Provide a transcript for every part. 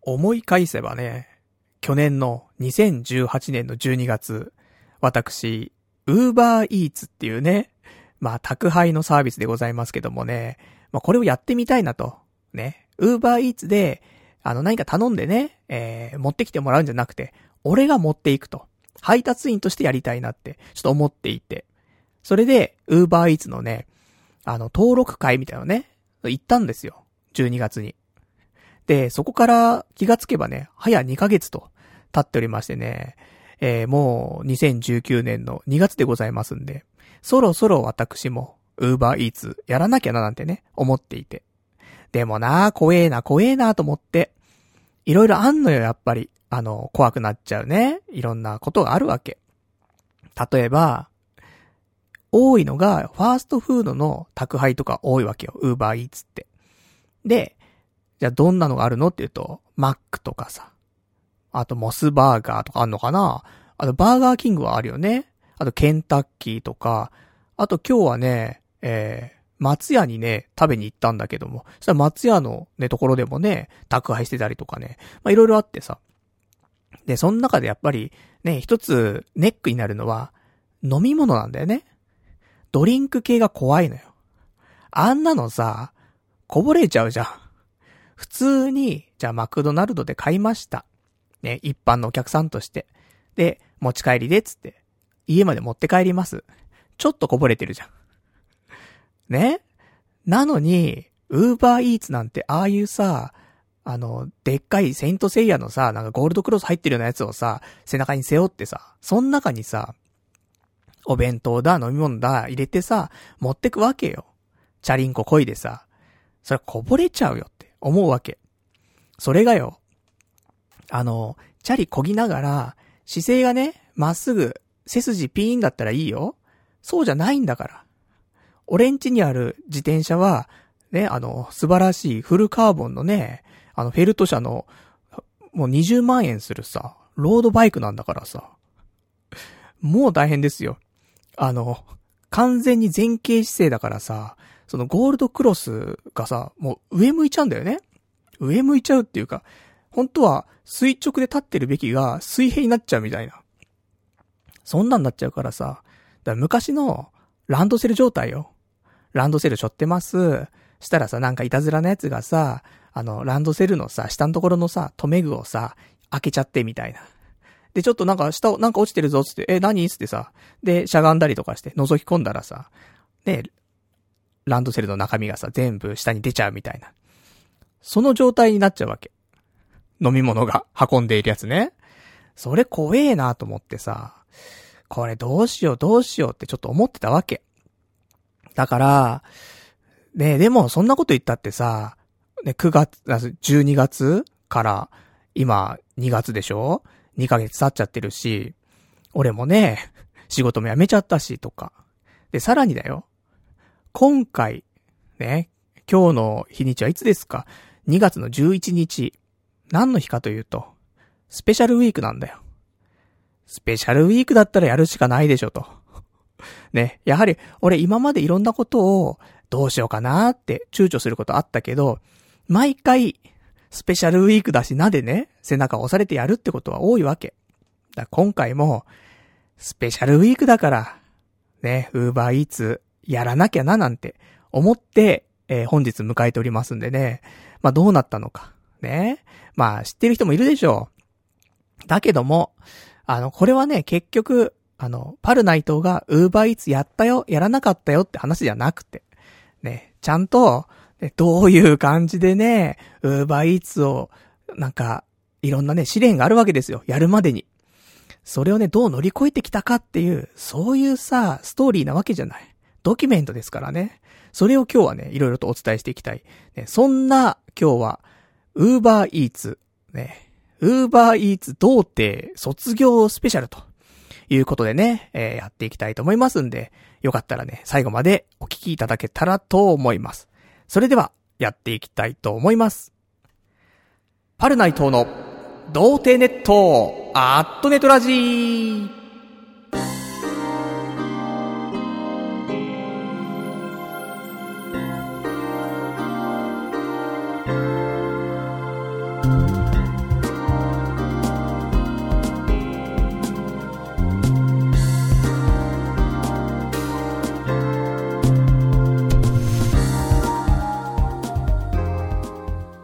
思い返せばね、去年の2018年の12月、私、Uber Eats っていうね、まあ宅配のサービスでございますけどもね、まあこれをやってみたいなと。ね。Uber Eats で、何か頼んでね、持ってきてもらうんじゃなくて、俺が持っていくと。配達員としてやりたいなって、ちょっと思っていて。それで、Uber Eats のね、登録会みたいなのね、行ったんですよ。12月に。で、そこから気がつけばね、早2ヶ月と経っておりましてね、もう2019年の2月でございますんで、そろそろ私も Uber Eats やらなきゃななんてね、思っていて。でもな、怖えなと思って、いろいろあんのよ、やっぱり。怖くなっちゃうね。いろんなことがあるわけ。例えば、多いのが、ファーストフードの宅配とか多いわけよ。Uber Eats って。で、じゃあどんなのがあるのって言うと、マックとかさ。あとモスバーガーとかあんのかな。あとバーガーキングはあるよね。あとケンタッキーとか。あと今日はね、松屋にね、食べに行ったんだけども。そしたら松屋のね、ところでもね、宅配してたりとかね。まあ、いろいろあってさ。で、その中でやっぱり、ね、一つネックになるのは、飲み物なんだよね。ドリンク系が怖いのよ。あんなのさ、こぼれちゃうじゃん。普通に、じゃあマクドナルドで買いました。ね、一般のお客さんとして。で、持ち帰りでっつって、家まで持って帰ります。ちょっとこぼれてるじゃん。ね？なのに、Uber Eats なんてああいうさ、でっかいセイントセイヤのさ、なんかゴールドクロス入ってるようなやつをさ、背中に背負ってさ、その中にさ、お弁当だ、飲み物だ、入れてさ、持ってくわけよ。チャリンコ漕いでさ、それこぼれちゃうよって思うわけ。それがよ、チャリ漕ぎながら、姿勢がね、まっすぐ、背筋ピーンだったらいいよ。そうじゃないんだから。俺ん家にある自転車は、ね、素晴らしいフルカーボンのね、フェルト車の、もう20万円するさ、ロードバイクなんだからさ。もう大変ですよ。完全に前傾姿勢だからさ、そのゴールドクロスがさ、もう上向いちゃうんだよね。上向いちゃうっていうか、本当は垂直で立ってるべきが水平になっちゃうみたいな。そんなんなっちゃうからさ、だから昔のランドセル状態よ。ランドセル背負ってます。したらさ、なんかいたずらなやつがさ、ランドセルのさ、下のところのさ、留め具をさ、開けちゃってみたいな。で、ちょっとなんか下、なんか落ちてるぞつって、何つってさ、で、しゃがんだりとかして、覗き込んだらさ、で、ランドセルの中身がさ、全部下に出ちゃうみたいな。その状態になっちゃうわけ。飲み物が運んでいるやつね。それ怖えなと思ってさ、これどうしようってちょっと思ってたわけ。だから、ね、でもそんなこと言ったってさ、ね、12月から今2月でしょ ?2 ヶ月経っちゃってるし、俺もね、仕事も辞めちゃったしとか。で、さらにだよ。今回、ね、今日の日にちはいつですか ?2 月の11日。何の日かというと、スペシャルウィークなんだよ。スペシャルウィークだったらやるしかないでしょと。ね、やはり俺今までいろんなことをどうしようかなって躊躇することあったけど、毎回スペシャルウィークだしなでね、背中を押されてやるってことは多いわけ。だから今回もスペシャルウィークだからね、Uber Eatsやらなきゃななんて思って、本日迎えておりますんでね。まあどうなったのかね。まあ知ってる人もいるでしょう。だけどもこれはね結局パルナイトがUber Eatsやったよ、やらなかったよって話じゃなくて、ね、ちゃんと、ね、どういう感じでね、Uber Eatsを、なんか、いろんなね、試練があるわけですよ、やるまでに。それをね、どう乗り越えてきたかっていう、そういうさ、ストーリーなわけじゃない。ドキュメントですからね。それを今日はね、いろいろとお伝えしていきたい。ね、そんな、今日は、Uber Eats、ね、Uber Eats 童貞卒業スペシャルと。いうことでね、やっていきたいと思いますんで、よかったらね、最後までお聞きいただけたらと思います。それでは、やっていきたいと思います。パルナイトの童貞ネット、アットネトラジー。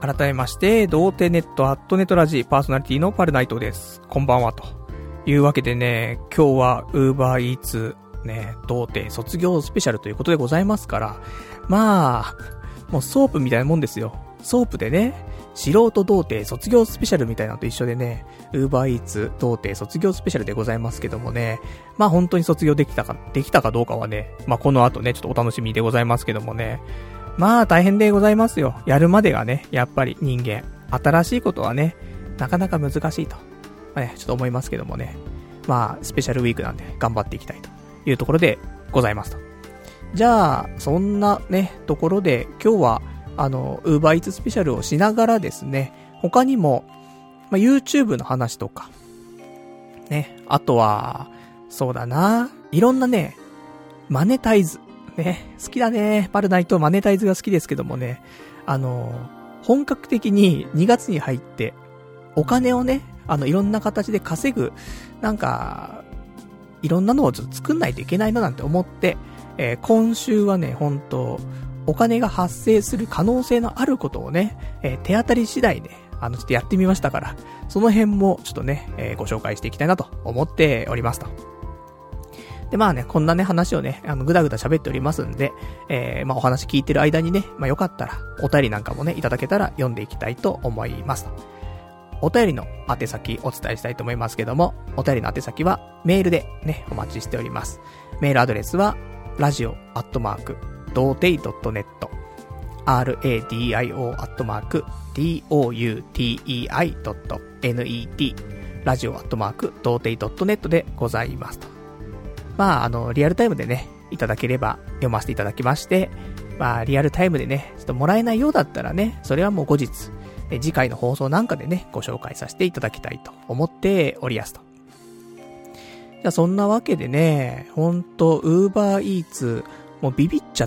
改めまして、童貞ネットアットネットラジパーソナリティのパルナイトです。こんばんはというわけでね、今日はウーバーイーツね、童貞卒業スペシャルということでございますから、まあもうソープみたいなもんですよ。ソープでね、素人童貞卒業スペシャルみたいなのと一緒でね、ウーバーイーツ童貞卒業スペシャルでございますけどもね、まあ本当に卒業できたかどうかはね、まあこの後ね、ちょっとお楽しみでございますけどもね、まあ大変でございますよ。やるまでがね、やっぱり人間、新しいことはね、なかなか難しいと、まあね、ちょっと思いますけどもね、まあスペシャルウィークなんで頑張っていきたいというところでございますと。じゃあ、そんなね、ところで今日はウーバーイーツスペシャルをしながらですね、他にも、まあ、YouTube の話とか、ね、あとは、そうだな、いろんなね、マネタイズ、ね、好きだね、パルナイトマネタイズが好きですけどもね、本格的に2月に入って、お金をね、いろんな形で稼ぐ、なんか、いろんなのをちょっと作んないといけないななんて思って、今週はね、本当お金が発生する可能性のあることをね、手当たり次第ね、ちょっとやってみましたから、その辺もちょっとね、ご紹介していきたいなと思っておりますと。で、まあね、こんなね、話をね、ぐだぐだ喋っておりますんで、まあお話聞いてる間にね、まあよかったら、お便りなんかもね、いただけたら読んでいきたいと思いますと。お便りの宛先お伝えしたいと思いますけども、お便りの宛先はメールでね、お待ちしております。メールアドレスは、radio@doutei.net radio@doutei.net radio@doutei.net でございますと。まあ、リアルタイムでね、いただければ読ませていただきまして、まあ、リアルタイムでね、ちょっともらえないようだったらね、それはもう後日、次回の放送なんかでね、ご紹介させていただきたいと思っておりやすと。じゃあそんなわけでね、ほんと、ウーバーイーツ、もうビビっちゃって、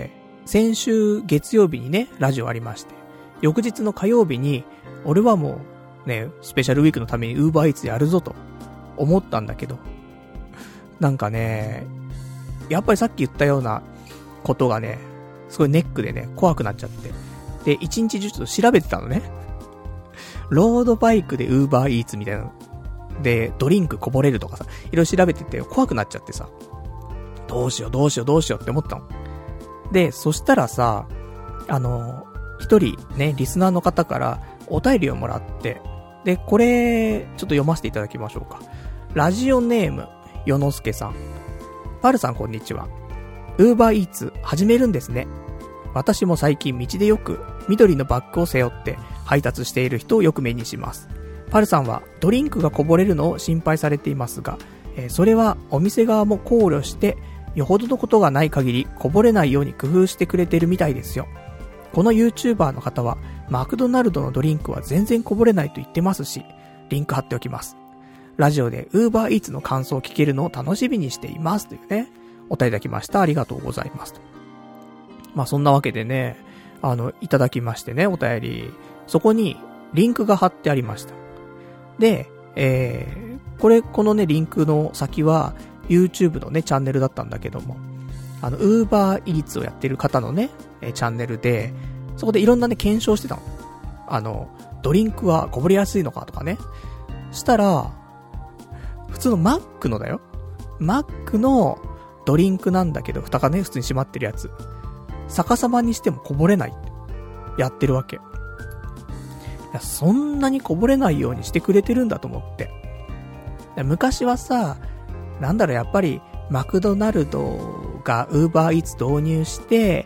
先週月曜日にね、ラジオありまして、翌日の火曜日に、俺はもう、ね、スペシャルウィークのためにウーバーイーツやるぞと思ったんだけど、なんかね、やっぱりさっき言ったようなことがね、すごいネックでね、怖くなっちゃって、で、一日中ちょっと調べてたのね。ロードバイクでウーバーイーツみたいなの。で、ドリンクこぼれるとかさ、いろいろ調べてて怖くなっちゃってさ、どうしようって思ったの。で、そしたらさ、一人ね、リスナーの方からお便りをもらって、で、これ、ちょっと読ませていただきましょうか。ラジオネーム、よのすけさん。パルさんこんにちは。ウーバーイーツ始めるんですね。私も最近道でよく緑のバッグを背負って配達している人をよく目にします。パルさんはドリンクがこぼれるのを心配されていますが、それはお店側も考慮してよほどのことがない限りこぼれないように工夫してくれているみたいですよ。この YouTuber の方はマクドナルドのドリンクは全然こぼれないと言ってますし、リンク貼っておきます。ラジオで Uber Eats の感想を聞けるのを楽しみにしていますというね、お便りいただきました。ありがとうございますと。まあそんなわけでね、いただきましてね、お便り。そこにリンクが貼ってありました。で、このね、リンクの先は YouTube のね、チャンネルだったんだけども、Uber Eats をやってる方のね、チャンネルで、そこでいろんなね、検証してたの。ドリンクはこぼれやすいのかとかね。したら、普通のマックのだよ。マックのドリンクなんだけど、蓋がね、普通に閉まってるやつ。逆さまにしてもこぼれない。やってるわけ。いや、そんなにこぼれないようにしてくれてるんだと思って。昔はさ、なんだろう、やっぱり、マクドナルドが Uber Eats 導入して、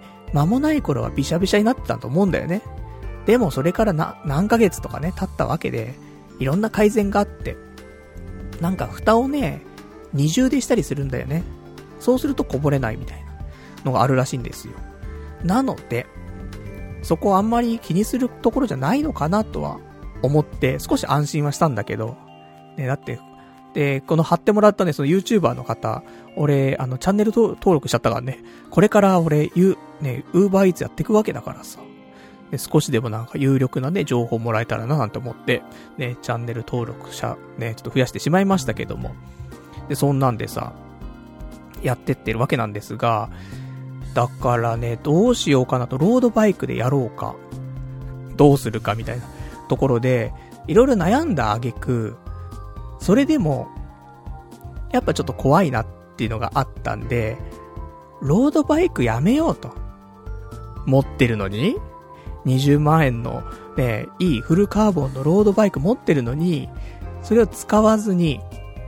間もない頃はビシャビシャになってたと思うんだよね。でもそれから何ヶ月とかね、経ったわけで、いろんな改善があって、なんか蓋をね、二重でしたりするんだよね。そうするとこぼれないみたいなのがあるらしいんですよ。なので、そこはあんまり気にするところじゃないのかなとは思って少し安心はしたんだけど、ね、だって、で、この貼ってもらったね、その YouTuber の方、俺、チャンネル登録しちゃったからね、これから俺、ね、Uber Eats やっていくわけだからさ、ね、少しでもなんか有力なね、情報もらえたらななんて思って、ね、チャンネル登録者、ね、ちょっと増やしてしまいましたけども、で、そんなんでさ、やってってるわけなんですが、だからね、どうしようかなと、ロードバイクでやろうか。 どうするかみたいなところで、いろいろ悩んだ挙句、それでも、やっぱちょっと怖いなっていうのがあったんで、ロードバイクやめようと。持ってるのに20万円のね、いいフルカーボンのロードバイク持ってるのに、それを使わずに、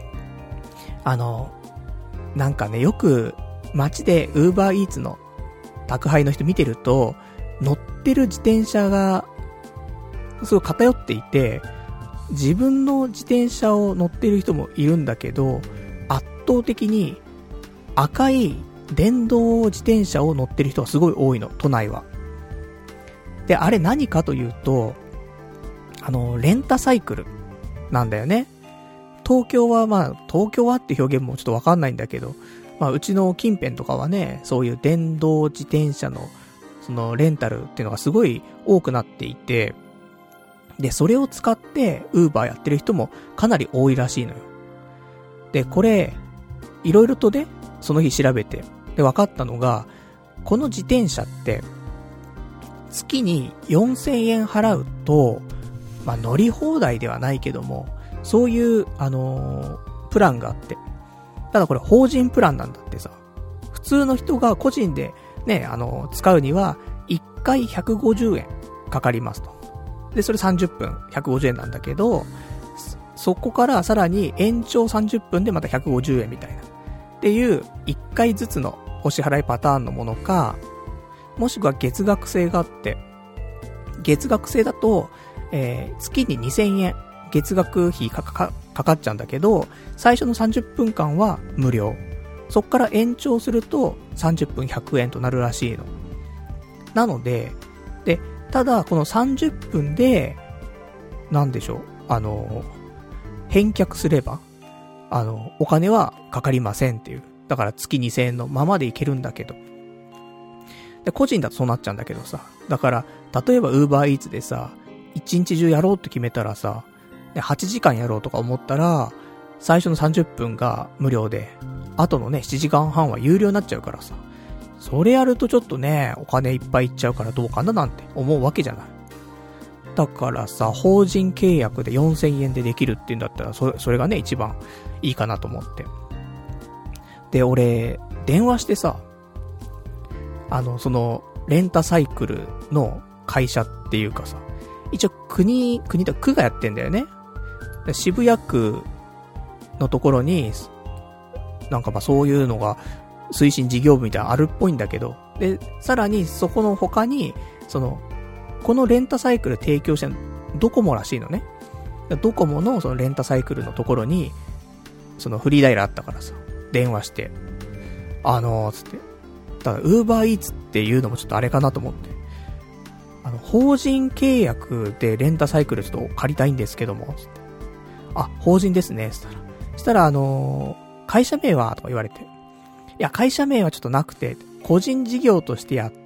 なんかね、よく街でウーバーイーツの宅配の人見てると、乗ってる自転車がすごい偏っていて、自分の自転車を乗ってる人もいるんだけど、圧倒的に赤い電動自転車を乗ってる人がすごい多いの、都内は。で、あれ何かというと、レンタサイクルなんだよね。東京はって表現もちょっとわかんないんだけど、うちの近辺とかはね、そういう電動自転車の、そのレンタルっていうのがすごい多くなっていて、で、それを使って、ウーバーやってる人もかなり多いらしいのよ。で、これ、いろいろとね、その日調べて、で、分かったのが、この自転車って、月に4000円払うと、乗り放題ではないけども、そういう、プランがあって。ただこれ法人プランなんだってさ。普通の人が個人でね、使うには、1回150円かかりますと。で、それ30分150円なんだけど、そこからさらに延長30分でまた150円みたいな。っていう、1回ずつのお支払いパターンのものか、もしくは月額制があって、月額制だと、月に2000円、月額費かかっちゃうんだけど、最初の30分間は無料。そっから延長すると30分100円となるらしいの。なので、ただこの30分で、なんでしょう、返却すれば、お金はかかりませんっていう。だから月2000円のままでいけるんだけど。で、個人だとそうなっちゃうんだけどさ。だから、例えば Uber Eats でさ、1日中やろうって決めたらさ、8時間やろうとか思ったら、最初の30分が無料で、後のね、7時間半は有料になっちゃうからさ。それやるとちょっとね、お金いっぱいいっちゃうからどうかななんて思うわけじゃない。だからさ、法人契約で4000円でできるっていうんだったら、それがね、一番いいかなと思って。で、俺、電話してさ、その、レンタサイクルの会社っていうかさ、一応区がやってんだよね。渋谷区のところに、なんかそういうのが推進事業部みたいなのあるっぽいんだけど、で、さらにそこの他に、このレンタサイクル提供してるドコモらしいのね。ドコモのそのレンタサイクルのところに、そのフリーダイヤルあったからさ、電話して、つって。ただ、ウーバーイーツっていうのもちょっとあれかなと思って。法人契約でレンタサイクルちょっと借りたいんですけども、つって。あ、法人ですね、そしたら会社名はとか言われて。いや、会社名はちょっとなくて、個人事業としてやって、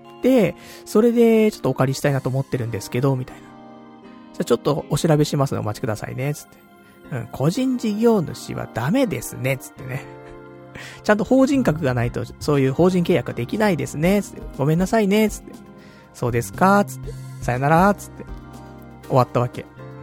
それでちょっとお借りしたいなと思ってるんですけど、みたいな。じゃちょっとお調べしますのでお待ちくださいね、つって。個人事業主はダメですね、つってね。ちゃんと法人格がないと、そういう法人契約ができないですね、つって。ごめんなさいね、つって。そうですか、つって。さよなら、つって。終わったわけ。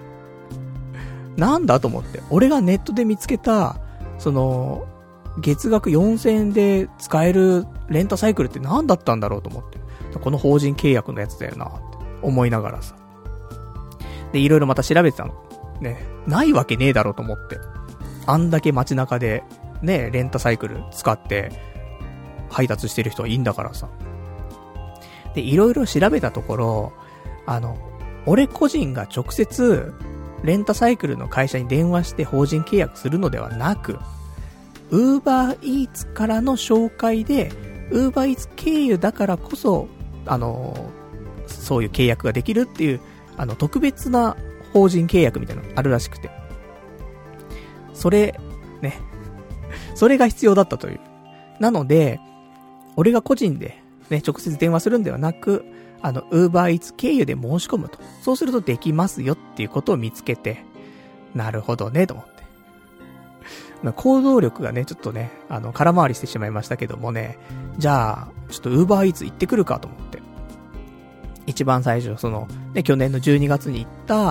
なんだと思って。俺がネットで見つけた、月額4000円で使えるレンタサイクルって何だったんだろうと思って。この法人契約のやつだよな、って思いながらさ。で、いろいろまた調べてたの。ね。ないわけねえだろうと思って。あんだけ街中で、ね、レンタサイクル使って配達してる人はいいんだからさ。で、いろいろ調べたところ、俺個人が直接レンタサイクルの会社に電話して法人契約するのではなく、Uber Eats からの紹介で、Uber Eats 経由だからこそ、そういう契約ができるっていう、特別な法人契約みたいなのあるらしくて。それが必要だったという。なので、俺が個人で、ね、直接電話するんではなく、Uber Eats 経由で申し込むと。そうするとできますよっていうことを見つけて、なるほどね、と思って。行動力がね、ちょっとね、空回りしてしまいましたけどもね、じゃあ、ちょっと Uber Eats 行ってくるかと思って。 一番最初、ね、去年の12月に行った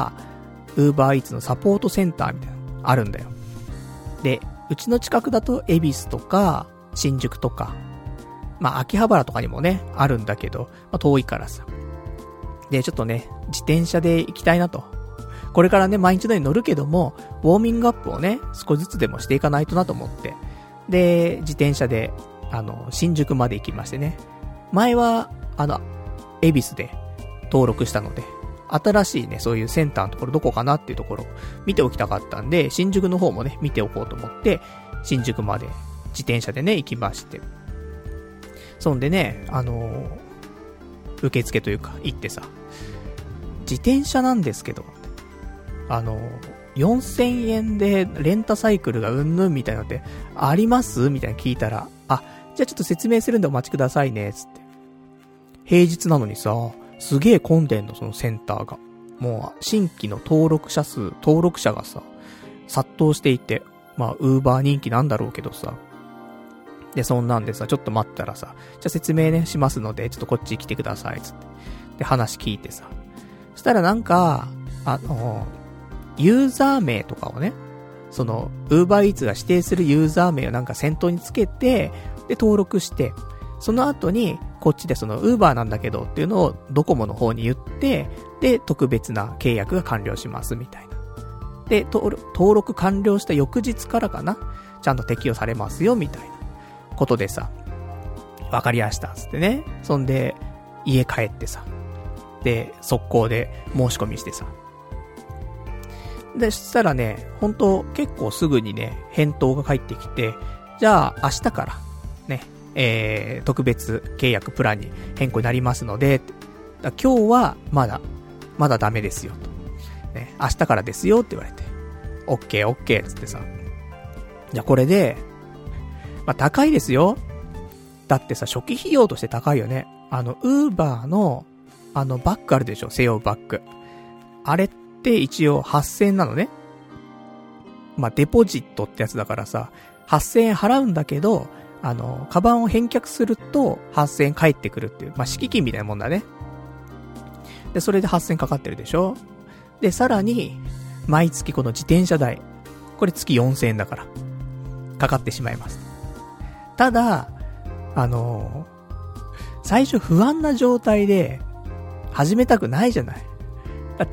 、Uber Eats のサポートセンターみたいなのあるんだよ。で、うちの近くだと、恵比寿とか、新宿とか、秋葉原とかにもね、あるんだけど、遠いからさ。で、ちょっとね、自転車で行きたいなと。これからね、毎日のように乗るけども、ウォーミングアップをね、少しずつでもしていかないとなと思って。で、自転車で、新宿まで行きましてね。前は、恵比寿で登録したので、新しいね、そういうセンターのところどこかなっていうところを見ておきたかったんで、新宿の方もね、見ておこうと思って、新宿まで自転車でね、行きまして。そんでね、受付というか、行ってさ、自転車なんですけど、4000円でレンタサイクルがうんぬんみたいなのってありますみたいな聞いたら、じゃあちょっと説明するんでお待ちくださいね、つって。平日なのにさ、すげえ混んでんの、そのセンターが。もう、新規の登録者がさ、殺到していて、ウーバー人気なんだろうけどさ。で、そんなんでさ、ちょっと待ったらさ、じゃあ説明ね、しますので、ちょっとこっち来てください、つって。で、話聞いてさ。そしたらなんか、ユーザー名とかをね、ウーバーイーツが指定するユーザー名をなんか先頭につけて、で、登録して、その後に、こっちでウーバーなんだけどっていうのをドコモの方に言って、で、特別な契約が完了しますみたいな。で、登録完了した翌日からかな、ちゃんと適用されますよみたいなことでさ、わかりやしたっつってね。そんで、家帰ってさ、で、速攻で申し込みしてさ。で、そしたらね、本当結構すぐにね、返答が返ってきて、じゃあ明日から、ね、特別契約プランに変更になりますので、今日はまだダメですよと。ね、明日からですよって言われて、オッケーつってさ。じゃあこれで、高いですよ。だってさ、初期費用として高いよね。ウーバーの、バッグあるでしょ、背負うバッグ。あれって一応8000円なのね。デポジットってやつだからさ、8000円払うんだけど、カバンを返却すると8000円返ってくるっていう、敷金みたいなもんだね。で、それで8000円かかってるでしょ。で、さらに、毎月この自転車代。これ月4000円だから、かかってしまいます。ただ、最初不安な状態で、始めたくないじゃない。だって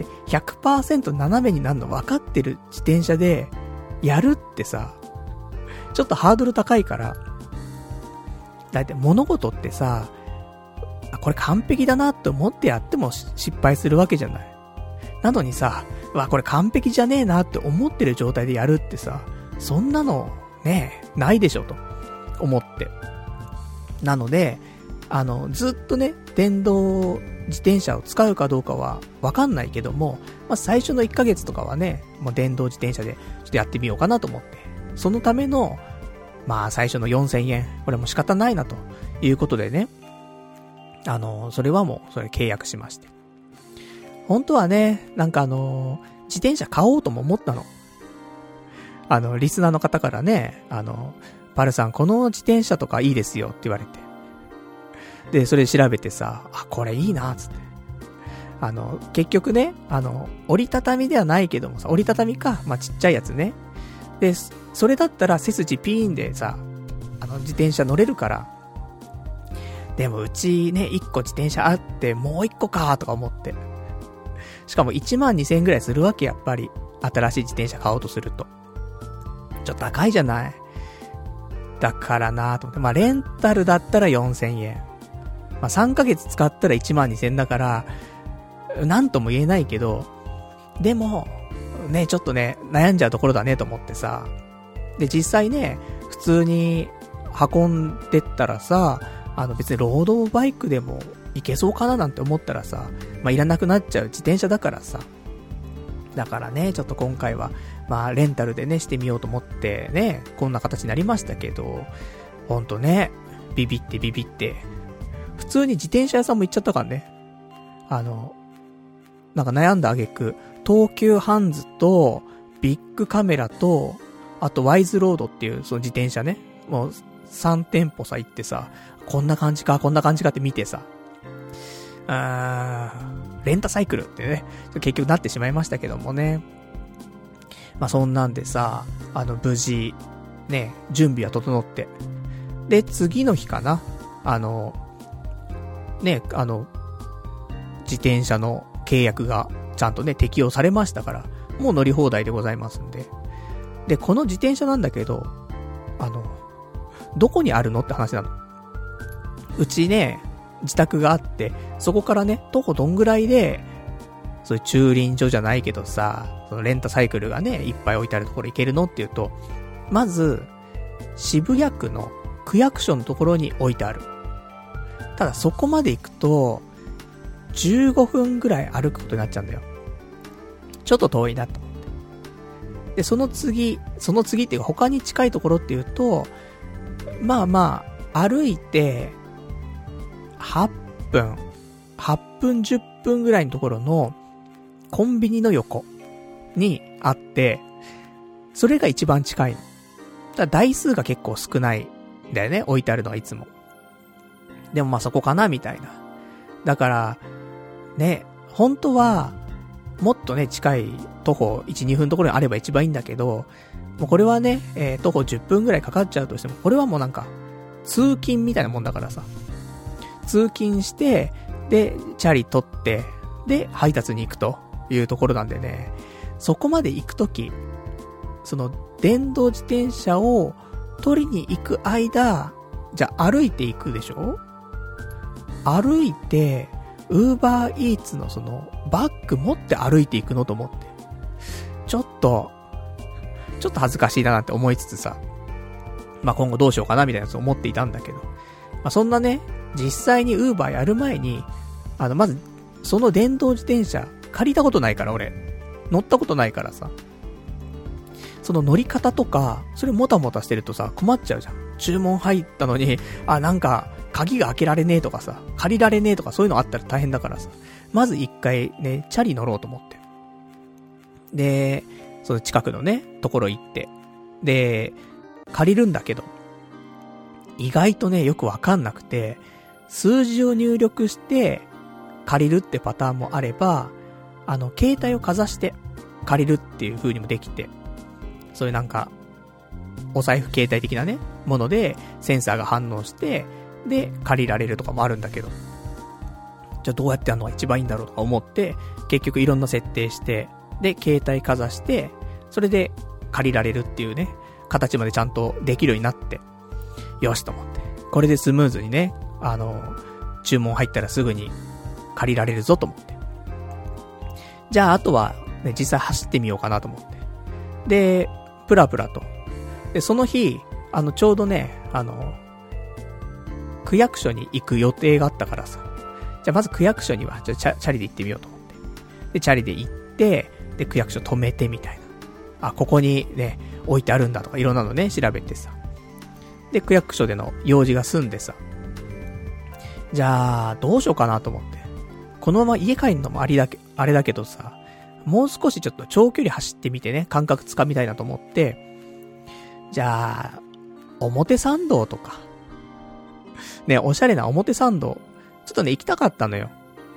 100% 斜めになるの分かってる自転車で、やるってさ、ちょっとハードル高いから、だって物事ってさ、これ完璧だなって思ってやっても失敗するわけじゃない。なのにさ、これ完璧じゃねえなって思ってる状態でやるってさ、そんなのね、ないでしょと思って。なので、ずっとね、電動自転車を使うかどうかはわかんないけども、最初の1ヶ月とかはね、もう電動自転車でちょっとやってみようかなと思って。そのための、最初の4000円、これも仕方ないなということでね、それはもう、それ契約しまして。本当はね、なんか自転車買おうとも思ったの。リスナーの方からね、パルさんこの自転車とかいいですよって言われて。で、それで調べてさ、これいいな、つって。結局ね、折りたたみではないけどもさ、折りたたみか、ちっちゃいやつね。で、それだったら背筋ピーンでさ、自転車乗れるから。でもうちね、1個自転車あって、もう1個かとか思って。しかも12000円ぐらいするわけ、やっぱり。新しい自転車買おうとすると。ちょっと高いじゃない。だからなぁと思って。レンタルだったら4000円。3ヶ月使ったら12000円だから、なんとも言えないけど、でも、ね、ちょっとね、悩んじゃうところだねと思ってさ。で、実際ね、普通に運んでったらさ、別にロードバイクでもいけそうかななんて思ったらさ、いらなくなっちゃう自転車だからさ。だからね、ちょっと今回は、レンタルでね、してみようと思ってね、こんな形になりましたけど、ほんとね、ビビって、普通に自転車屋さんも行っちゃったからね。なんか悩んだ挙句、東急ハンズと、ビッグカメラと、あとワイズロードっていうその自転車ね、もう3店舗さ行ってさ、こんな感じかって見てさ、 レンタサイクルってね、結局なってしまいましたけどもね。まあそんなんでさ、無事、ね、準備は整って。で、次の日かな。ね、自転車の契約がちゃんとね、適用されましたから、もう乗り放題でございますんで。で、この自転車なんだけど、どこにあるのって話なの。うちね、自宅があって、そこからね、徒歩どんぐらいで、そういう駐輪場じゃないけどさ、そのレンタサイクルがね、いっぱい置いてあるところ行けるのって言うと、まず、渋谷区の区役所のところに置いてある。ただそこまで行くと、15分ぐらい歩くことになっちゃうんだよ。ちょっと遠いなと思って。で、その次っていうか他に近いところっていうと、まあまあ、歩いて、8分10分ぐらいのところのコンビニの横にあって、それが一番近いの。ただ台数が結構少ないんだよね、置いてあるのはいつも。でもまあそこかなみたいな。だからね、本当はもっとね近い徒歩 1,2 分のところにあれば一番いいんだけど、もうこれはね、徒歩10分ぐらいかかっちゃうとしても、これはもうなんか通勤みたいなもんだからさ。通勤して、で、チャリ取って、で、配達に行くというところなんでね、そこまで行くとき、その、電動自転車を取りに行く間、じゃあ歩いて行くでしょ？歩いて、ウーバーイーツのその、バッグ持って歩いていくのと思って。ちょっと恥ずかしいななんて思いつつさ、まあ、今後どうしようかなみたいなやつを思っていたんだけど、まあ、そんなね、実際にウーバーやる前に、まず、その電動自転車、借りたことないから俺。乗ったことないからさ。その乗り方とか、それもたもたしてるとさ、困っちゃうじゃん。注文入ったのに、なんか、鍵が開けられねえとかさ、借りられねえとかそういうのあったら大変だからさ。まず一回ね、チャリ乗ろうと思って。で、その近くのね、ところ行って。で、借りるんだけど、意外とね、よくわかんなくて、数字を入力して借りるってパターンもあれば、携帯をかざして借りるっていう風にもできて、そういうなんか、お財布携帯的なね、ものでセンサーが反応して、で、借りられるとかもあるんだけど、じゃあどうやってやるのが一番いいんだろうとか思って、結局いろんな設定して、で、携帯かざして、それで借りられるっていうね、形までちゃんとできるようになって、よしと思って。これでスムーズにね、注文入ったらすぐに借りられるぞと思って。じゃああとは、ね、実際走ってみようかなと思って。で、プラプラと。で、その日、ちょうどね、区役所に行く予定があったからさ。じゃあまず区役所には、チャリで行ってみようと思って。で、チャリで行って、で、区役所止めてみたいな。ここにね、置いてあるんだとかいろんなのね、調べてさ。で、区役所での用事が済んでさ。じゃあ、どうしようかなと思って。このまま家帰るのもあれだけどさ、もう少しちょっと長距離走ってみてね、感覚つかみたいなと思って、じゃあ、表参道とか。ね、おしゃれな表参道。ちょっとね、行きたかったのよ。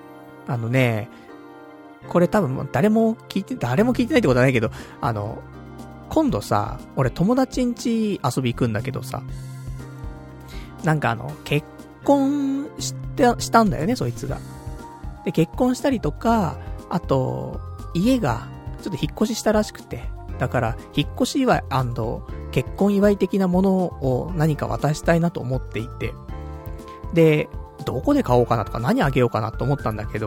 これ多分誰も聞いてないってことはないけど、今度さ、俺友達ん家遊び行くんだけどさ、なんか結婚したんだよね、そいつが。で、結婚したりとか、あと、家がちょっと引っ越ししたらしくて、だから引っ越し祝い&結婚祝い的なものを何か渡したいなと思っていて、で、どこで買おうかなとか何あげようかなと思ったんだけど、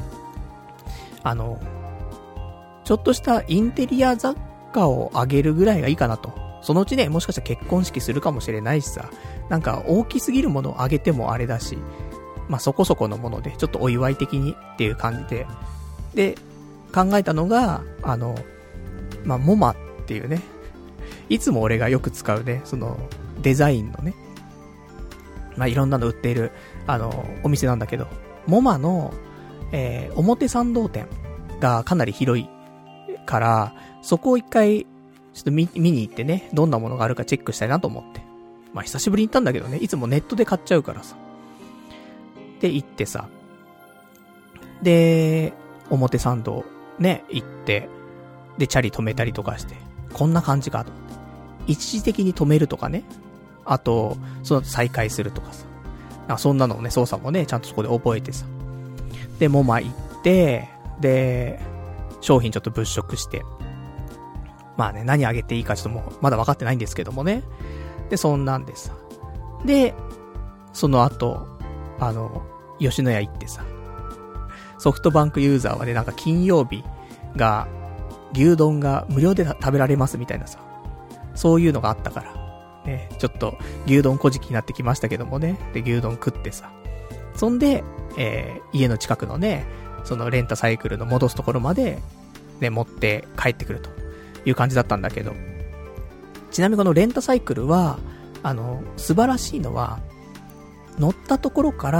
ちょっとしたインテリア雑貨をあげるぐらいがいいかなと。そのうちね、もしかしたら結婚式するかもしれないしさ、なんか大きすぎるものをあげてもあれだし、まあ、そこそこのもので、ちょっとお祝い的にっていう感じで、で、考えたのが、まあ、モマっていうね、いつも俺がよく使うね、その、デザインのね、まあ、いろんなの売っている、お店なんだけど、モマの、表参道店がかなり広いから、そこを一回、ちょっと見に行ってね、どんなものがあるかチェックしたいなと思って。まあ、久しぶりに行ったんだけどね、いつもネットで買っちゃうからさ。で、行ってさ。 で、表参道ね、行って、で、チャリ止めたりとかして、こんな感じかと。一時的に止めるとかね。あと、その後再開するとかさ。なんかそんなのをね、操作もね、ちゃんとそこで覚えてさ。で、モマ行って、で、商品ちょっと物色して。まあね、何あげていいかちょっともう、まだ分かってないんですけどもね。で、そんなんでさ。で、その後、吉野家行ってさ。ソフトバンクユーザーはね、なんか金曜日が、牛丼が無料で食べられますみたいなさ。そういうのがあったから。ね、ちょっと牛丼小じになってきましたけどもね。で、牛丼食ってさ。そんで、家の近くのね、そのレンタサイクルの戻すところまで、ね、持って帰ってくるという感じだったんだけど。ちなみにこのレンタサイクルは、素晴らしいのは、乗ったところから、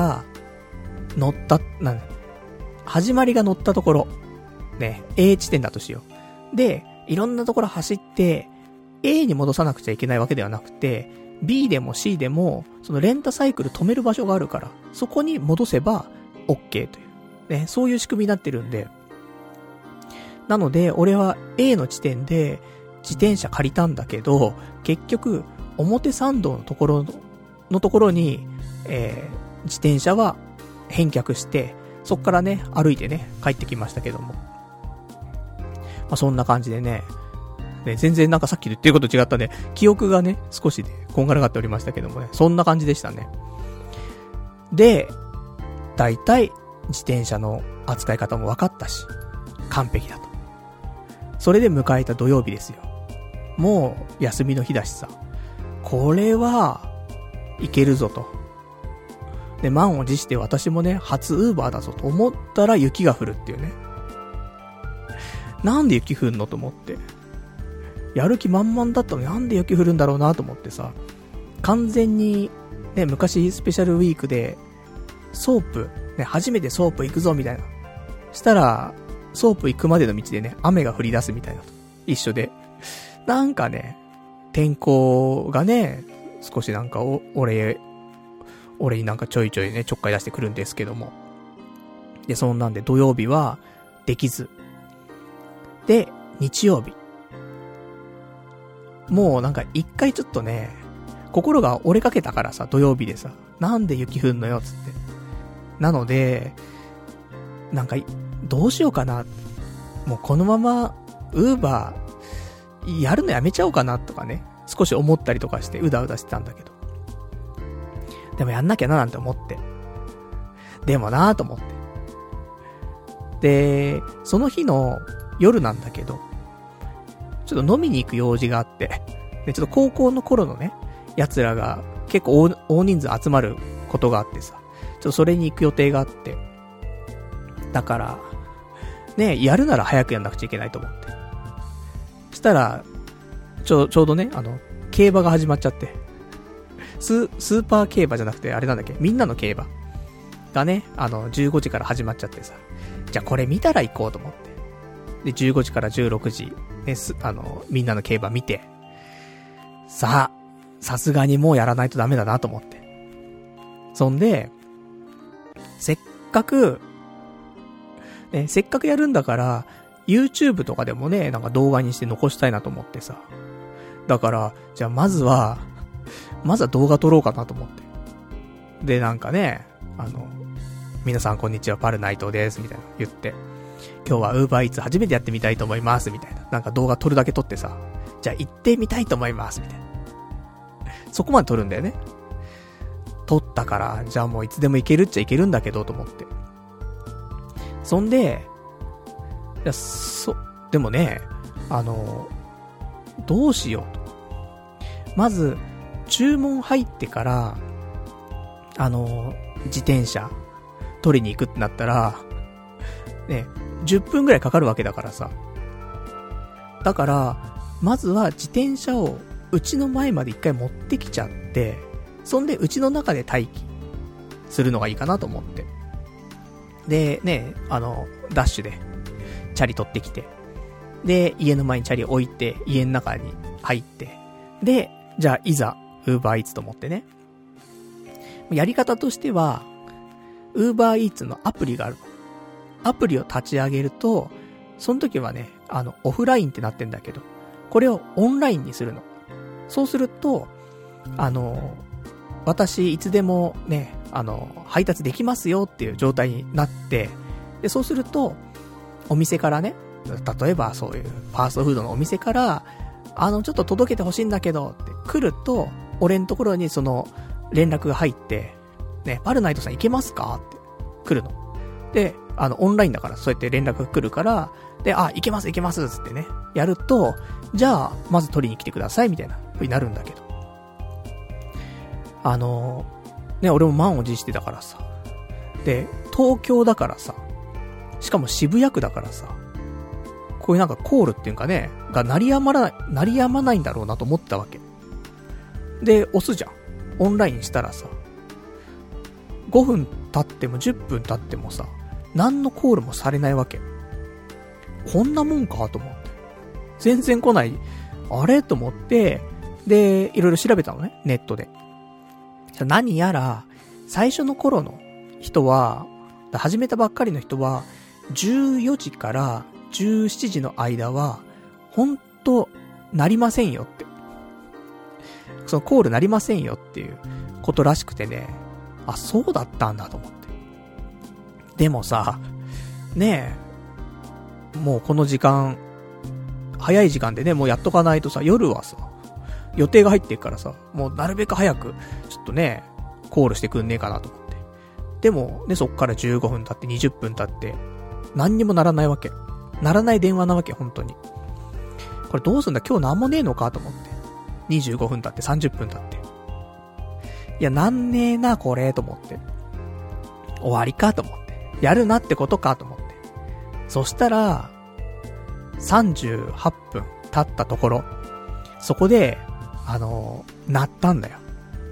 始まりが乗ったところ、ね、A 地点だとしよう。で、いろんなところ走って、A に戻さなくちゃいけないわけではなくて、B でも C でも、そのレンタサイクル止める場所があるから、そこに戻せば OK という。ね、そういう仕組みになってるんで。なので、俺は A の地点で自転車借りたんだけど、結局、表参道のところに、自転車は返却して、そっからね、歩いてね、帰ってきましたけども。まあ、そんな感じでね、全然なんかさっき言ってること違ったんで、記憶がね、少しでこんがらがっておりましたけどもね、そんな感じでしたね。で、だいたい自転車の扱い方も分かったし、完璧だと。それで迎えた土曜日ですよ。もう休みの日だしさ、これはいけるぞと。で、満を持して私もね、初ウーバーだぞと思ったら雪が降るっていうね。なんで雪降んのと思って。やる気満々だったのになんで雪降るんだろうなと思ってさ。完全に、ね、昔スペシャルウィークで、ソープ、ね、初めてソープ行くぞみたいな。したら、ソープ行くまでの道でね、雨が降り出すみたいなと。一緒で。なんかね、天候がね、少しなんか俺になんかちょいちょいね、ちょっかい出してくるんですけども。で、そんなんで土曜日はできず。で、日曜日。もうなんか一回ちょっとね、心が折れかけたからさ、土曜日でさ、なんで雪降んのよ、つって。なので、なんか、どうしようかな。もうこのまま、ウーバー、やるのやめちゃおうかな、とかね。少し思ったりとかして、うだうだしてたんだけど。でもやんなきゃな、なんて思って。でもなぁと思って。で、その日の夜なんだけど、ちょっと飲みに行く用事があって、で、ちょっと高校の頃のね、奴らが結構大人数集まることがあってさ、ちょっとそれに行く予定があって、だから、ね、やるなら早くやんなくちゃいけないと思って。したら、ちょうどね、競馬が始まっちゃって、スーパー競馬じゃなくて、あれなんだっけ、みんなの競馬がね、15時から始まっちゃってさ、じゃあこれ見たら行こうと思って。で、15時から16時、ね、みんなの競馬見て、さすがにもうやらないとダメだなと思って。そんで、せっかくやるんだから、YouTube とかでもね、なんか動画にして残したいなと思ってさ。だから、じゃあまずは動画撮ろうかなと思って。で、なんかね、皆さんこんにちは、パル内藤です、みたいな言って。今日は Uber Eats 初めてやってみたいと思います、みたいな。なんか動画撮るだけ撮ってさ。じゃあ行ってみたいと思います、みたいな。そこまで撮るんだよね。撮ったから、じゃあもういつでも行けるっちゃ行けるんだけど、と思って。そんで、でもね、どうしようと。まず、注文入ってから、自転車、取りに行くってなったら、ね、10分くらいかかるわけだからさ。だから、まずは自転車を、うちの前まで一回持ってきちゃって、そんでうちの中で待機するのがいいかなと思って。で、ね、ダッシュで、チャリ取ってきて、で、家の前にチャリ置いて、家の中に入って、で、じゃあいざ、Uber Eats と思ってね。やり方としては、Uber Eats のアプリがあるの。 アプリを立ち上げると、その時はね、オフラインってなってんだけど、これをオンラインにするの。そうすると、私いつでもね、配達できますよっていう状態になって、で、そうすると、お店からね、例えばそういうファーストフードのお店から、ちょっと届けてほしいんだけどって来ると、俺のところにその連絡が入って、ね、パルナイトさん行けますかって来るの。で、オンラインだからそうやって連絡が来るから、で、行けますつってね、やると、じゃあ、まず取りに来てくださいみたいな風になるんだけど。ね、俺も満を持してたからさ。で、東京だからさ、しかも渋谷区だからさ、こういうなんかコールっていうかね、が鳴りやまないんだろうなと思ったわけ。で、押すじゃん。オンラインしたらさ、5分経っても10分経ってもさ、何のコールもされないわけ。こんなもんかと思って。全然来ない。あれと思って、で、いろいろ調べたのね、ネットで。何やら、最初の頃の人は、始めたばっかりの人は、14時から17時の間は、ほんと、なりませんよって。そのコールなりませんよっていうことらしくてね、そうだったんだと思って。でもさ、ねえ、もうこの時間、早い時間でね、もうやっとかないとさ、夜はさ、予定が入ってるからさ、もうなるべく早く、ちょっとね、コールしてくんねえかなと思って。でも、ね、そっから15分経って20分経って、何にもならないわけ。ならない電話なわけ、本当に。これどうすんだ、今日なんもねえのかと思って。25分経って30分経って。いや、なんねえな、これ、と思って。終わりかと思って。やるなってことかと思って。そしたら、38分経ったところ、そこで、鳴ったんだよ。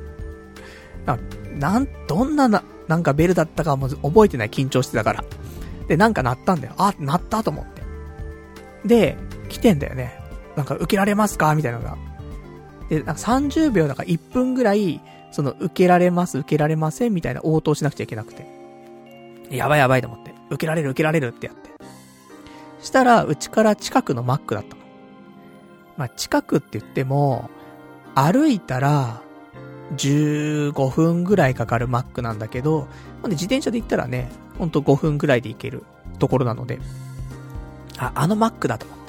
どんななんかベルだったかも覚えてない、緊張してたから。で、なんか鳴ったんだよ。鳴ったと思って。で、来てんだよね。なんか受けられますかみたいなのが。で、なんか30秒だから1分ぐらい、その受けられます、受けられませんみたいな応答しなくちゃいけなくて。やばいと思って。受けられるってやって。したら、うちから近くのマックだったの。まあ、近くって言っても、歩いたら、15分ぐらいかかるマックなんだけど、自転車で行ったらね、ほんと5分ぐらいで行けるところなので、あのマックだと思って。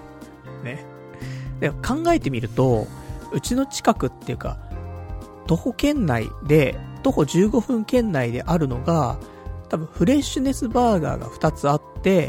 ね。で、考えてみると、うちの近くっていうか、徒歩15分圏内であるのが、多分フレッシュネスバーガーが2つあって、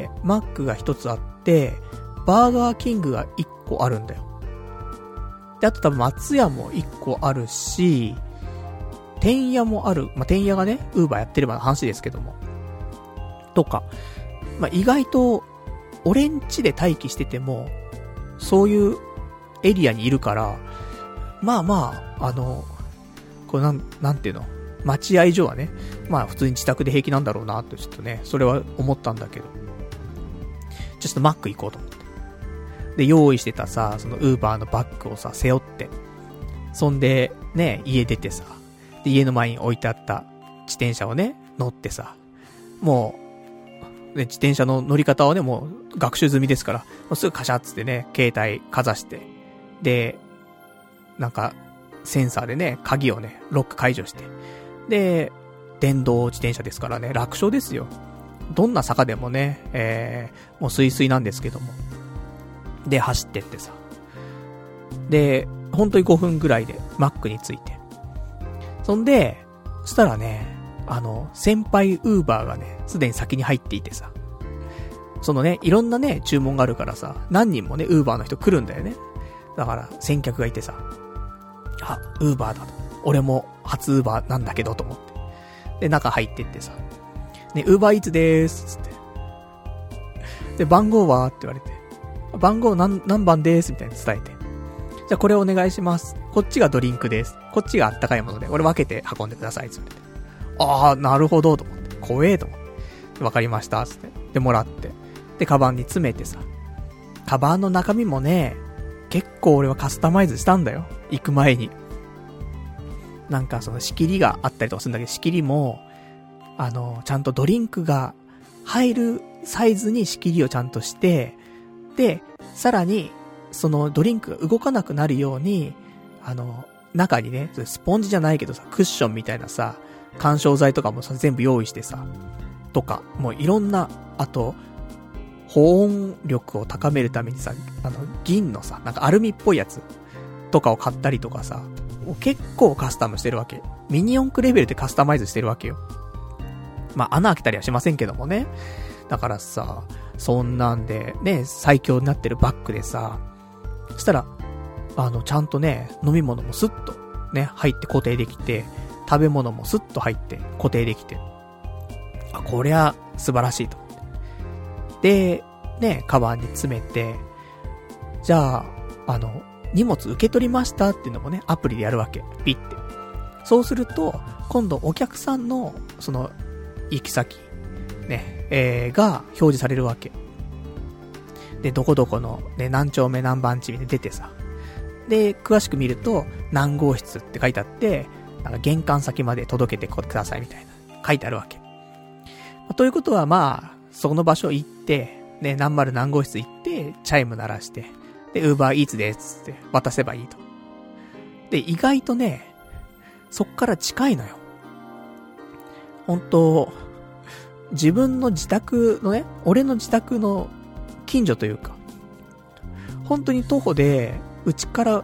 マックが1つあって、バーガーキングが1個あるんだよ。で、あと多分松屋も1個あるし、天屋もある。まあ、天屋がね、ウーバーやってればの話ですけども。とか。まあ、意外と、俺ん家で待機してても、そういうエリアにいるから、まあ、これなんていうの、待合所はね、まあ普通に自宅で平気なんだろうなとちょっとね、それは思ったんだけど。ちょっとマック行こうと思って。で、用意してたさ、そのウーバーのバッグをさ、背負って。そんで、ね、家出てさ、で、家の前に置いてあった自転車をね、乗ってさ、もう、ね、自転車の乗り方はね、もう学習済みですから、もうすぐカシャッつってね、携帯かざして、で、なんか、センサーでね、鍵をね、ロック解除して、で、電動自転車ですからね、楽勝ですよ。どんな坂でもね、もうスイスイなんですけども。で、走ってってさ。で、本当に5分ぐらいでマックに着いて。そんで、そしたらね、先輩ウーバーがね、すでに先に入っていてさ。そのね、いろんなね、注文があるからさ、何人もね、ウーバーの人来るんだよね。だから、先客がいてさ、ウーバーだと。俺も初ウーバーなんだけどと思って。で、中入ってってさ。ね、ウーバーイーツでーす、つって。で、番号はって言われて。番号何番でーすみたいに伝えて。じゃあこれお願いします。こっちがドリンクです。こっちがあったかいもので、俺分けて運んでください、つって。なるほど、と思って。怖えと思って。わかりました、つって。で、もらって。で、カバンに詰めてさ。カバンの中身もね、結構俺はカスタマイズしたんだよ。行く前に。なんかその仕切りがあったりとかするんだけど、仕切りも、ちゃんとドリンクが入るサイズに仕切りをちゃんとして、で、さらに、そのドリンクが動かなくなるように、中にね、スポンジじゃないけどさ、クッションみたいなさ、干渉剤とかもさ、全部用意してさ、とか、もういろんな、あと、保温力を高めるためにさ、銀のさ、なんかアルミっぽいやつとかを買ったりとかさ、結構カスタムしてるわけ。ミニ四駆レベルでカスタマイズしてるわけよ。まあ、穴開けたりはしませんけどもね。だからさ、そんなんで、ね、最強になってるバッグでさ、そしたら、ちゃんとね、飲み物もスッと、ね、入って固定できて、食べ物もスッと入って固定できて、あ、こりゃ素晴らしいと思って。で、ね、カバンに詰めて、じゃあ、荷物受け取りましたっていうのもね、アプリでやるわけ。ピッて。そうすると、今度お客さんの、その、行き先、ね、が表示されるわけ。で、どこどこの、ね、何丁目何番地で出てさ。で、詳しく見ると、何号室って書いてあって、なんか玄関先まで届けてくださいみたいな、書いてあるわけ。ということはまあ、その場所行って、ね、何丸何号室行って、チャイム鳴らして、で、Uber Eats ですって渡せばいいと。で、意外とね、そっから近いのよ。本当自分の自宅のね、俺の自宅の近所というか、本当に徒歩で、うちから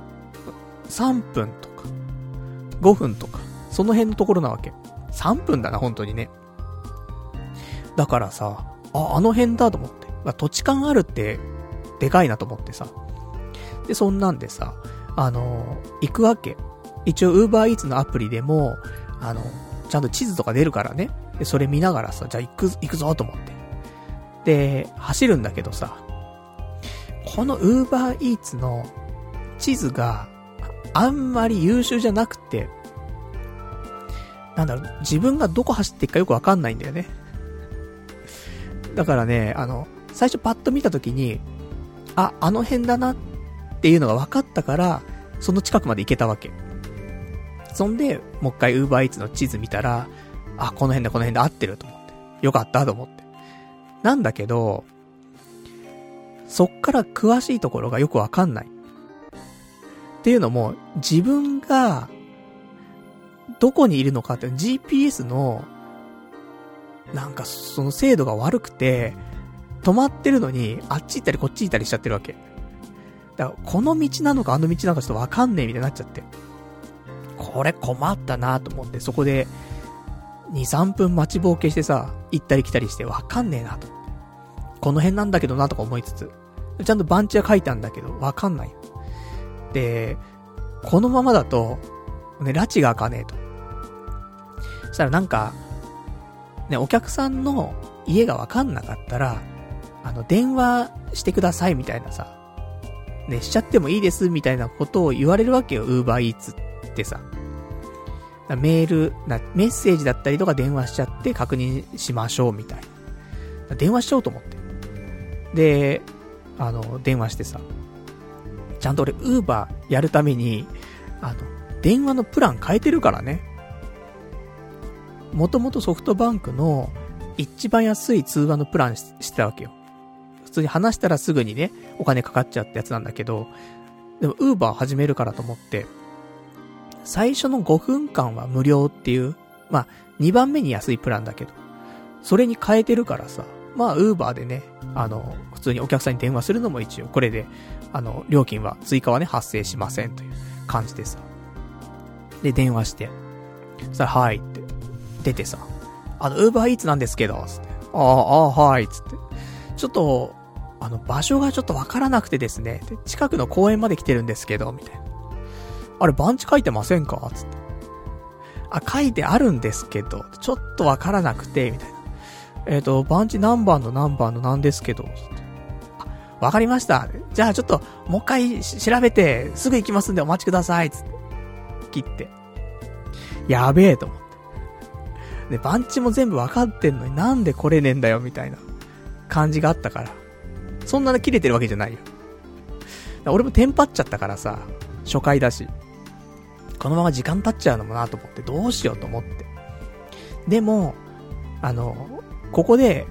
3分とか、5分とか、その辺のところなわけ。3分だな、本当にね。だからさ、あの辺だと思って。まあ、土地勘あるって、でかいなと思ってさ。で、そんなんでさ、行くわけ。一応 Uber Eats のアプリでも、ちゃんと地図とか出るからね。で、それ見ながらさ、じゃあ行くぞと思って。で、走るんだけどさ、この Uber Eats の地図があんまり優秀じゃなくて、なんだろう、自分がどこ走っていくかよくわかんないんだよね。だからね、最初パッと見たときに、あの辺だなっていうのが分かったから、その近くまで行けたわけ。そんで、もう一回 Uber Eats の地図見たら、あ、この辺で合ってると思って。よかったと思って。なんだけど、そっから詳しいところがよくわかんない。っていうのも、自分が、どこにいるのかって、GPS の、なんかその精度が悪くて、止まってるのに、あっち行ったりこっち行ったりしちゃってるわけ。だから、この道なのかあの道なのかちょっとわかんねえみたいになっちゃって。これ困ったなと思って、そこで、2、3分待ちぼうけしてさ、行ったり来たりしてわかんねえなと。この辺なんだけどなとか思いつつ、ちゃんと番地は書いたんだけど、わかんない。で、このままだと、ね、拉致が開かねえと。そしたらなんか、ね、お客さんの家がわかんなかったら、電話してくださいみたいなさ、ね、しちゃってもいいですみたいなことを言われるわけよ、Uber Eats ってさ。メッセージだったりとか電話しちゃって確認しましょうみたいな。電話しようと思って。で、電話してさ、ちゃんと俺 Uber やるために、電話のプラン変えてるからね。もともとソフトバンクの一番安い通話のプランしてたわけよ。普通に話したらすぐにね、お金かかっちゃったやつなんだけど、でも Uber 始めるからと思って、最初の5分間は無料っていう、まあ、2番目に安いプランだけど、それに変えてるからさ、まあ、Uber でね、普通にお客さんに電話するのも一応、これで、料金は、追加はね、発生しませんという感じでさ。で、電話して、そしたら、はいって、出てさ、Uber Eats なんですけど、つって、はい、つって、ちょっと、場所がちょっとわからなくてですね、近くの公園まで来てるんですけど、みたいな。あれ、番地書いてませんかつって。書いてあるんですけど、ちょっとわからなくて、みたいな。番地何番の何ですけど、つって。わかりました。じゃあちょっと、もう一回調べて、すぐ行きますんでお待ちください、つって。切って。やべえと思って。で、番地も全部わかってんのになんで来れねえんだよ、みたいな感じがあったから。そんなの切れてるわけじゃないよ。俺もテンパっちゃったからさ、初回だし。このまま時間経っちゃうのもなと思って、どうしようと思って。でも、ここで、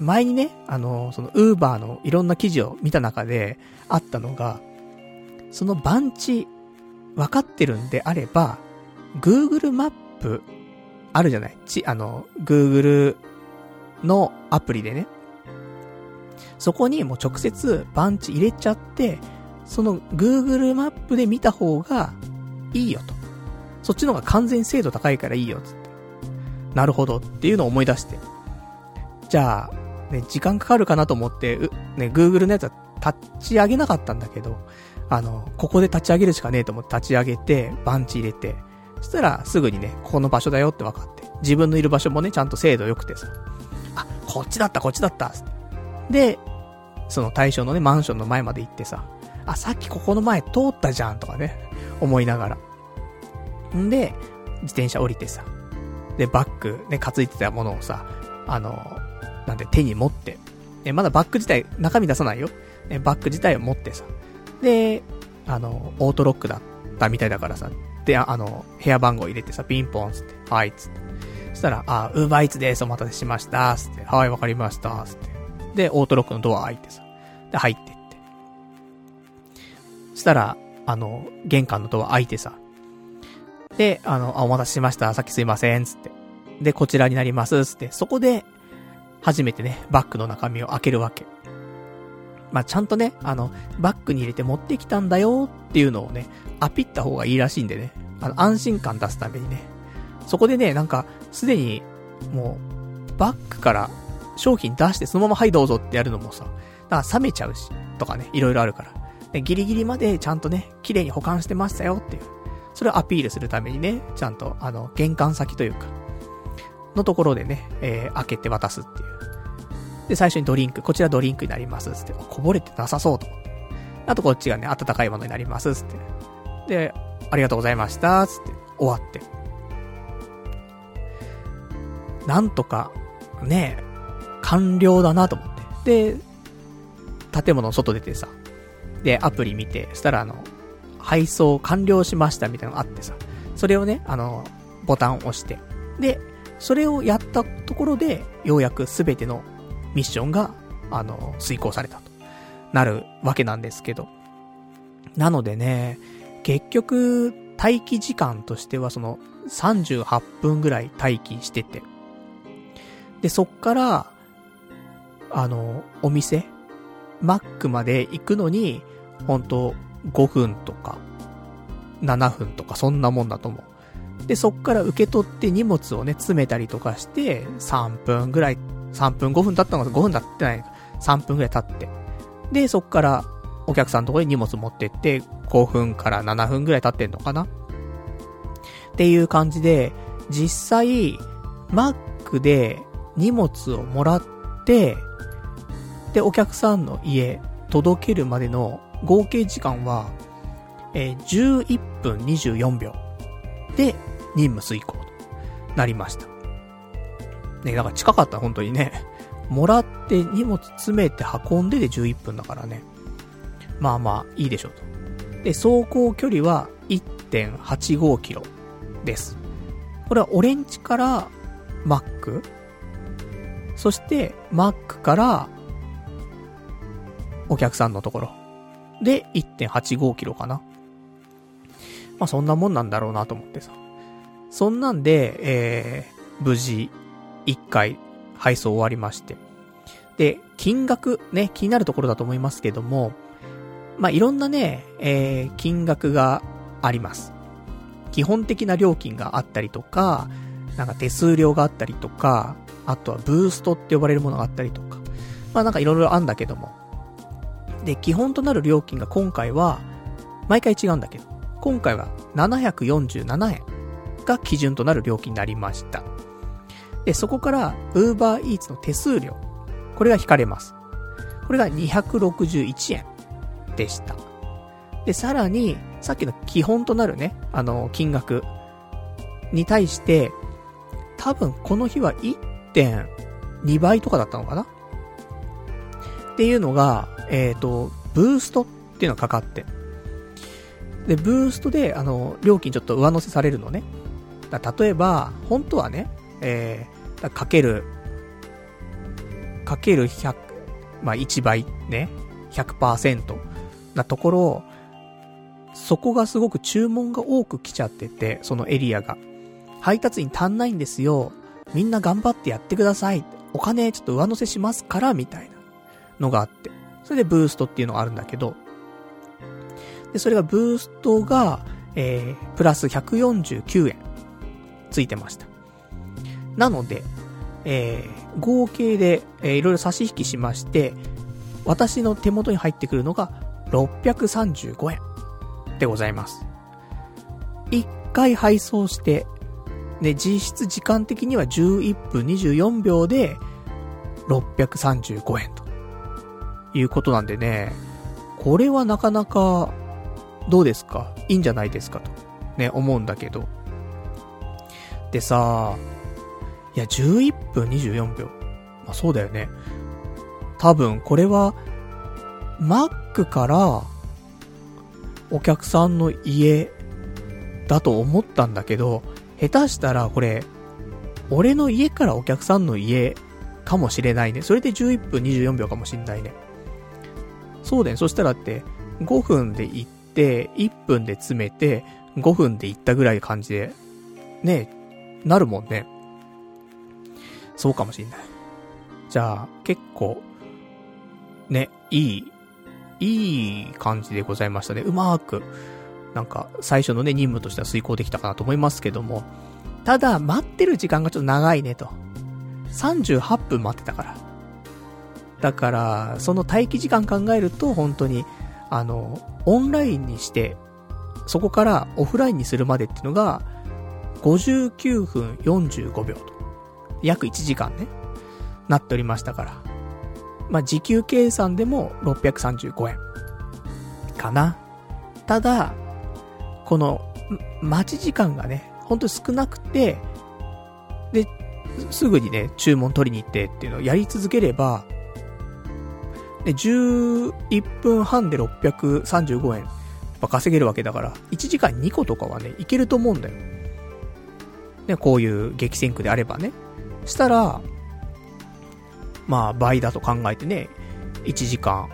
前にね、そのウーバーのいろんな記事を見た中であったのが、その番地分かってるんであれば、Google マップあるじゃない。Google のアプリでね。そこにもう直接番地入れちゃって、その Google マップで見た方がいいよと。そっちの方が完全精度高いからいいよつって。なるほどっていうのを思い出して。じゃあ、ね、時間かかるかなと思って、ね、Google のやつは立ち上げなかったんだけど、ここで立ち上げるしかねえと思って立ち上げて、番地入れて、そしたらすぐにね、ここの場所だよって分かって、自分のいる場所もね、ちゃんと精度良くてさ、あ、こっちだった。で、その対象のね、マンションの前まで行ってさ、あ、さっきここの前通ったじゃんとかね、思いながら。んで、自転車降りてさ、で、バッグね、担いでたものをさ、なんで手に持って、まだバッグ自体、中身出さないよ。バッグ自体を持ってさ、で、オートロックだったみたいだからさ、で、部屋番号入れてさ、ピンポンつって、はい、つって。そしたら、あ、ウーバーイーツです、お待たせしました、つって、はい、わかりました、つって。で、オートロックのドア開いてさ、で、入ってって。そしたら、玄関のドア開いてさ、で、お待たせしました、さっきすいません、つって。で、こちらになります、つって。そこで、初めてね、バッグの中身を開けるわけ。まあ、ちゃんとね、バッグに入れて持ってきたんだよっていうのをね、アピった方がいいらしいんでね、安心感出すためにね。そこでね、なんか、すでに、もう、バッグから商品出してそのままはいどうぞってやるのもさ、だから冷めちゃうし、とかね、いろいろあるから。で、ギリギリまでちゃんとね、綺麗に保管してましたよっていう。それをアピールするためにね、ちゃんと、玄関先というか、のところでね、開けて渡すっていう。で、最初にドリンク、こちらドリンクになります、つって。こぼれてなさそうと。あとこっちがね、温かいものになります、つって。で、ありがとうございました、つって。終わって。なんとか、ね、完了だなと思って。で、建物の外出てさ。で、アプリ見て、したら配送完了しましたみたいなのがあってさ。それをね、ボタンを押して。で、それをやったところで、ようやくすべてのミッションが、遂行されたとなるわけなんですけど。なのでね、結局、待機時間としては38分ぐらい待機してて。で、そっから、お店、マックまで行くのに、ほんと5分とか、7分とかそんなもんだと思う。で、そっから受け取って荷物をね、詰めたりとかして、3分ぐらい、3分5分経ったのか5分経ってないのか、3分ぐらい経って。で、そっからお客さんのところに荷物持ってって、5分から7分ぐらい経ってんのかなっていう感じで、実際、マックで荷物をもらって、で、お客さんの家、届けるまでの合計時間は、11分24秒で任務遂行となりました。ね、だから近かった本当にね。もらって荷物詰めて運んでで11分だからね。まあまあいいでしょうと。で、走行距離は 1.85 キロです。これはオレンジからマック、そしてマックからお客さんのところで 1.85 キロかな。まあそんなもんなんだろうなと思ってさ。そんなんで、無事1回配送終わりまして。で、金額ね、気になるところだと思いますけども、まあいろんなね、金額があります。基本的な料金があったりとか、なんか手数料があったりとか、あとはブーストって呼ばれるものがあったりとか、まあなんかいろいろあんだけども。で、基本となる料金が今回は、毎回違うんだけど、今回は747円が基準となる料金になりました。で、そこから、Uber Eats の手数料。これが引かれます。これが261円でした。で、さらに、さっきの基本となるね、金額に対して、多分この日は 1.2 倍とかだったのかなっていうのが、ブーストっていうのがかかって。で、ブーストで、料金ちょっと上乗せされるのね。例えば、本当はね、かけるかける100、まあ1倍ね、100% なところ、そこがすごく注文が多く来ちゃってて、そのエリアが。配達員足んないんですよ。みんな頑張ってやってください。お金ちょっと上乗せしますから、みたいなのがあって。それでブーストっていうのがあるんだけど、で、それがブーストが、プラス149円ついてました。なので、合計で、いろいろ差し引きしまして、私の手元に入ってくるのが635円でございます。1回配送して、ね、実質時間的には11分24秒で635円ということなんでね、これはなかなかどうですか？いいんじゃないですかとね、思うんだけど。でさ、いや11分24秒。まあそうだよね。多分これはマックからお客さんの家だと思ったんだけど、下手したらこれ俺の家からお客さんの家かもしれないね。それで11分24秒かもしんないね。そうだよね。そしたらって5分で行って1分で詰めて5分で行ったぐらい感じでね、なるもんね。そうかもしんない。じゃあ結構ね、いい感じでございましたね。うまーくなんか最初のね任務としては遂行できたかなと思いますけども、ただ待ってる時間がちょっと長いねと。38分待ってたから。だからその待機時間考えると本当にオンラインにしてそこからオフラインにするまでっていうのが59分45秒と約1時間ねなっておりましたから、まあ時給計算でも635円かな。ただこの待ち時間がねほんと少なくて、ですぐにね注文取りに行ってっていうのをやり続ければで11分半で635円稼げるわけだから、1時間2個とかはねいけると思うんだよね。こういう激戦区であればね。したらまあ倍だと考えてね、1時間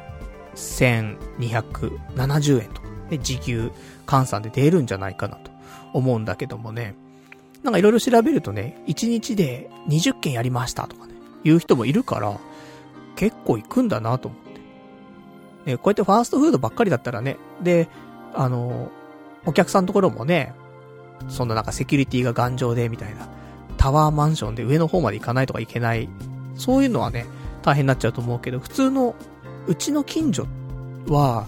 1270円とかね、時給換算で出るんじゃないかなと思うんだけどもね。なんかいろいろ調べるとね、1日で20件やりましたとかね、いう人もいるから、結構行くんだなと思って。ね、こうやってファーストフードばっかりだったらね、で、お客さんのところもね、そんななんかセキュリティが頑丈でみたいな、タワーマンションで上の方まで行かないとかいけない、そういうのはね、大変になっちゃうと思うけど、普通の、うちの近所は、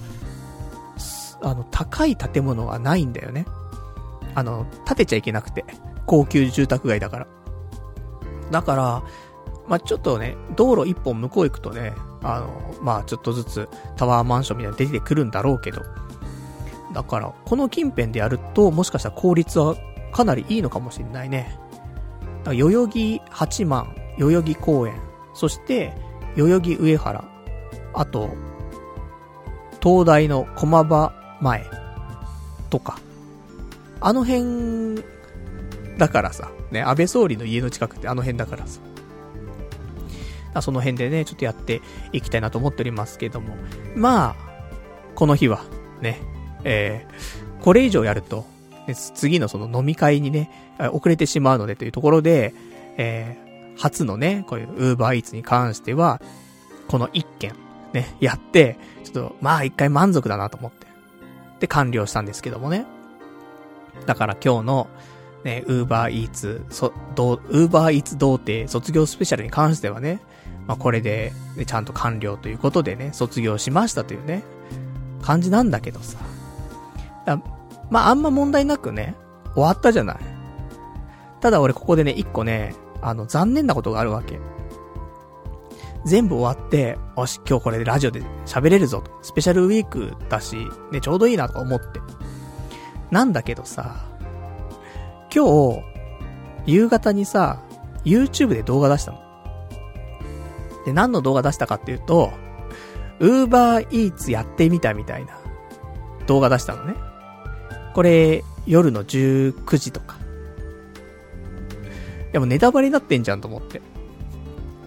高い建物はないんだよね。建てちゃいけなくて。高級住宅街だから。だから、まあ、ちょっとね、道路一本向こう行くとね、まあ、ちょっとずつタワーマンションみたいなの出てくるんだろうけど。だから、この近辺でやると、もしかしたら効率はかなりいいのかもしれないね。代々木八幡、代々木公園、そして、代々木上原、あと、東大の駒場前とか、あの辺だからさ、ね、安倍総理の家の近くってあの辺だからさ、その辺でね、ちょっとやっていきたいなと思っておりますけども、まあ、この日はね、これ以上やると、ね、次のその飲み会にね、遅れてしまうのでというところで、初のね、こういう Uber Eats に関しては、この1件ね、やって、ちょっと、まあ一回満足だなと思って。で、完了したんですけどもね。だから今日の、ね、Uber Eats 童貞卒業スペシャルに関してはね、まあこれで、ね、ちゃんと完了ということでね、卒業しましたというね、感じなんだけどさ。まああんま問題なくね、終わったじゃない。ただ俺ここでね、一個ね、残念なことがあるわけ。全部終わって、よし、今日これでラジオで喋れるぞと。スペシャルウィークだし、ね、ちょうどいいなとか思って。なんだけどさ、今日、夕方にさ、YouTube で動画出したの。で、何の動画出したかっていうと、Uber Eats やってみたみたいな動画出したのね。これ、夜の19時とか。でもネタバレになってんじゃんと思って。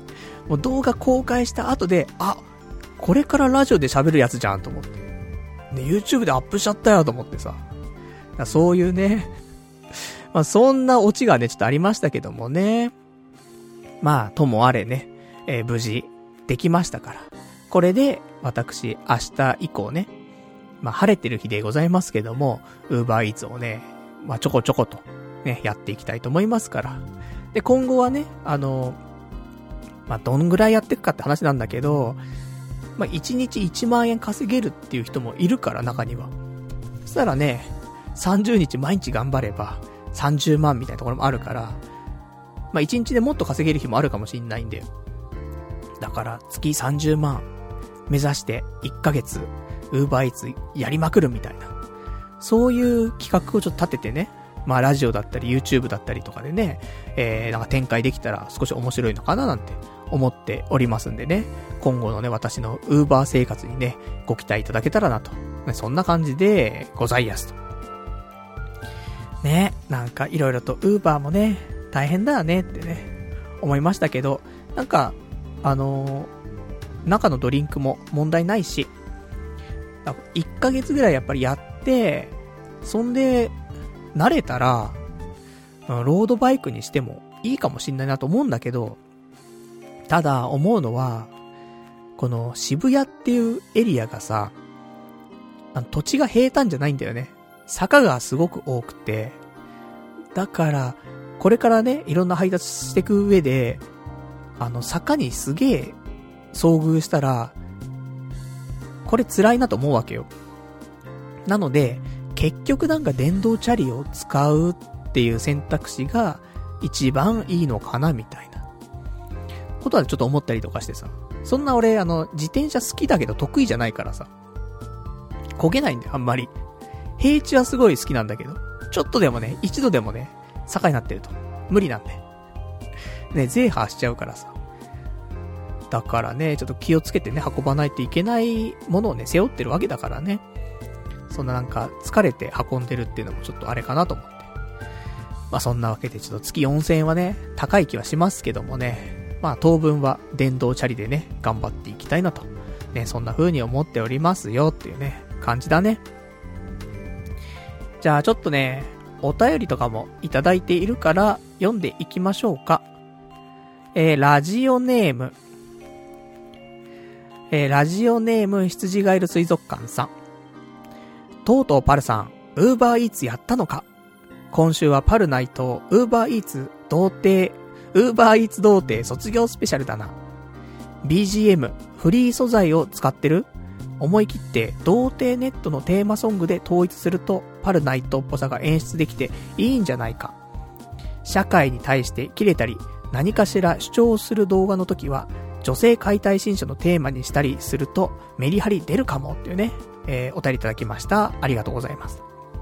もう動画公開した後で、あ、これからラジオで喋るやつじゃんと思って。で、YouTube でアップしちゃったよと思ってさ。そういうね、まあそんなオチがね、ちょっとありましたけどもね。まあ、ともあれね、無事できましたから。これで、私、明日以降ね、まあ晴れてる日でございますけども、Uber Eatsをね、まあちょこちょこと、ね、やっていきたいと思いますから。で、今後はね、まあどんぐらいやっていくかって話なんだけど、まあ1日1万円稼げるっていう人もいるから、中には。そしたらね、30日毎日頑張れば、30万みたいなところもあるから、まあ1日でもっと稼げる日もあるかもしんないんだよ。だから月30万目指して1ヶ月 Uber Eats やりまくるみたいな。そういう企画をちょっと立ててね、まあラジオだったり YouTube だったりとかでね、なんか展開できたら少し面白いのかななんて思っておりますんでね、今後のね、私の Uber 生活にね、ご期待いただけたらなと。ね、そんな感じでございやすと。ね、なんかいろいろと Uber もね、大変だよねってね、思いましたけど、なんか、中のドリンクも問題ないし、1ヶ月ぐらいやっぱりやって、そんで、慣れたら、ロードバイクにしてもいいかもしんないなと思うんだけど、ただ思うのは、この渋谷っていうエリアがさ、土地が平坦じゃないんだよね。坂がすごく多くて、だから、これからね、いろんな配達していく上で、坂にすげえ遭遇したら、これ辛いなと思うわけよ。なので、結局なんか電動チャリを使うっていう選択肢が一番いいのかなみたいなことはちょっと思ったりとかしてさ。そんな俺、自転車好きだけど得意じゃないからさ。焦げないんだよ、あんまり。平地はすごい好きなんだけど、ちょっとでもね、一度でもね、坂になってると無理なんで。ね、ゼーハーしちゃうからさ。だからね、ちょっと気をつけてね、運ばないといけないものをね、背負ってるわけだからね。そんななんか、疲れて運んでるっていうのもちょっとあれかなと思って。まあそんなわけで、ちょっと月4000円はね、高い気はしますけどもね。まあ当分は電動チャリでね、頑張っていきたいなと。ね、そんな風に思っておりますよっていうね、感じだね。じゃあちょっとね、お便りとかもいただいているから読んでいきましょうか。ラジオネーム羊ガエル水族館さん。とうとうパルさん、Uber Eats やったのか。今週はパルナイト Uber Eats 童貞 Uber Eats 童貞卒業スペシャルだな。BGM フリー素材を使ってる？思い切って童貞ネットのテーマソングで統一するとパルナイトっぽさが演出できていいんじゃないか。社会に対して切れたり何かしら主張する動画の時は女性解体新書のテーマにしたりするとメリハリ出るかもっていうね、お便りいただきました。ありがとうございます。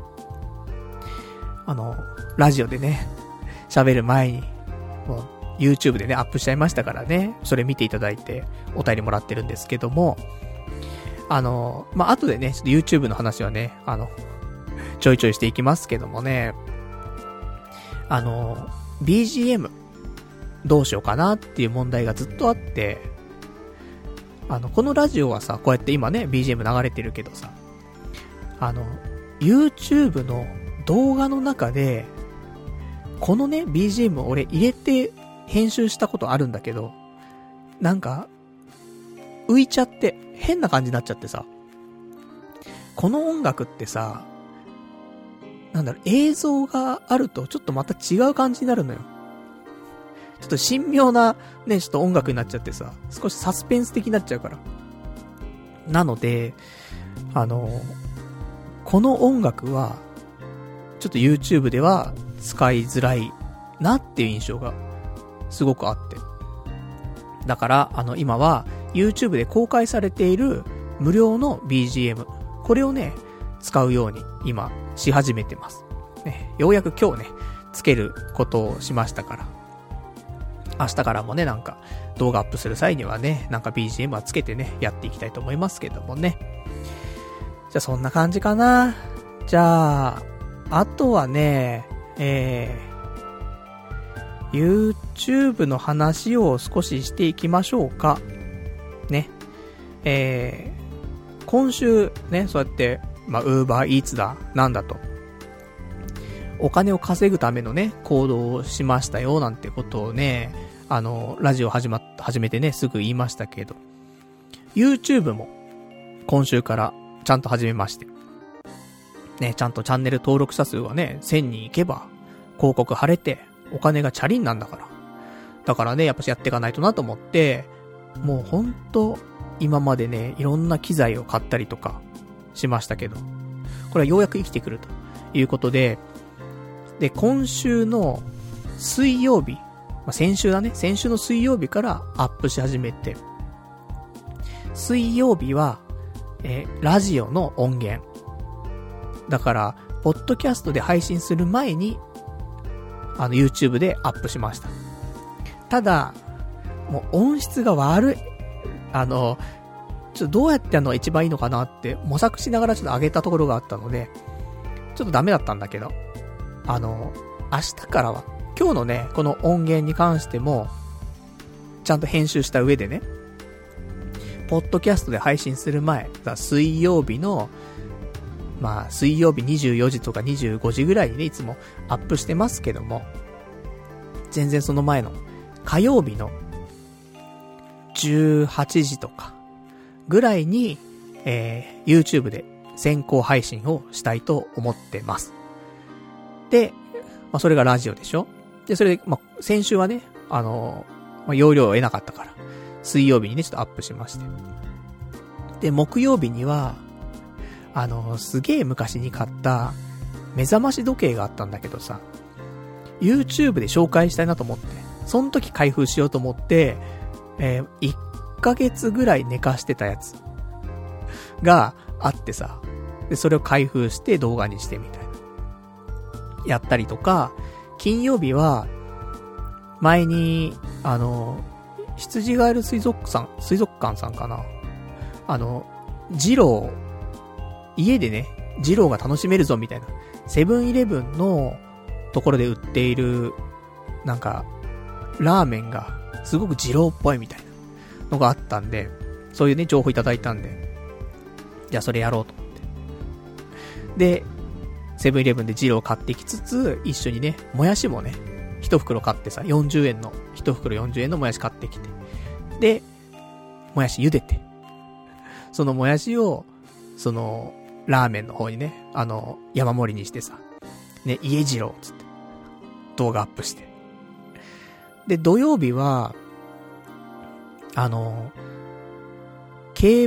ラジオでね、喋る前にもう YouTube でねアップしちゃいましたからね、それ見ていただいてお便りもらってるんですけども、まあ、後でね、ちょっと YouTube の話はね、ちょいちょいしていきますけどもね、BGM どうしようかなっていう問題がずっとあって、このラジオはさ、こうやって今ね、BGM 流れてるけどさ、YouTube の動画の中で、このね、BGM を俺入れて編集したことあるんだけど、なんか、浮いちゃって、変な感じになっちゃってさ、この音楽ってさ、なんだろう、映像があるとちょっとまた違う感じになるのよ。ちょっと神妙なね、ちょっと音楽になっちゃってさ、少しサスペンス的になっちゃうから。なので、この音楽は、ちょっと YouTube では使いづらいなっていう印象がすごくあって。だから、今は YouTube で公開されている無料の BGM、これをね、使うように今し始めてます。ね、ようやく今日ね、つけることをしましたから。明日からもね、なんか動画アップする際にはね、なんか BGM はつけてね、やっていきたいと思いますけどもね。じゃあそんな感じかな。じゃあ、あとはね、 YouTube の話を少ししていきましょうか。ね。今週ね、そうやって、Uber Eats だ、なんだと。お金を稼ぐためのね、行動をしましたよ、なんてことをね、ラジオ始めてね、すぐ言いましたけど。YouTube も、今週からちゃんと始めまして。ね、ちゃんとチャンネル登録者数はね、1000人いけば、広告貼れて、お金がチャリンなんだから。だからね、やっぱしやっていかないとなと思って、もうほんと、今までね、いろんな機材を買ったりとか、しましたけど、これはようやく生きてくるということで、で、今週の水曜日、先週の水曜日からアップし始めて、水曜日は、ラジオの音源。だから、ポッドキャストで配信する前に、YouTube でアップしました。ただ、もう音質が悪い。ちょっとどうやってやるのが一番いいのかなって模索しながらちょっと上げたところがあったので、ちょっとダメだったんだけど、明日からは、今日のね、この音源に関しても、ちゃんと編集した上でね、ポッドキャストで配信する前、水曜日の、水曜日24時とか25時ぐらいにね、いつもアップしてますけども、全然その前の火曜日の18時とかぐらいに、YouTube で先行配信をしたいと思ってます。で、それがラジオでしょ？で、それで、先週はね、容量を得なかったから、水曜日にね、ちょっとアップしまして。で、木曜日には、すげえ昔に買った目覚まし時計があったんだけどさ、YouTube で紹介したいなと思って、その時開封しようと思って、1ヶ月ぐらい寝かしてたやつがあってさ、で、それを開封して動画にしてみたいな。やったりとか、金曜日は、前に、羊ガエル水族館さんかな。ジロー、家でね、ジローが楽しめるぞみたいな。セブンイレブンのところで売っている、なんか、ラーメンがすごくジローっぽいみたいなのがあったんで、そういうね、情報いただいたんで、じゃあそれやろうと思って。で、セブンイレブンでジロー買ってきつつ、一緒にね、もやしもね、一袋買ってさ、40円の、一袋40円のもやし買ってきて。で、もやし茹でて。そのもやしを、ラーメンの方にね、山盛りにしてさ、ね、家次郎つって、動画アップして。で、土曜日は、競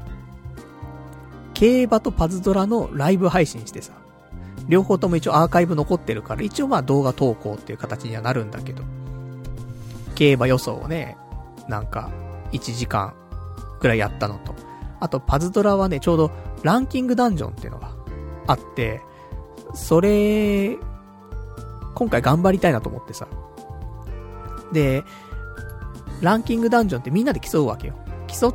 馬とパズドラのライブ配信してさ、両方とも一応アーカイブ残ってるから、一応動画投稿っていう形にはなるんだけど、競馬予想をね、なんか、1時間くらいやったのと、あとパズドラはね、ちょうどランキングダンジョンっていうのがあって、それ、今回頑張りたいなと思ってさ。で、ランキングダンジョンってみんなで競うわけよ。競って、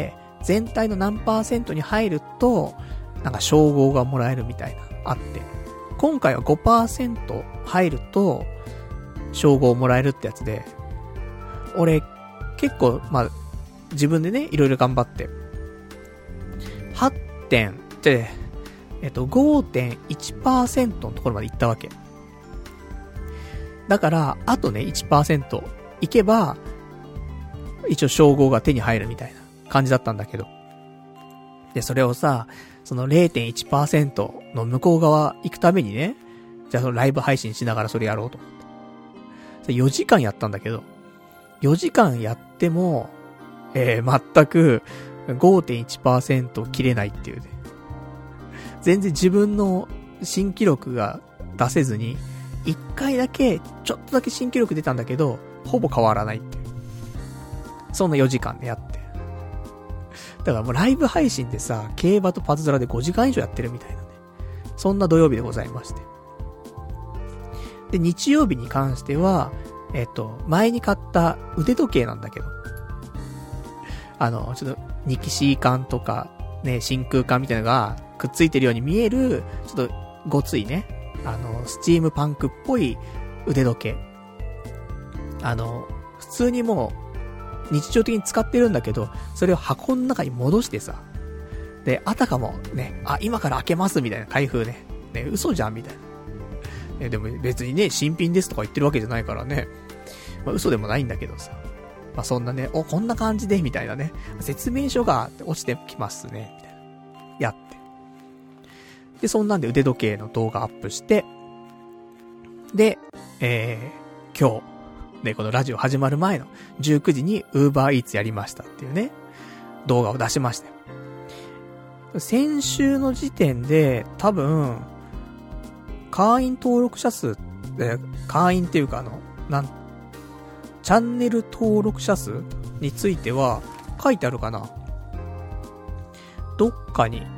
全体の何%に入ると、なんか称号がもらえるみたいな、あって。今回は 5% 入ると、称号をもらえるってやつで、俺、結構、自分でね、いろいろ頑張って、5.1% のところまで行ったわけ。だから、あとね、1% いけば、一応称号が手に入るみたいな感じだったんだけど。で、それをさ、その 0.1% の向こう側行くためにね、じゃあそのライブ配信しながらそれやろうと思って。4時間やったんだけど、4時間やっても、全く 5.1% 切れないっていうね。全然自分の新記録が出せずに、1回だけ、ちょっとだけ新記録出たんだけど、ほぼ変わらないっていう。そんな4時間でやって。だからもうライブ配信でさ、競馬とパズドラで5時間以上やってるみたいなね。そんな土曜日でございまして。で、日曜日に関しては、前に買った腕時計なんだけど、ちょっと、ニキシー管とか、ね、真空管みたいなのがくっついてるように見える、ちょっと、ごついね、スチームパンクっぽい腕時計普通にもう、日常的に使ってるんだけど、それを箱の中に戻してさ、で、あたかもね、今から開けますみたいな開封ね。ね、嘘じゃんみたいな。でも別にね、新品ですとか言ってるわけじゃないからね。まあ嘘でもないんだけどさ。まあそんなね、こんな感じで、みたいなね。説明書が落ちてきますね、みたいな。やって。で、そんなんで腕時計の動画アップして、で、今日、ね、このラジオ始まる前の19時に Uber Eats やりましたっていうね、動画を出しましたよ。先週の時点で、多分、会員登録者数、会員っていうかチャンネル登録者数については、書いてあるかな？どっかに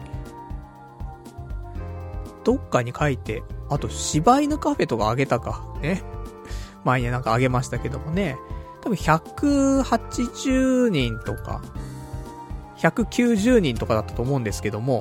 書いて、あと、柴犬カフェとかあげたか。ね。前になんかあげましたけどもね。多分180人とか、190人とかだったと思うんですけども、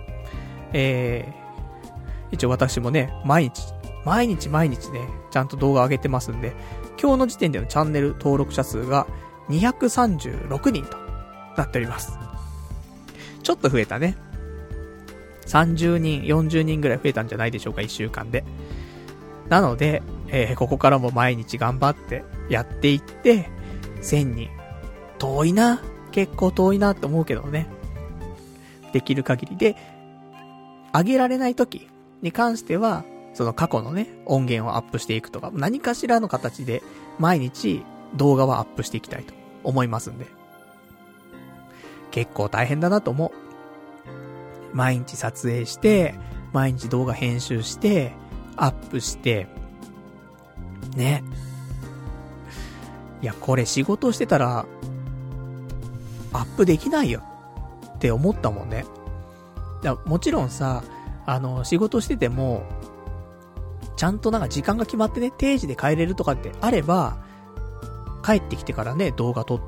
一応私もね、毎日ね、ちゃんと動画上げてますんで、今日の時点でのチャンネル登録者数が236人となっております。ちょっと増えたね。30人、40人ぐらい増えたんじゃないでしょうか、1週間で。なので、ここからも毎日頑張ってやっていって、1000人。遠いな。結構遠いなって思うけどね。できる限りで、上げられない時に関しては、その過去のね、音源をアップしていくとか、何かしらの形で毎日動画はアップしていきたいと思いますんで。結構大変だなと思う。毎日撮影して、毎日動画編集して、アップして、ね。いや、これ仕事してたら、アップできないよって思ったもんね。もちろんさ、仕事してても、ちゃんとなんか時間が決まってね、定時で帰れるとかってあれば、帰ってきてからね、動画撮って、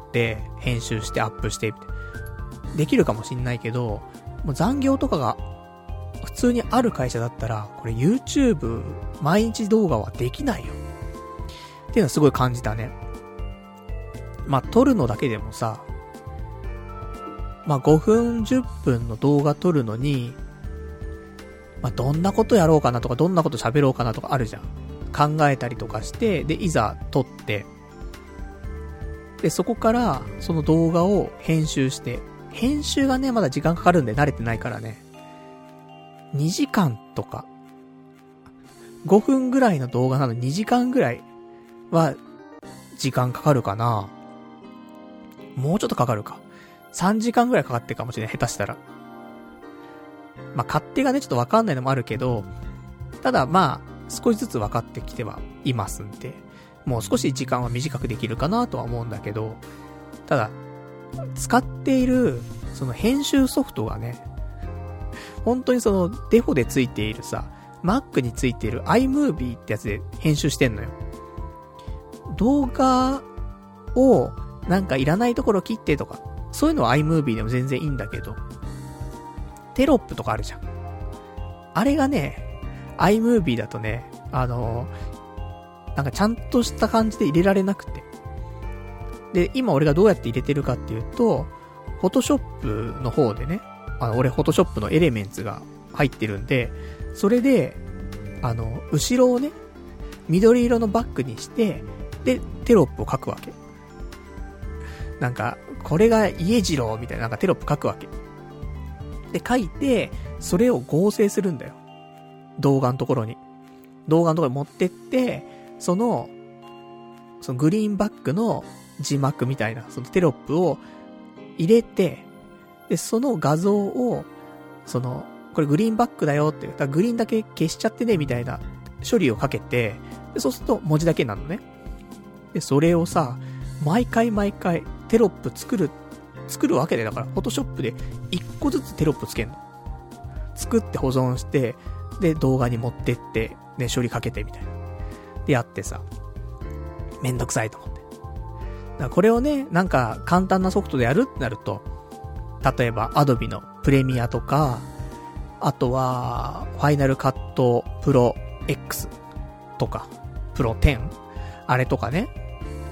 編集してアップして、できるかもしんないけど、もう残業とかが普通にある会社だったら、これ YouTube 毎日動画はできないよ。っていうのはすごい感じたね。まあ、撮るのだけでもさ、まあ、5分10分の動画撮るのに、まあ、どんなことやろうかなとか、どんなこと喋ろうかなとかあるじゃん。考えたりとかして、で、いざ撮って、で、そこから、その動画を編集して、編集がね、まだ時間かかるんで慣れてないからね。2時間とか、5分ぐらいの動画なの2時間ぐらいは、時間かかるかな。もうちょっとかかるか。3時間ぐらいかかってるかもしれない、下手したら。まあ、勝手がね、ちょっとわかんないのもあるけど、ただまあ、少しずつ分かってきてはいますんで、もう少し時間は短くできるかなとは思うんだけど、ただ、使っている、その編集ソフトがね、本当にそのデフォでついているさ、Mac についている iMovie ってやつで編集してんのよ。動画をなんかいらないところ切ってとか、そういうのは iMovie でも全然いいんだけど、テロップとかあるじゃん。あれがね、iMovie だとね、なんかちゃんとした感じで入れられなくて。で、今俺がどうやって入れてるかっていうと、Photoshop の方でね、俺 Photoshop のエレメンツが入ってるんで、それで、後ろをね、緑色のバックにして、で、テロップを書くわけ。なんか、これが家次郎みたいななんかテロップ書くわけ。で、書いて、それを合成するんだよ。動画のところに持ってって、そのグリーンバックの字幕みたいな、そのテロップを入れて、で、その画像を、これグリーンバックだよって、だからグリーンだけ消しちゃってね、みたいな処理をかけて、で、そうすると文字だけなのね。で、それをさ、毎回テロップ作るわけで、だから、フォトショップで一個ずつテロップつけんの。作って保存して、で、動画に持ってって、ね、処理かけてみたいな。で、やってさ、めんどくさいと思って。だからこれをね、なんか簡単なソフトでやるってなると、例えば Adobe のプレミアとか、あとは、Final Cut Pro X とか、Pro 10? あれとかね。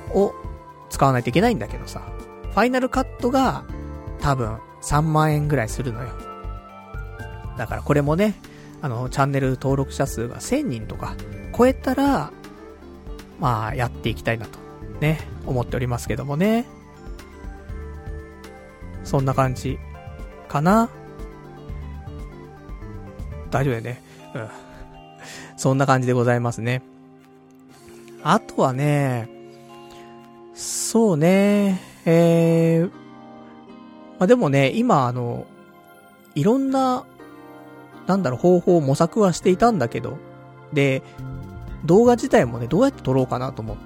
を使わないといけないんだけどさ、ファイナルカットが多分3万円ぐらいするのよ。だからこれもね、チャンネル登録者数が1000人とか超えたら、まあやっていきたいなとね、思っておりますけどもね。そんな感じかな。大丈夫だよね。うん。そんな感じでございますね。あとはね、そうね、まあ、でもね、今いろんな、方法を模索はしていたんだけど、で、動画自体もね、どうやって撮ろうかなと思って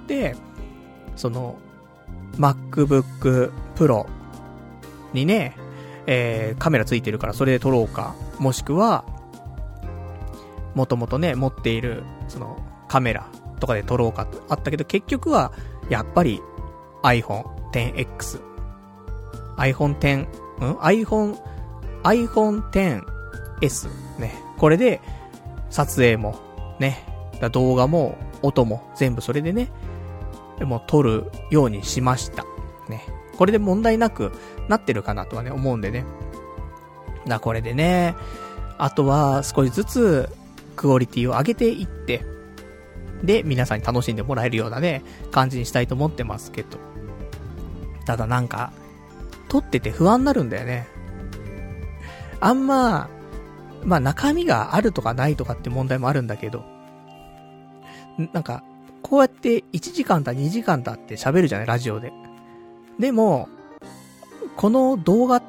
、MacBook Pro にね、カメラついてるからそれで撮ろうか、もしくは、もともとね、持っている、カメラとかで撮ろうかとあったけど、結局は、やっぱり iPhone XS ね。これで、撮影も、ね、動画も、音も、全部それでね、もう撮るようにしました。ね。これで問題なくなってるかなとはね、思うんでね。これでね、あとは少しずつ、クオリティを上げていって、で、皆さんに楽しんでもらえるようなね、感じにしたいと思ってますけど。ただ撮ってて不安になるんだよね。まあ中身があるとかないとかって問題もあるんだけど、こうやって1時間だ2時間だって喋るじゃない、ラジオで。でも、この動画って、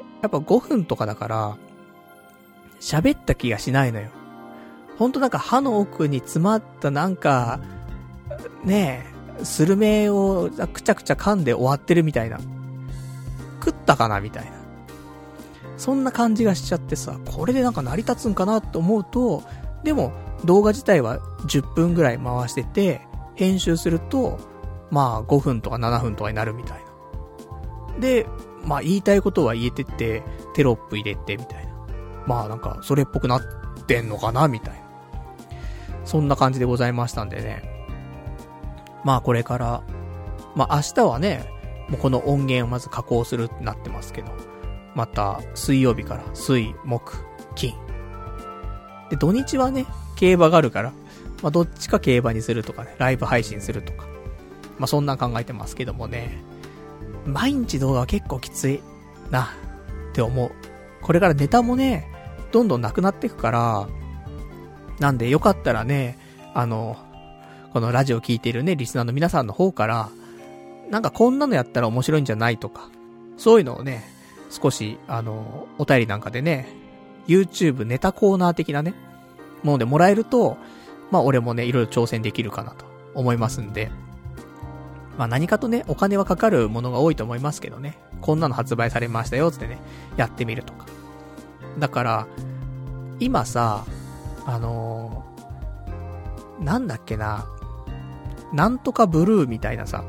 やっぱ5分とかだから、喋った気がしないのよ。ほんと歯の奥に詰まったねえ、スルメをくちゃくちゃ噛んで終わってるみたいな。食ったかなみたいな。そんな感じがしちゃってさ、これで成り立つんかなと思うと、でも動画自体は10分ぐらい回してて、編集すると、まあ5分とか7分とかになるみたいな。で、まあ言いたいことは言えてて、テロップ入れてみたいな。まあそれっぽくなってんのかなみたいな。そんな感じでございましたんでね。まあこれから、まあ明日はね、もうこの音源をまず加工するってなってますけど、また水曜日から水、木、金。で、土日はね、競馬があるから、まあどっちか競馬にするとかね、ライブ配信するとか。まあそんなん考えてますけどもね。毎日動画は結構きついなって思う。これからネタもね、どんどんなくなっていくから、なんでよかったらね、このラジオ聞いているね、リスナーの皆さんの方から、こんなのやったら面白いんじゃないとか、そういうのをね、少し、お便りなんかでね、YouTube ネタコーナー的なね、ものでもらえると、まあ俺もね、いろいろ挑戦できるかなと思いますんで、まあ何かとね、お金はかかるものが多いと思いますけどね、こんなの発売されましたよってね、やってみるとか。だから、今さ、なんだっけな、なんとかブルーみたいなさ、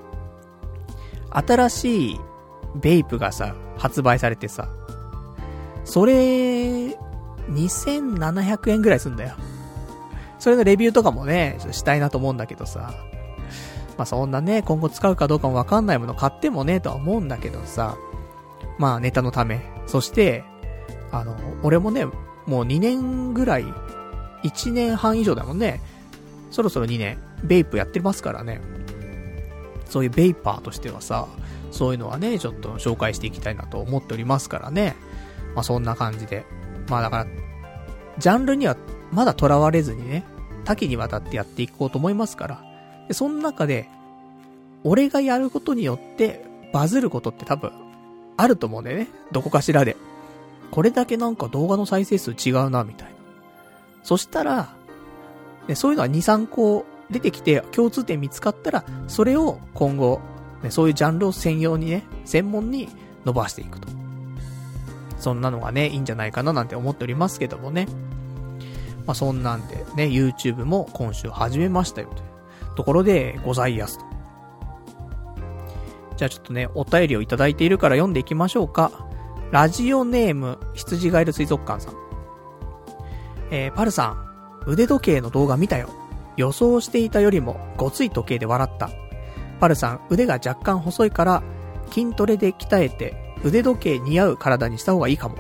新しいベイプがさ、発売されてさ、それ、2700円ぐらいすんだよ。それのレビューとかもね、ちょっとしたいなと思うんだけどさ、まあそんなね、今後使うかどうかもわかんないもの買ってもね、とは思うんだけどさ、まあネタのため、そして、俺もね、もう2年ぐらい、1年半以上だもんね。そろそろ2年、ベイプやってますからね。そういうベイパーとしてはさ、そういうのはね、ちょっと紹介していきたいなと思っておりますからね。まあそんな感じで。まあだから、ジャンルにはまだ囚われずにね、多岐にわたってやっていこうと思いますから。で、その中で、俺がやることによってバズることって多分あると思うんだよね。どこかしらで。これだけ動画の再生数違うな、みたいな。そしたら、ね、そういうのは2、3個出てきて共通点見つかったら、それを今後、ね、そういうジャンルを専門に伸ばしていくと。そんなのがね、いいんじゃないかななんて思っておりますけどもね。まあそんなんでね、YouTube も今週始めましたよというところでございやすと。じゃあちょっとね、お便りをいただいているから読んでいきましょうか。ラジオネーム、羊ガエル水族館さん。パルさん、腕時計の動画見たよ。予想していたよりもごつい時計で笑った。 パルさん、腕が若干細いから、筋トレで鍛えて、腕時計似合う体にした方がいいかも。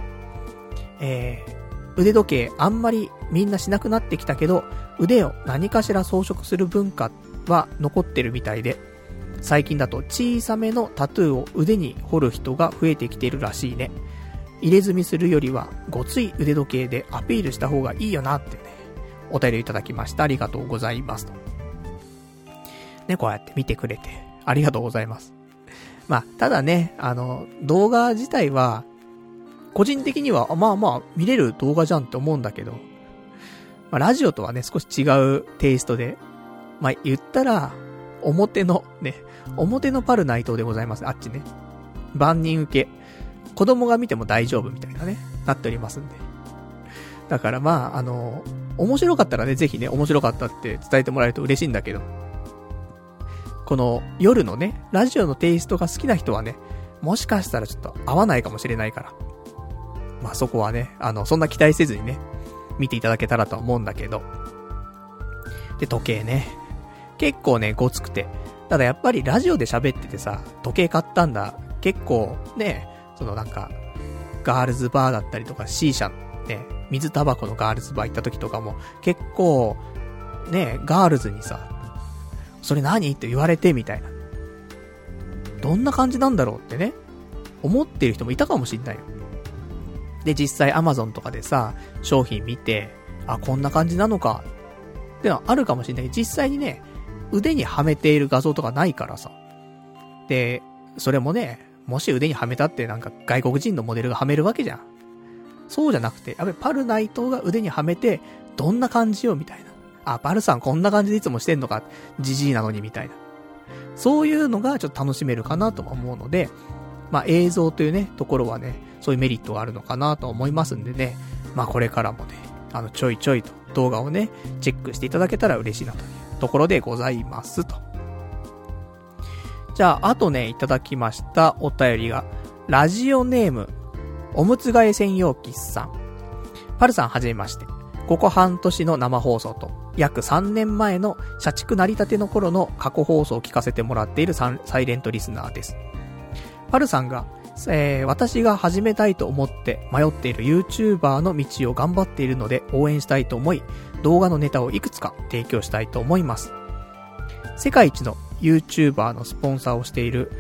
腕時計あんまりみんなしなくなってきたけど、腕を何かしら装飾する文化は残ってるみたいで、最近だと小さめのタトゥーを腕に彫る人が増えてきているらしいね。入れ墨するよりはごつい腕時計でアピールした方がいいよなってね、お便りいただきました。ありがとうございますと。ね、こうやって見てくれてありがとうございます。まあ、ただね、動画自体は個人的にはまあまあ見れる動画じゃんって思うんだけど、まあ、ラジオとはね少し違うテイストで、まあ言ったら表のパル内藤でございます。あっちね、万人受け、子供が見ても大丈夫みたいなねなっておりますんで、だからまあ面白かったらね、ぜひね面白かったって伝えてもらえると嬉しいんだけど、この夜のねラジオのテイストが好きな人はね、もしかしたらちょっと合わないかもしれないから、まあそこはねそんな期待せずにね見ていただけたらと思うんだけど。で、時計ね、結構ねごつくて、ただやっぱりラジオで喋っててさ、時計買ったんだ、結構ね、そのなんかガールズバーだったりとか C 社ね、水タバコのガールズバー行った時とかも結構ね、ガールズにさ、それ何って言われてみたいな、どんな感じなんだろうってね思ってる人もいたかもしんないよ。で、実際 Amazon とかでさ商品見て、あ、こんな感じなのかってのはあるかもしんないけど、実際にね腕にはめている画像とかないからさ。で、それもね、もし腕にはめたってなんか外国人のモデルがはめるわけじゃん。そうじゃなくて、やっぱりパル内藤が腕にはめてどんな感じよみたいな。あ、パルさんこんな感じでいつもしてんのか、ジジイなのにみたいな。そういうのがちょっと楽しめるかなと思うので、まあ映像というねところはね、そういうメリットがあるのかなと思いますんでね、まあこれからもねちょいちょいと動画をねチェックしていただけたら嬉しいなというところでございますと。じゃああとねいただきましたお便りが、ラジオネームおむつ替え専用機さん。パルさんはじめまして。ここ半年の生放送と約3年前の社畜成り立ての頃の過去放送を聞かせてもらっているサイレントリスナーです。パルさんが、私が始めたいと思って迷っている YouTuber の道を頑張っているので応援したいと思い、動画のネタをいくつか提供したいと思います。世界一の YouTuber のスポンサーをしている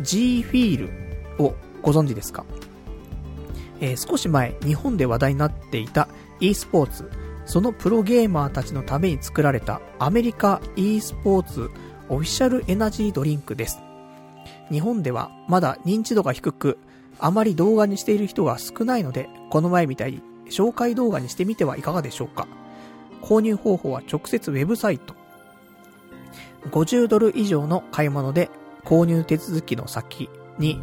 G フィールをご存知ですか？少し前日本で話題になっていた e スポーツ、そのプロゲーマーたちのために作られたアメリカ e スポーツオフィシャルエナジードリンクです。日本ではまだ認知度が低く、あまり動画にしている人が少ないので、この前みたいに紹介動画にしてみてはいかがでしょうか。購入方法は直接ウェブサイト。$50以上の買い物で購入手続きの先に、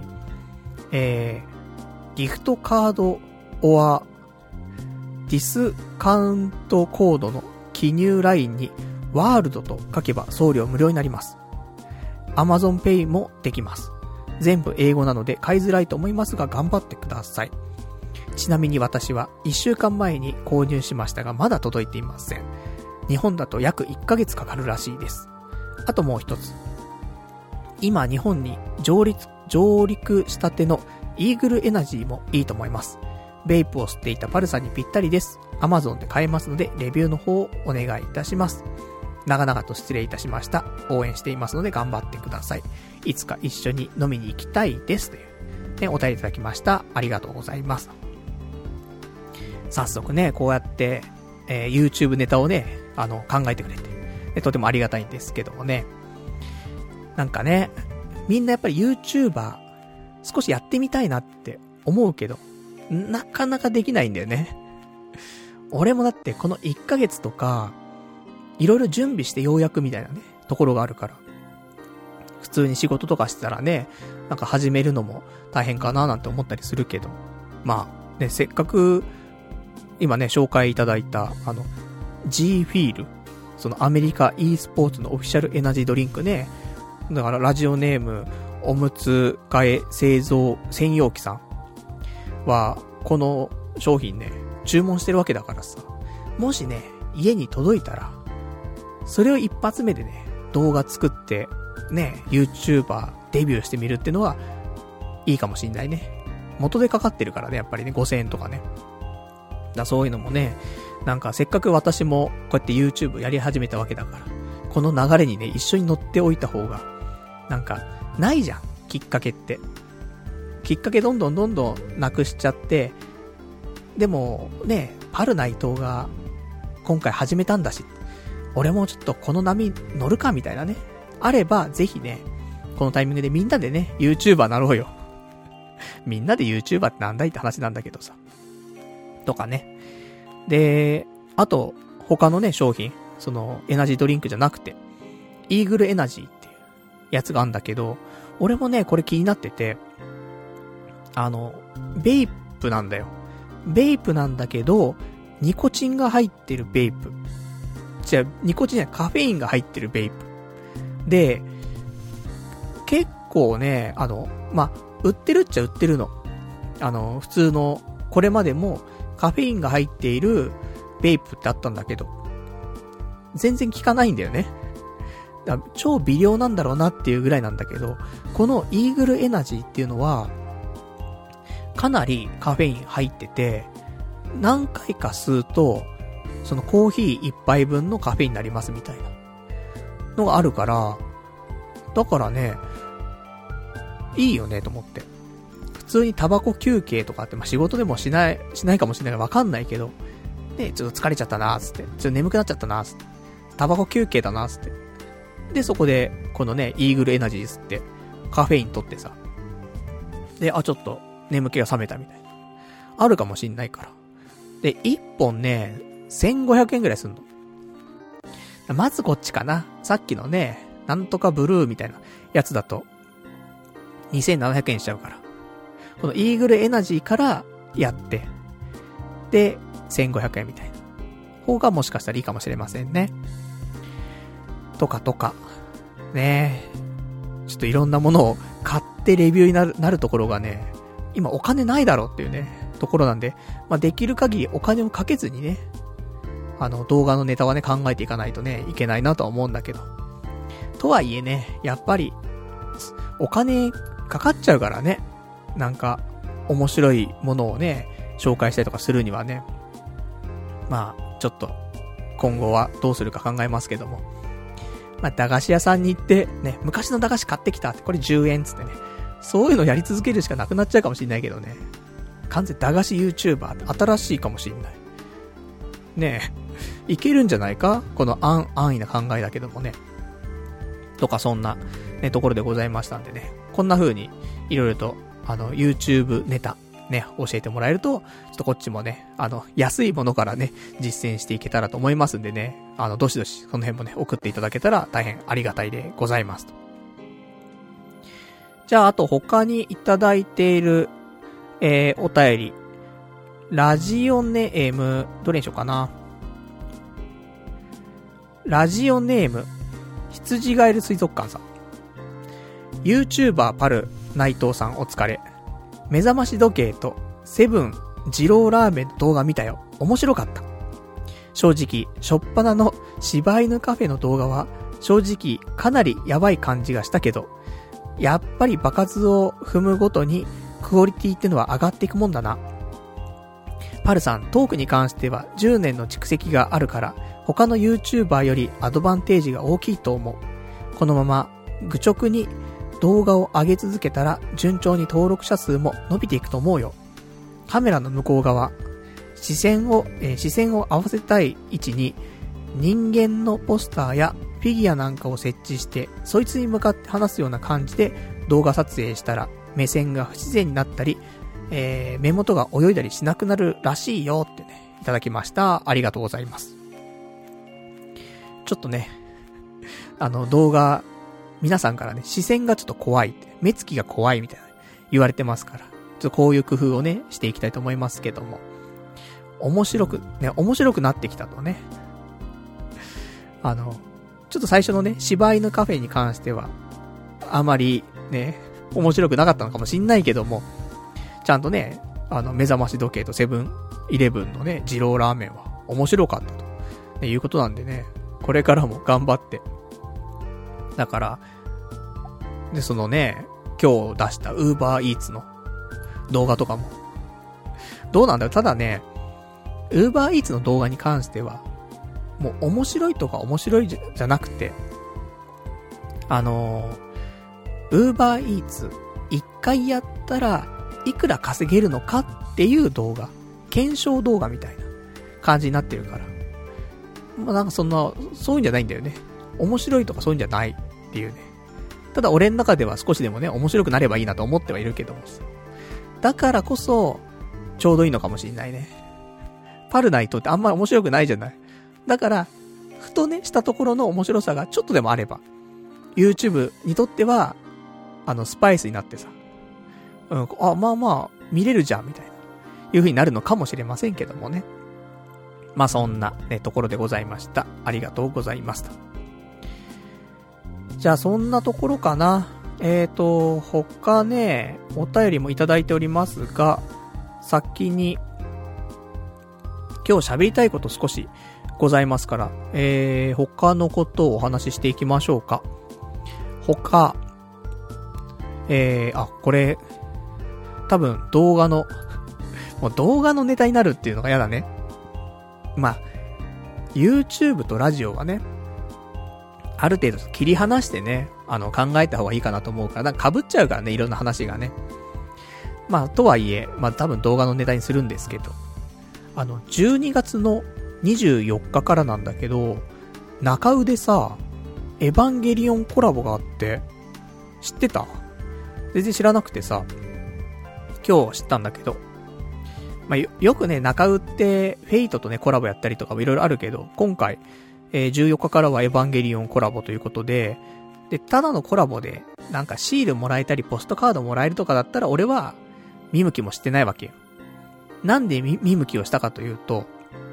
ギフトカードオアディスカウントコードの記入ラインにワールドと書けば送料無料になります。Amazon Pay もできます。全部英語なので買いづらいと思いますが頑張ってください。ちなみに私は1週間前に購入しましたがまだ届いていません。日本だと約1ヶ月かかるらしいです。あともう一つ。今日本に上陸したてのイーグルエナジーもいいと思います。ベイプを吸っていたパルさんにぴったりです。Amazon で買えますのでレビューの方をお願いいたします。長々と失礼いたしました。応援していますので頑張ってください。いつか一緒に飲みに行きたいですという、ね、お便りいただきました。ありがとうございます。早速ね、こうやって、YouTube ネタをね、考えてくれて、とてもありがたいんですけどもね。なんかね、みんなやっぱり YouTuber 少しやってみたいなって思うけど、なかなかできないんだよね。俺もだってこの1ヶ月とか、いろいろ準備してようやくみたいなね、ところがあるから。普通に仕事とかしてたらね、なんか始めるのも大変かななんて思ったりするけど。まあ、ね、せっかく、今ね、紹介いただいた、G フィール、そのアメリカ e スポーツのオフィシャルエナジードリンクね。だからラジオネーム、おむつ替え製造専用機さんは、この商品ね、注文してるわけだからさ。もしね、家に届いたら、それを一発目でね、動画作ってね、YouTuber デビューしてみるっていうのはいいかもしんないね。元でかかってるからね、やっぱりね、5000円とかね。そういうのもね、なんかせっかく私もこうやって YouTube やり始めたわけだから、この流れにね、一緒に乗っておいた方が、なんか、ないじゃん、きっかけって。きっかけどんどんなくしちゃって、でも、ね、パルナイトが今回始めたんだし、俺もちょっとこの波乗るかみたいなね、あれば、ぜひね、このタイミングでみんなでね、YouTuber なろうよ。みんなで YouTuber ってなんだいって話なんだけどさ。とかね。で、あと、他のね、商品、その、エナジードリンクじゃなくて、イーグルエナジーっていうやつがあるんだけど、俺もね、これ気になってて、ベイプなんだよ。ベイプなんだけど、ニコチンが入ってるベイプ。ニコチンじゃない、カフェインが入ってるベイプ。で、結構ね、売ってるっちゃ売ってるの。普通の、これまでもカフェインが入っているベイプってあったんだけど、全然効かないんだよね。超微量なんだろうなっていうぐらいなんだけど、このイーグルエナジーっていうのは、かなりカフェイン入ってて、何回か吸うと、そのコーヒー一杯分のカフェインになりますみたいなのがあるから、だからね、いいよねと思って。普通にタバコ休憩とかって、仕事でもしないかもしれないからわかんないけど、ね、ちょっと疲れちゃったなーつって、ちょっと眠くなっちゃったなーつって、タバコ休憩だなーつって。で、そこで、このね、イーグルエナジー吸って、カフェイン取ってさ。で、ちょっと、眠気が覚めたみたいな。あるかもしんないから。で、1本ね、1500円ぐらいすんの。まずこっちかな。さっきのね、なんとかブルーみたいなやつだと、2700円しちゃうから。このイーグルエナジーからやって、で、1500円みたいな方がもしかしたらいいかもしれませんね。とか。ねえ。ちょっといろんなものを買ってレビューになるところがね、今お金ないだろうっていうね、ところなんで、できる限りお金をかけずにね、動画のネタはね、考えていかないとね、いけないなとは思うんだけど。とはいえね、やっぱり、お金かかっちゃうからね、なんか、面白いものをね、紹介したりとかするにはね、ちょっと、今後はどうするか考えますけども。駄菓子屋さんに行って、ね、昔の駄菓子買ってきたって、これ10円つってね、そういうのやり続けるしかなくなっちゃうかもしれないけどね。完全駄菓子 YouTuber って新しいかもしれない。ねえ、いけるんじゃないかこの安易な考えだけどもね。とかそんな、ね、ところでございましたんでね。こんな風に、いろいろと、YouTube ネタ、ね、教えてもらえると、ちょっとこっちもね、安いものからね、実践していけたらと思いますんでね、どしどし、その辺もね、送っていただけたら大変ありがたいでございますと。じゃあ、あと他にいただいている、お便り。ラジオネーム、どれにしようかな。ラジオネーム、羊ガエル水族館さん。YouTuber パル内藤さんお疲れ。目覚まし時計とセブン二郎ラーメンの動画見たよ。面白かった。正直、しょっぱなの柴犬カフェの動画は正直かなりやばい感じがしたけど、やっぱり場数を踏むごとにクオリティってのは上がっていくもんだな。パルさん、トークに関しては10年の蓄積があるから他の YouTuber よりアドバンテージが大きいと思う。このまま愚直に動画を上げ続けたら順調に登録者数も伸びていくと思うよ。カメラの向こう側、視線を合わせたい位置に人間のポスターやフィギュアなんかを設置してそいつに向かって話すような感じで動画撮影したら目線が不自然になったり、目元が泳いだりしなくなるらしいよってね、いただきました。ありがとうございます。ちょっとね、動画皆さんからね、視線がちょっと怖いって、目つきが怖いみたいな言われてますから、ちょっとこういう工夫をね、していきたいと思いますけども。面白くなってきたとね。ちょっと最初のね、柴犬カフェに関しては、あまりね、面白くなかったのかもしんないけども、ちゃんとね、目覚まし時計とセブンイレブンのね、二郎ラーメンは面白かったと、ね、いうことなんでね、これからも頑張って。だから、 で、そのね、今日出した Uber Eats の動画とかも。どうなんだよ。ただね、Uber Eats の動画に関しては、もう面白いとか面白いじゃなくて、Uber Eats 一回やったらいくら稼げるのかっていう動画、検証動画みたいな感じになってるから。まあなんかそういうんじゃないんだよね。面白いとかそういうんじゃないっていうね。ただ俺の中では少しでもね、面白くなればいいなと思ってはいるけども。だからこそ、ちょうどいいのかもしれないね。パルナイトってあんまり面白くないじゃない。だから、ふとね、したところの面白さがちょっとでもあれば、YouTube にとっては、スパイスになってさ、まあまあ、見れるじゃん、みたいな、いう風になるのかもしれませんけどもね。まあそんな、ね、ところでございました。ありがとうございますと。じゃあそんなところかな。他ね、お便りもいただいておりますが、先に、今日喋りたいこと少しございますから、他のことをお話ししていきましょうか。他、これ、多分動画の、もう動画のネタになるっていうのが嫌だね。まあ、YouTube とラジオはね、ある程度切り離してね、考えた方がいいかなと思うから、なんか被っちゃうからね、いろんな話がね。まあ、とはいえ、まあ多分動画のネタにするんですけど、12月の24日からなんだけど、中尾でさ、エヴァンゲリオンコラボがあって、知ってた？全然知らなくてさ、今日知ったんだけど、まあ、よくね、中尾って、フェイトとね、コラボやったりとかもいろいろあるけど、今回、14日からはエヴァンゲリオンコラボということで、ただのコラボで、なんかシールもらえたり、ポストカードもらえるとかだったら、俺は、見向きもしてないわけよ。なんで見向きをしたかというと、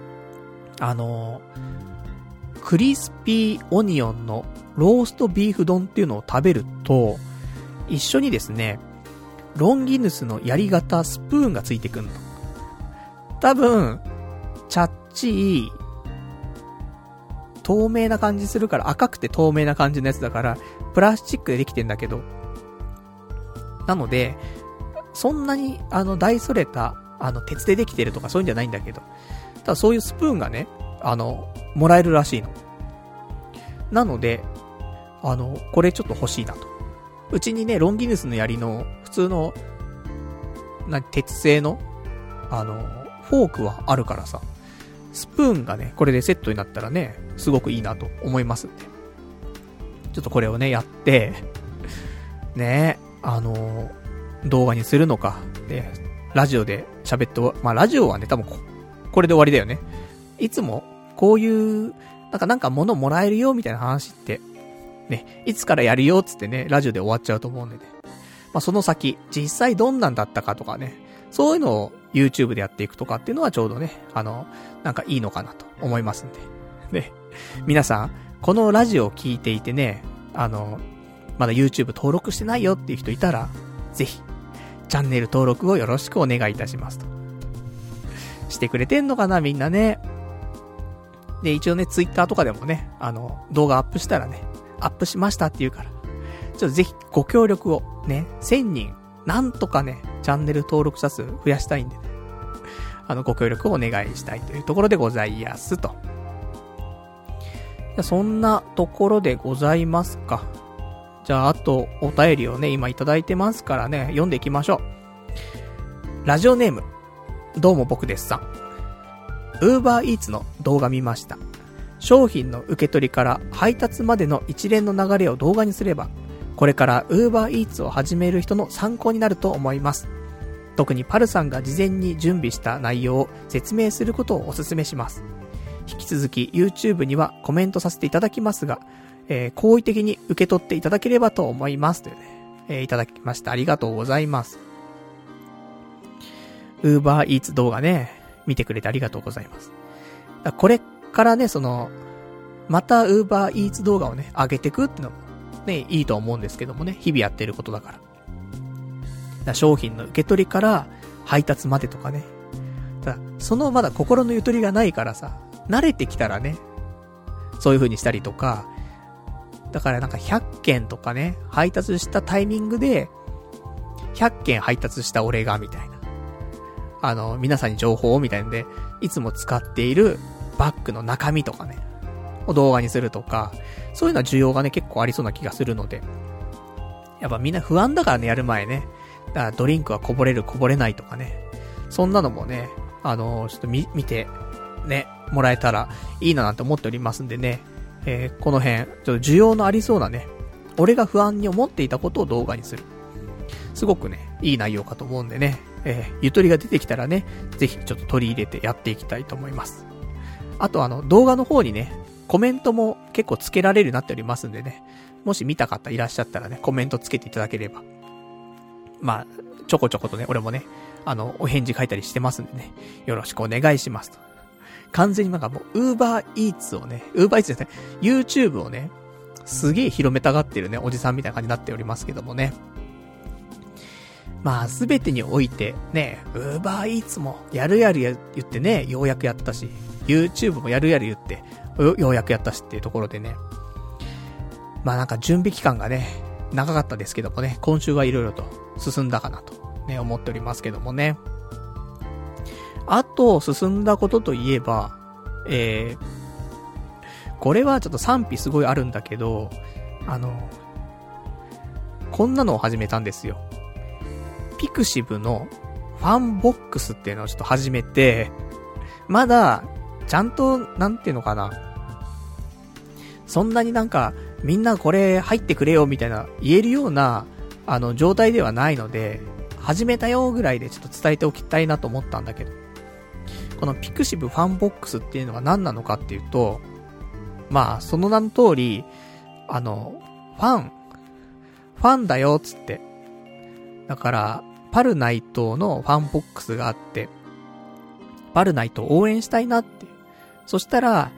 クリスピーオニオンのローストビーフ丼っていうのを食べると、一緒にですね、ロンギヌスの槍型スプーンがついてくんの。多分、チャッチー、透明な感じするから、赤くて透明な感じのやつだから、プラスチックでできてんだけど、なので、そんなに、大それた、鉄でできてるとかそういうんじゃないんだけど、ただそういうスプーンがね、もらえるらしいの。なので、これちょっと欲しいなと。うちにね、ロンギヌスの槍の、普通の、鉄製の、フォークはあるからさ、スプーンがね、これでセットになったらね、すごくいいなと思いますんで。ちょっとこれをね、やって、ね、動画にするのか、で、ラジオで喋って、まあラジオはね、多分これで終わりだよね。いつも、こういう、なんか物もらえるよみたいな話って、ね、いつからやるよっつってね、ラジオで終わっちゃうと思うんでね。まあその先、実際どんなんだったかとかね、そういうのを YouTube でやっていくとかっていうのはちょうどね、なんかいいのかなと思いますんで。ね、皆さん、このラジオを聞いていてね、まだ YouTube 登録してないよっていう人いたら、ぜひ、チャンネル登録をよろしくお願いいたしますと。してくれてんのかな、みんなね。で、一応ね、Twitter とかでもね、動画アップしたらね、アップしましたって言うから、ちょっとぜひご協力をね、1000人、なんとかね、チャンネル登録者数増やしたいんでね、ご協力をお願いしたいというところでございますと。じゃそんなところでございますか。じゃあ、あと、お便りをね、今いただいてますからね、読んでいきましょう。ラジオネーム、どうも僕ですさん。Uber Eats の動画見ました。商品の受け取りから配達までの一連の流れを動画にすれば、これから Uber Eats を始める人の参考になると思います。特にパルさんが事前に準備した内容を説明することをお勧めします。引き続き YouTube にはコメントさせていただきますが、好意的に受け取っていただければと思いますというね、いただきました。ありがとうございます。Uber Eats 動画ね、見てくれてありがとうございます。これからね、また Uber Eats 動画をね、上げてくってのもね、いいと思うんですけどもね、日々やってることだから。商品の受け取りから配達までとかね。まだ心のゆとりがないからさ、慣れてきたらね、そういう風にしたりとか、 だからなんか100件とかね、配達したタイミングで、100件配達した俺が、みたいな。皆さんに情報をみたいんで、いつも使っているバッグの中身とかね、を動画にするとか、そういうのは需要がね、結構ありそうな気がするので。やっぱみんな不安だからね、やる前ね。だからドリンクはこぼれるこぼれないとかね。そんなのもね、ちょっと見て、ね、もらえたらいいななんて思っておりますんでね。この辺、ちょっと需要のありそうなね、俺が不安に思っていたことを動画にする。すごくね、いい内容かと思うんでね。ゆとりが出てきたらね、ぜひちょっと取り入れてやっていきたいと思います。あと動画の方にね、コメントも結構つけられるようになっておりますんでね。もし見た方いらっしゃったらね、コメントつけていただければ。まあ、ちょこちょことね、俺もね、お返事書いたりしてますんでね、よろしくお願いしますと。完全になんかもう、Uber Eats をね、Uber Eats ですね、YouTube をね、すげえ広めたがってるね、おじさんみたいな感じになっておりますけどもね。まあ、すべてにおいて、ね、Uber Eats も、やる言ってね、ようやくやったし、YouTube もやる言って、ようやくやったしっていうところでね。まあなんか準備期間がね、長かったですけどもね、今週はいろいろと進んだかなと、ね、思っておりますけどもね。あと、進んだことといえば、これはちょっと賛否すごいあるんだけど、こんなのを始めたんですよ。ピクシブのファンボックスっていうのをちょっと始めて、まだ、ちゃんと、なんていうのかな。そんなになんか、みんなこれ入ってくれよみたいな言えるような、状態ではないので、始めたよぐらいでちょっと伝えておきたいなと思ったんだけど。このピクシブファンボックスっていうのが何なのかっていうと、まあ、その名の通り、ファンだよつって。だから、パルナイトのファンボックスがあって、パルナイトを応援したいなって。そしたら、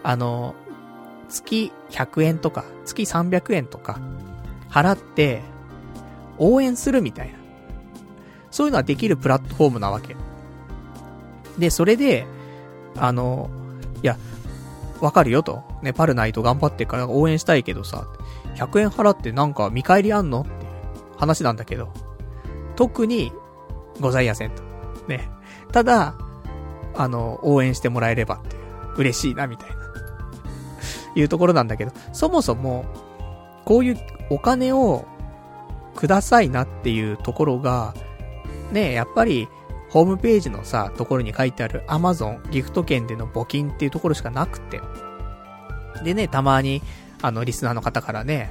月100円とか、月300円とか、払って、応援するみたいな。そういうのはできるプラットフォームなわけ。で、それで、いや、わかるよと。ね、パルナイト頑張ってから応援したいけどさ、100円払ってなんか見返りあんのっていう話なんだけど、特にございやせんと。ね。ただ、応援してもらえればっていう、嬉しいなみたいな、いうところなんだけど、そもそも、こういうお金をくださいなっていうところが、ね、やっぱり、ホームページのさ、ところに書いてある Amazon ギフト券での募金っていうところしかなくて。でね、たまに、リスナーの方からね、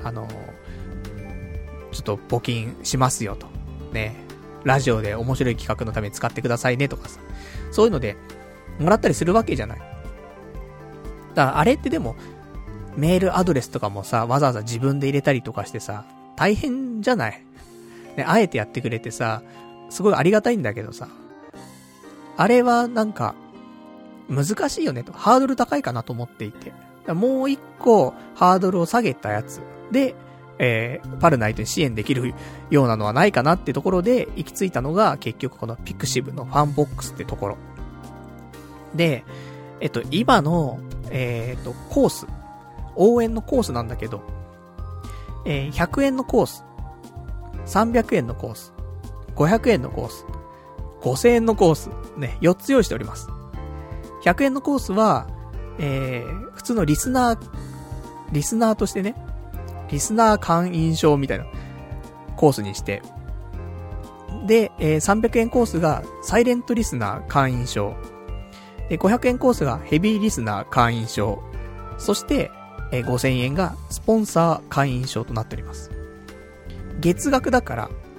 ちょっと募金しますよと。ね、ラジオで面白い企画のために使ってくださいねとかさ。そういうので、もらったりするわけじゃない。だからあれってでも、メールアドレスとかもさ、わざわざ自分で入れたりとかしてさ、大変じゃない？ね、あえてやってくれてさ、すごいありがたいんだけどさ、あれはなんか、難しいよねと。ハードル高いかなと思っていて。もう一個、ハードルを下げたやつで、パルナイトに支援できるようなのはないかなってところで行き着いたのが、結局このピクシブのファンボックスってところ。で、今の、コース、応援のコースなんだけど、100円のコース、300円のコース、500円のコース、5000円のコース、ね、4つ用意しております。100円のコースは、普通のリスナーとしてね、リスナー会員証みたいなコースにして、で、300円コースがサイレントリスナー会員証、で、500円コースがヘビーリスナー会員証、そして、5000円がスポンサー会員証となっております。月額だから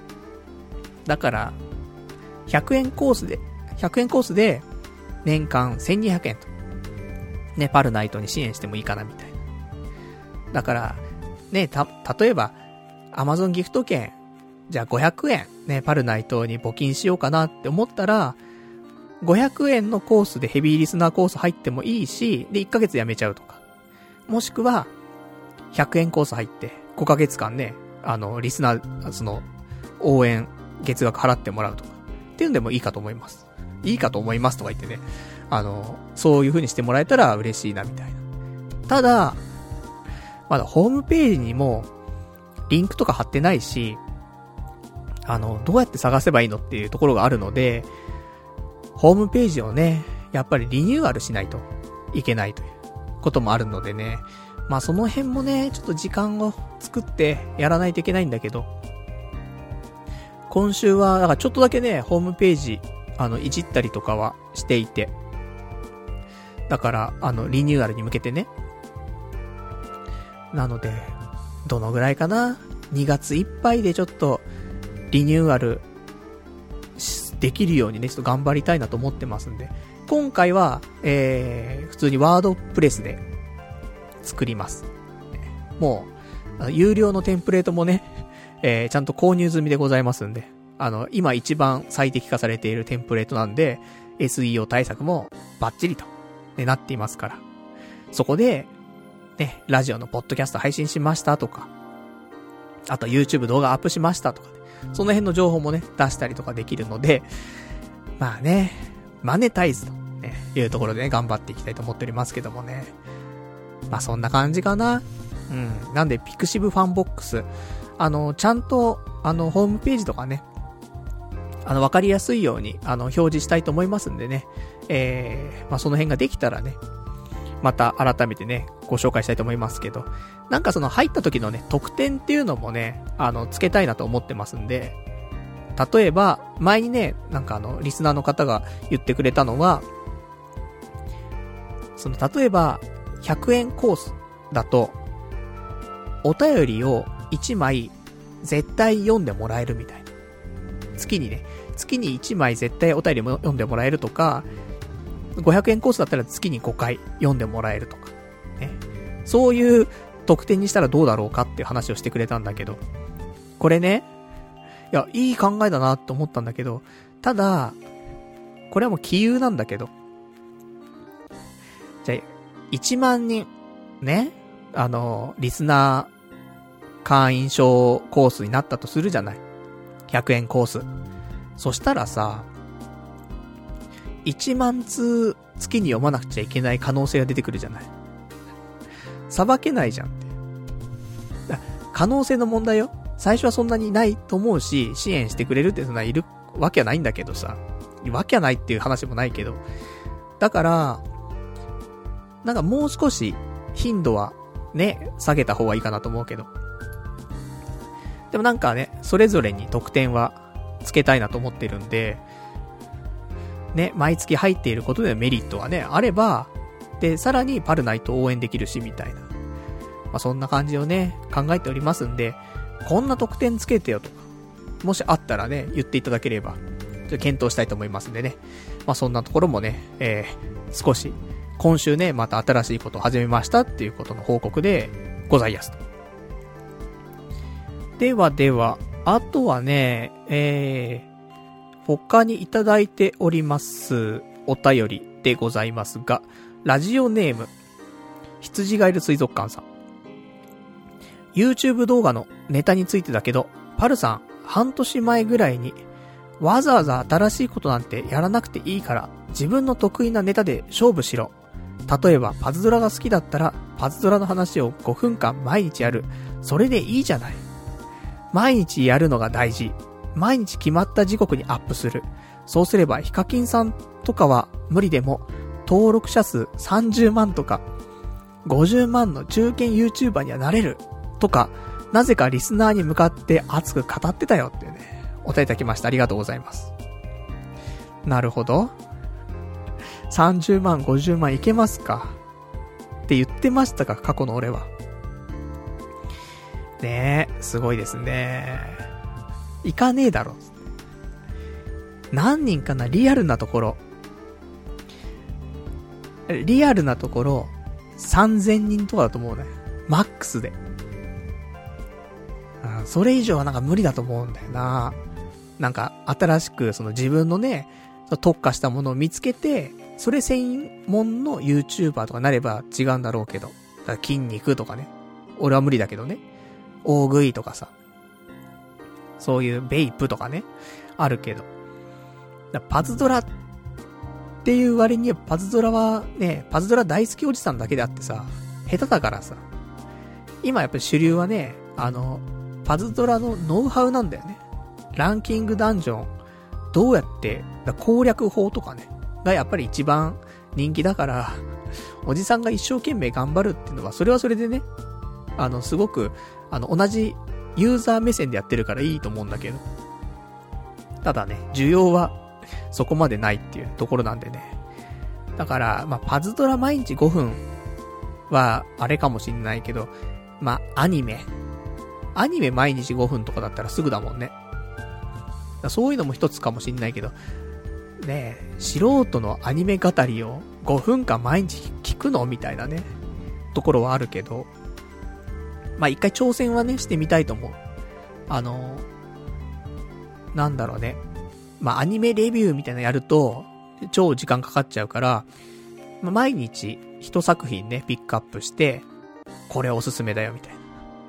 、100円コースで、年間1200円と。ね、パルナイトに支援してもいいかなみたいな。だから、ね、例えば、Amazon ギフト券、じゃあ500円、ね、パルナイトに募金しようかなって思ったら、500円のコースでヘビーリスナーコース入ってもいいし、で、1ヶ月やめちゃうとか。もしくは、100円コース入って、5ヶ月間ね、リスナー、応援、月額払ってもらうとか。っていうのでもいいかと思います。いいかと思いますとか言ってね。そういう風にしてもらえたら嬉しいなみたいな。ただ、 まだホームページにもリンクとか貼ってないし、どうやって探せばいいのっていうところがあるので、ホームページをね、やっぱりリニューアルしないといけないということもあるのでね、まあその辺もね、ちょっと時間を作ってやらないといけないんだけど、今週は、だからちょっとだけね、ホームページ、いじったりとかはしていて、だから、リニューアルに向けてね。なので、どのぐらいかな ?2 月いっぱいでちょっと、リニューアル、できるようにね、ちょっと頑張りたいなと思ってますんで、今回は、普通にワードプレスで作ります。もう、有料のテンプレートもね、ちゃんと購入済みでございますんで、今一番最適化されているテンプレートなんで、SEO 対策もバッチリと、ね、なっていますから。そこで、ね、ラジオのポッドキャスト配信しましたとか、あと YouTube 動画アップしましたとか、ね、その辺の情報もね、出したりとかできるので、まあね、マネタイズと、ね、いうところでね、頑張っていきたいと思っておりますけどもね。まあそんな感じかな。うん。なんで、ピクシブファンボックス、ちゃんと、ホームページとかね、わかりやすいように、表示したいと思いますんでね。まあその辺ができたらね、また改めてね、ご紹介したいと思いますけど、なんかその入った時のね、特典っていうのもね、つけたいなと思ってますんで、例えば、前にね、なんかリスナーの方が言ってくれたのは、例えば、100円コースだと、お便りを1枚絶対読んでもらえるみたいな。月に1枚絶対お便りも読んでもらえるとか、500円コースだったら月に5回読んでもらえるとか、ね。そういう特典にしたらどうだろうかっていう話をしてくれたんだけど、これね、いや、いい考えだなと思ったんだけど、ただ、これはもう杞憂なんだけど、じゃあ、1万人、ね、リスナー会員証コースになったとするじゃない。100円コース。そしたらさ、1万通月に読まなくちゃいけない可能性が出てくるじゃない。さばけないじゃんって。可能性の問題よ。最初はそんなにないと思うし、支援してくれるってそんないるわけはないんだけどさ。わけはないっていう話もないけど。だから、なんかもう少し頻度はね、下げた方がいいかなと思うけど。でもなんかね、それぞれに特典はつけたいなと思ってるんで、ね、毎月入っていることでメリットはね、あれば、で、さらにパルナイトを応援できるし、みたいな。まあ、そんな感じをね、考えておりますんで、こんな特典つけてよとか、もしあったらね、言っていただければ、ちょっと検討したいと思いますんでね。まあ、そんなところもね、少し、今週ね、また新しいことを始めましたっていうことの報告でございますと。では、あとはね、他にいただいておりますお便りでございますが、ラジオネーム、羊がいる水族館さん。YouTube 動画のネタについてだけど、パルさん、半年前ぐらいに、わざわざ新しいことなんてやらなくていいから、自分の得意なネタで勝負しろ。例えば、パズドラが好きだったら、パズドラの話を5分間毎日やる。それでいいじゃない。毎日やるのが大事。毎日決まった時刻にアップする。そうすればヒカキンさんとかは無理でも登録者数30万とか50万の中堅 YouTuber にはなれるとか、なぜかリスナーに向かって熱く語ってたよってね、お便りいただきました。ありがとうございます。なるほど。30万50万いけますかって言ってましたか、過去の俺は。ねえ、すごいですね。いかねえだろ。何人かな、リアルなところ。3000人とかだと思うね。マックスで。それ以上はなんか無理だと思うんだよな。なんか新しくその自分のね、特化したものを見つけて、それ専門の YouTuber とかなれば違うんだろうけど。だから筋肉とかね。俺は無理だけどね。大食いとかさ。そういうベイプとかね。あるけど。パズドラっていう割にはパズドラはね、パズドラ大好きおじさんだけであってさ、下手だからさ。 今やっぱり主流はね、パズドラのノウハウなんだよね。ランキングダンジョン、どうやって、攻略法とかね、がやっぱり一番人気だから、おじさんが一生懸命頑張るっていうのは、それはそれでね、すごく、同じユーザー目線でやってるからいいと思うんだけど。ただね、需要はそこまでないっていうところなんでね。だから、まあ、パズドラ毎日5分は、あれかもしんないけど、まあ、アニメ毎日5分とかだったらすぐだもんね。そういうのも一つかもしんないけど、ねえ、素人のアニメ語りを5分間毎日聞くのみたいなね、ところはあるけど、まあ、一回挑戦はね、してみたいと思う。なんだろうね。まあ、アニメレビューみたいなのやると、超時間かかっちゃうから、まあ、毎日一作品ね、ピックアップして、これおすすめだよ、みたいな。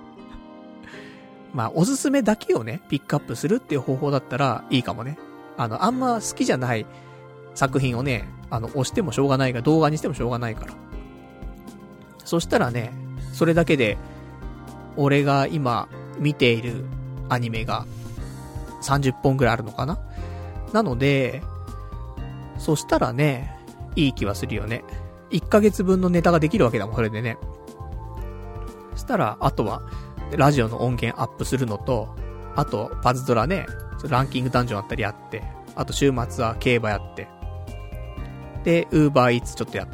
まあ、おすすめだけをね、ピックアップするっていう方法だったらいいかもね。あんま好きじゃない作品をね、押してもしょうがないが、動画にしてもしょうがないから。そしたらね、それだけで、俺が今見ているアニメが30本ぐらいあるのかな？なので、そしたらね、いい気はするよね。1ヶ月分のネタができるわけだもん、それでね。そしたら、あとは、ラジオの音源アップするのと、あと、パズドラね、ランキングダンジョンあったりやって、あと週末は競馬やって、で、ウーバーイーツちょっとやって、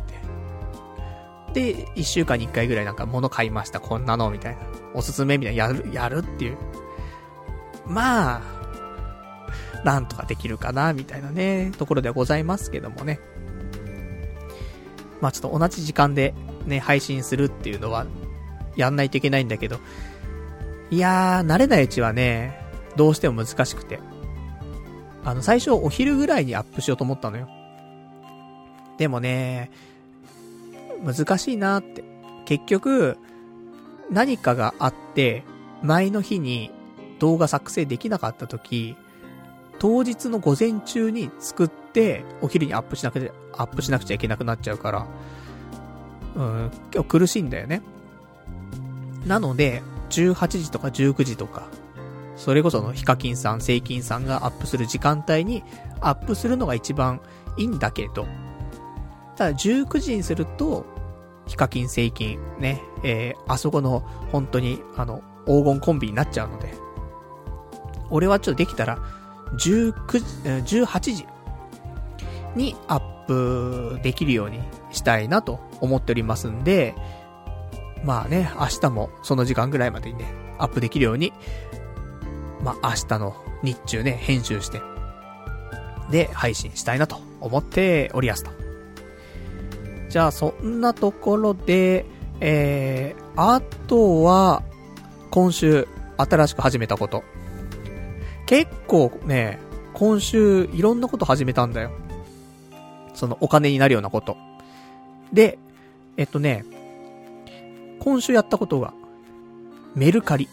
で、1週間に1回ぐらいなんか物買いました、こんなの、みたいな。おすすめみたいな、やるっていう。まあ、なんとかできるかな、みたいなね、ところではございますけどもね。まあちょっと同じ時間でね、配信するっていうのは、やんないといけないんだけど、いやー、慣れないうちはね、どうしても難しくて。最初お昼ぐらいにアップしようと思ったのよ。でもね、難しいなって。結局、何かがあって、前の日に動画作成できなかった時、当日の午前中に作って、お昼にアップしなくちゃいけなくなっちゃうから、結構苦しいんだよね。なので、18時とか19時とか、それこそのヒカキンさん、セイキンさんがアップする時間帯にアップするのが一番いいんだけど、ただ19時にすると、ヒカキン、セイキン、ね、あそこの本当に黄金コンビになっちゃうので、俺はちょっとできたら、18時にアップできるようにしたいなと思っておりますんで、まあね、明日もその時間ぐらいまでにね、アップできるように、まあ明日の日中ね、編集して、で、配信したいなと思っておりやすと。じゃあ、そんなところで、あとは、今週、新しく始めたこと。結構ね、今週、いろんなこと始めたんだよ。その、お金になるようなこと。で、今週やったことが、メルカリ。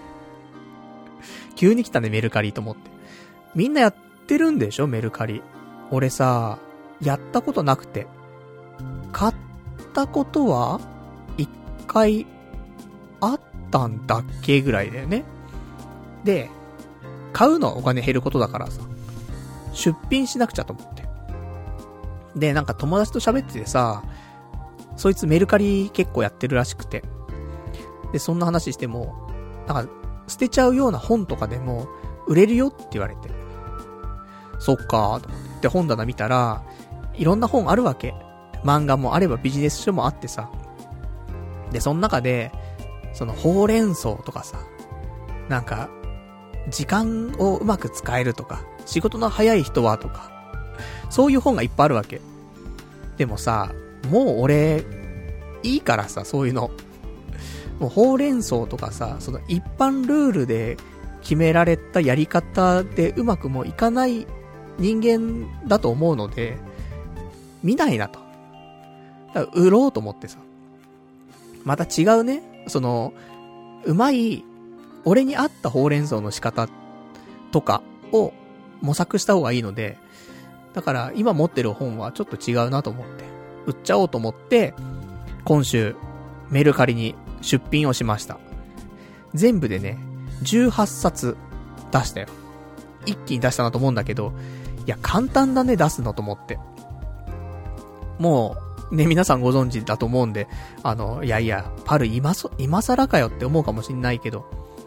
急に来たね、メルカリと思って。みんなやってるんでしょ、メルカリ。俺さ、やったことなくて。買ったことは、一回、あったんだっけぐらいだよね。で、買うのはお金減ることだからさ、出品しなくちゃと思って。で、なんか友達と喋っててさ、そいつメルカリ結構やってるらしくて。で、そんな話しても、なんか、捨てちゃうような本とかでも、売れるよって言われて。そっかーと思って。で、本棚見たら、いろんな本あるわけ。漫画もあればビジネス書もあってさ。で、その中で、その、ほうれん草とかさ、なんか、時間をうまく使えるとか、仕事の早い人はとか、そういう本がいっぱいあるわけ。でもさ、もう俺、いいからさ、そういうの。もうほうれん草とかさ、その一般ルールで決められたやり方でうまくもいかない人間だと思うので、見ないなと。だから売ろうと思ってさ。また違うね、その、うまい、俺に合ったほうれん草の仕方とかを模索した方がいいので、だから今持ってる本はちょっと違うなと思って、売っちゃおうと思って、今週メルカリに出品をしました。全部でね、18冊出したよ。一気に出したなと思うんだけど、いや、簡単だね、出すのと思って。もう、ね、皆さんご存知だと思うんで、いやいや、パル今更かよって思うかもしんないけど、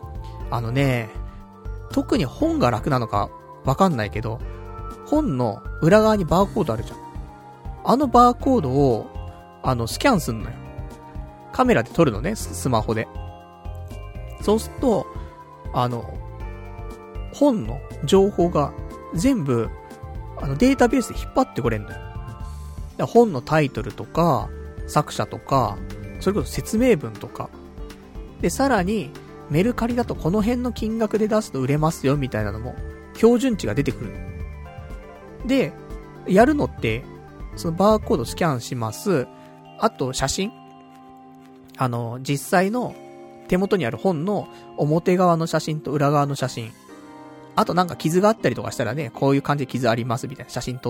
特に本が楽なのかわかんないけど、本の裏側にバーコードあるじゃん。あのバーコードを、スキャンすんのよ。カメラで撮るのね、スマホで。そうすると、本の情報が全部、データベースで引っ張ってこれんのよ。だから本のタイトルとか、作者とか、それこそ説明文とか。で、さらに、メルカリだとこの辺の金額で出すと売れますよみたいなのも、標準値が出てくるの。で、やるのって、そのバーコードスキャンします。あと、写真。実際の手元にある本の表側の写真と裏側の写真。あとなんか傷があったりとかしたらね、こういう感じで傷ありますみたいな写真撮って、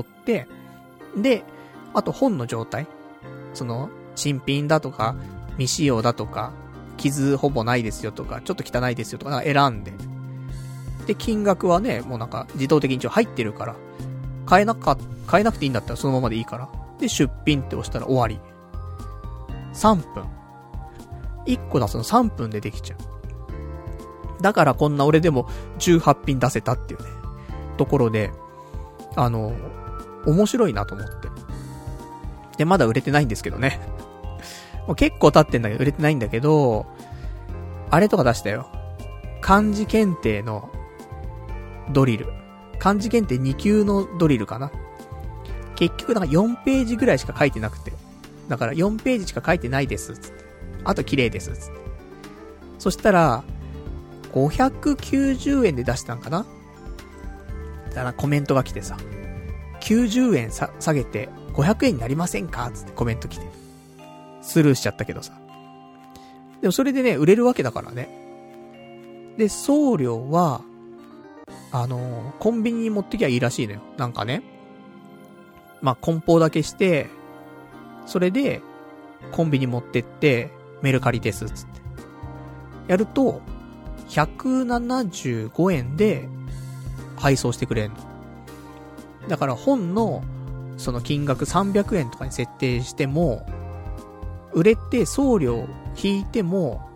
で、あと本の状態。その、新品だとか、未使用だとか、傷ほぼないですよとか、ちょっと汚いですよとか選んで。で、金額はね、もうなんか自動的に一応入ってるから、買えなくていいんだったらそのままでいいから。で、出品って押したら終わり。3分。1個出すの3分でできちゃう。だからこんな俺でも18品出せたっていうね、ところで、面白いなと思って。で、まだ売れてないんですけどね。もう結構経ってんだけど、売れてないんだけど、あれとか出したよ。漢字検定のドリル。漢字検定2級のドリルかな。結局なんか4ページぐらいしか書いてなくて。だから4ページしか書いてないです、つって。あと綺麗です、つって。そしたら、590円で出したんかな。だからコメントが来てさ、90円下げて500円になりませんかつってコメント来て。スルーしちゃったけどさ。でもそれでね、売れるわけだからね。で、送料は、コンビニに持ってきゃいいらしいのよ。なんかね。まあ、梱包だけして、それで、コンビニ持ってって、メルカリです、つって。やると、175円で、配送してくれんの。だから本の、その金額300円とかに設定しても、売れて送料引いても、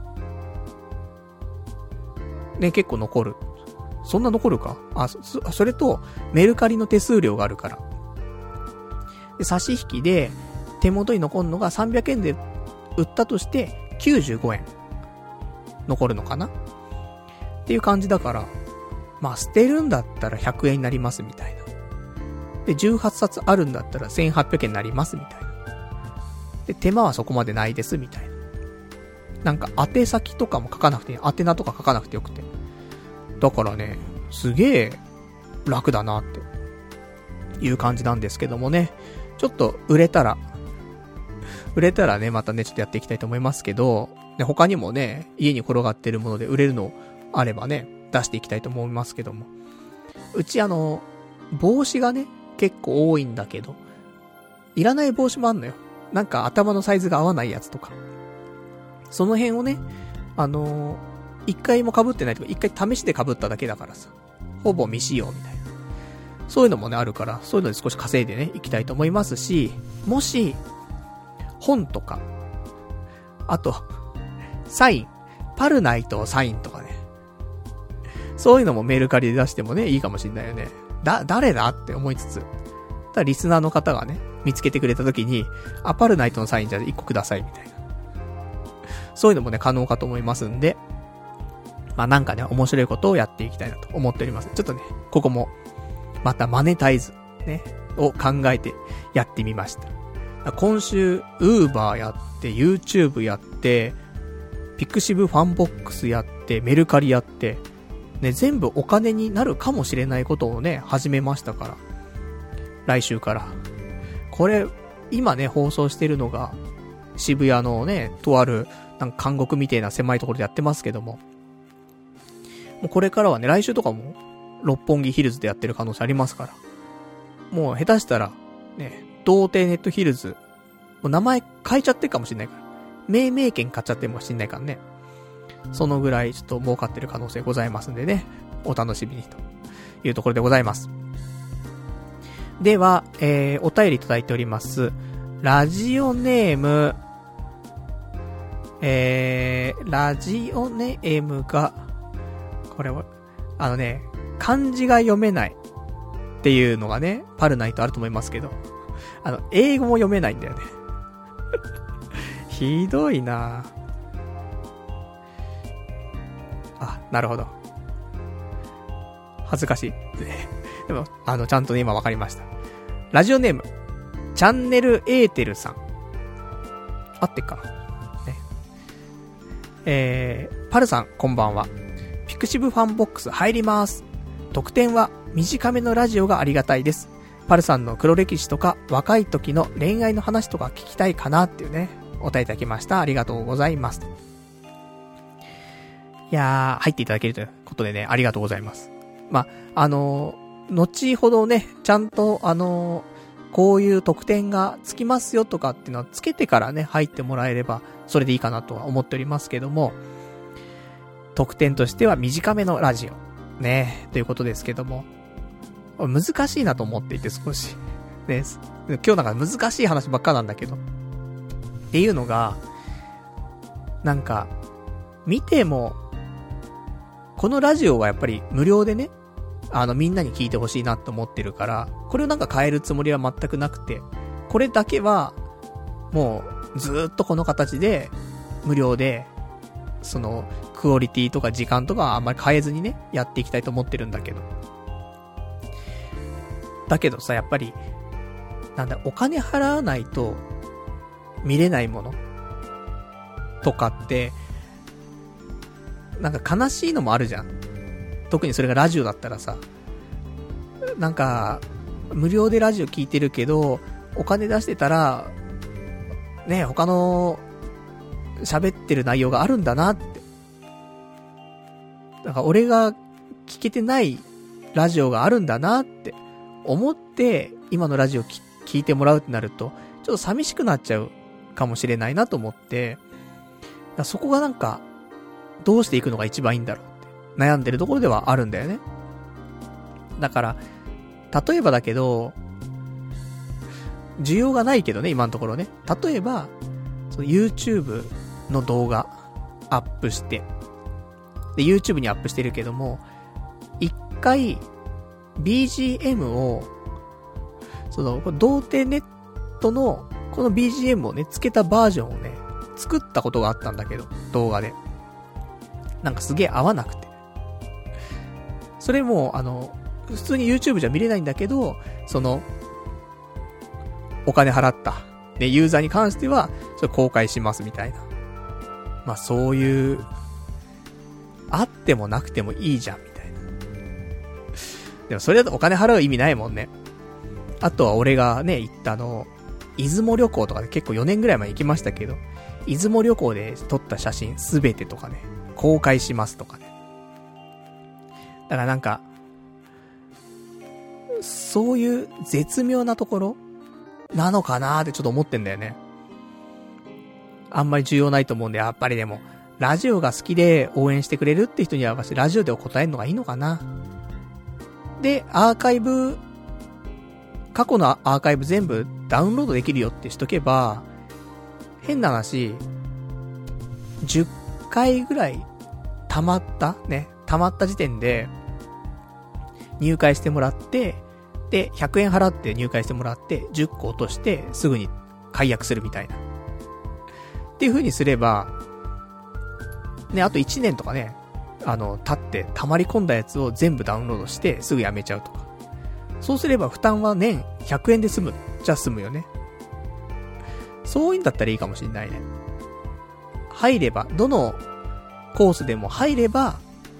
ね、結構残る。そんな残るか？それと、メルカリの手数料があるから。で、差し引きで、手元に残るのが300円で売ったとして、95円。残るのかなっていう感じだから、まあ、捨てるんだったら100円になりますみたいな。で、18冊あるんだったら1800円になりますみたいな。で、手間はそこまでないですみたいな。なんか、宛先とかも書かなくて、宛名とか書かなくてよくて。だからね、すげえ楽だなっていう感じなんですけどもね。ちょっと売れたらね、またね、ちょっとやっていきたいと思いますけど、で他にもね、家に転がってるもので売れるのあればね、出していきたいと思いますけども。うち帽子がね、結構多いんだけど、いらない帽子もあんのよ。なんか頭のサイズが合わないやつとか。その辺をね、一回も被ってないとか、一回試して被っただけだからさ。ほぼ未使用みたいな。そういうのもね、あるから、そういうので少し稼いでね、いきたいと思いますし、もし、本とか、あと、サイン、パルナイトサインとかね。そういうのもメルカリで出してもね、いいかもしんないよね。誰だって思いつつ。ただリスナーの方がね、見つけてくれた時に、パルナイトのサインじゃあ1個くださいみたいな。そういうのもね、可能かと思いますんで、まあなんかね、面白いことをやっていきたいなと思っております。ちょっとね、ここも、またマネタイズ、ね、を考えてやってみました。今週、Uber やって、YouTube やって、ピクシブファンボックスやって、メルカリやって、ね、全部お金になるかもしれないことをね、始めましたから。来週から。これ、今ね、放送してるのが、渋谷のね、とある、なんか監獄みたいな狭いところでやってますけども。もうこれからはね、来週とかも、六本木ヒルズでやってる可能性ありますから。もう下手したら、ね、童貞ネットヒルズ、もう名前変えちゃってるかもしれないから。 命名権買っちゃってもしんないからね。そのぐらいちょっと儲かってる可能性ございますんでね。お楽しみにというところでございます。では、お便りいただいております。ラジオネーム、が、これは、漢字が読めないっていうのがね、パルナイトあると思いますけど、英語も読めないんだよね。ひどいなあ、なるほど。恥ずかしい。でも、ちゃんとね、今わかりました。ラジオネーム、チャンネルエーテルさん。合ってっかな。ね。パルさん、こんばんは。ピクシブファンボックス入ります。特典は短めのラジオがありがたいです。パルさんの黒歴史とか若い時の恋愛の話とか聞きたいかなっていうね、お便りいただきました。ありがとうございます。いやー、入っていただけるということでね、ありがとうございます。ま、後ほどね、ちゃんとこういう特典がつきますよとかっていうのはつけてからね、入ってもらえれば、それでいいかなとは思っておりますけども、特典としては短めのラジオ。ね、ということですけども、難しいなと思っていて少し。ね、今日なんか難しい話ばっかなんだけど。っていうのが、なんか、見ても、このラジオはやっぱり無料でね、みんなに聞いてほしいなと思ってるから、これをなんか変えるつもりは全くなくて、これだけは、もう、ずーっとこの形で、無料で、その、クオリティとか時間とかはあんまり変えずにね、やっていきたいと思ってるんだけど。だけどさ、やっぱり、なんだ、お金払わないと、見れないものとかって、なんか悲しいのもあるじゃん。特にそれがラジオだったらさ、なんか、無料でラジオ聞いてるけど、お金出してたら、ね、他の、喋ってる内容があるんだなって。なんか俺が聞けてないラジオがあるんだなって思って、今のラジオ聞いてもらうってなると、ちょっと寂しくなっちゃうかもしれないなと思って、そこがなんか、どうしていくのが一番いいんだろうって悩んでるところではあるんだよね。だから、例えばだけど、需要がないけどね、今のところね。例えば、その YouTube の動画アップして、で、YouTube にアップしてるけども、一回、BGM を、童貞ネットの、この BGM をね、つけたバージョンをね、作ったことがあったんだけど、動画で。なんかすげえ合わなくて。それも、普通に YouTube じゃ見れないんだけど、お金払った。で、ユーザーに関しては、それ公開しますみたいな。まあそういう、あってもなくてもいいじゃん、みたいな。でもそれだとお金払う意味ないもんね。あとは俺がね、行った出雲旅行とかで結構4年ぐらい前行きましたけど、出雲旅行で撮った写真すべてとかね、公開しますとかね。だからなんか、そういう絶妙なところなのかなーってちょっと思ってんだよね。あんまり重要ないと思うんで、やっぱりでも、ラジオが好きで応援してくれるって人には、ラジオで答えるのがいいのかな。で、過去のアーカイブ全部ダウンロードできるよってしとけば、変な話、10回ぐらい溜まった時点で、入会してもらって、で、100円払って入会してもらって、10個落として、すぐに解約するみたいな。っていう風にすれば、ね、あと1年とかね、経って溜まり込んだやつを全部ダウンロードして、すぐやめちゃうとか。そうすれば負担は年100円で済む。じゃあ済むよね。そういうんだったらいいかもしんないね。入れば、どのコースでも入れば、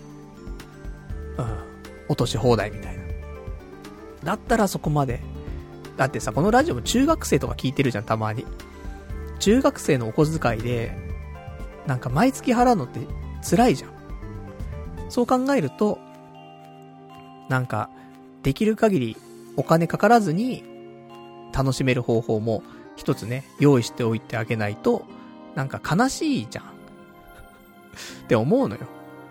落とし放題みたいな。だったらそこまで。だってさ、このラジオも中学生とか聞いてるじゃん、たまに。中学生のお小遣いで、なんか毎月払うのって辛いじゃん。そう考えると、なんか、できる限りお金かからずに楽しめる方法も一つね、用意しておいてあげないと、 なんか悲しいじゃん。って思うのよ。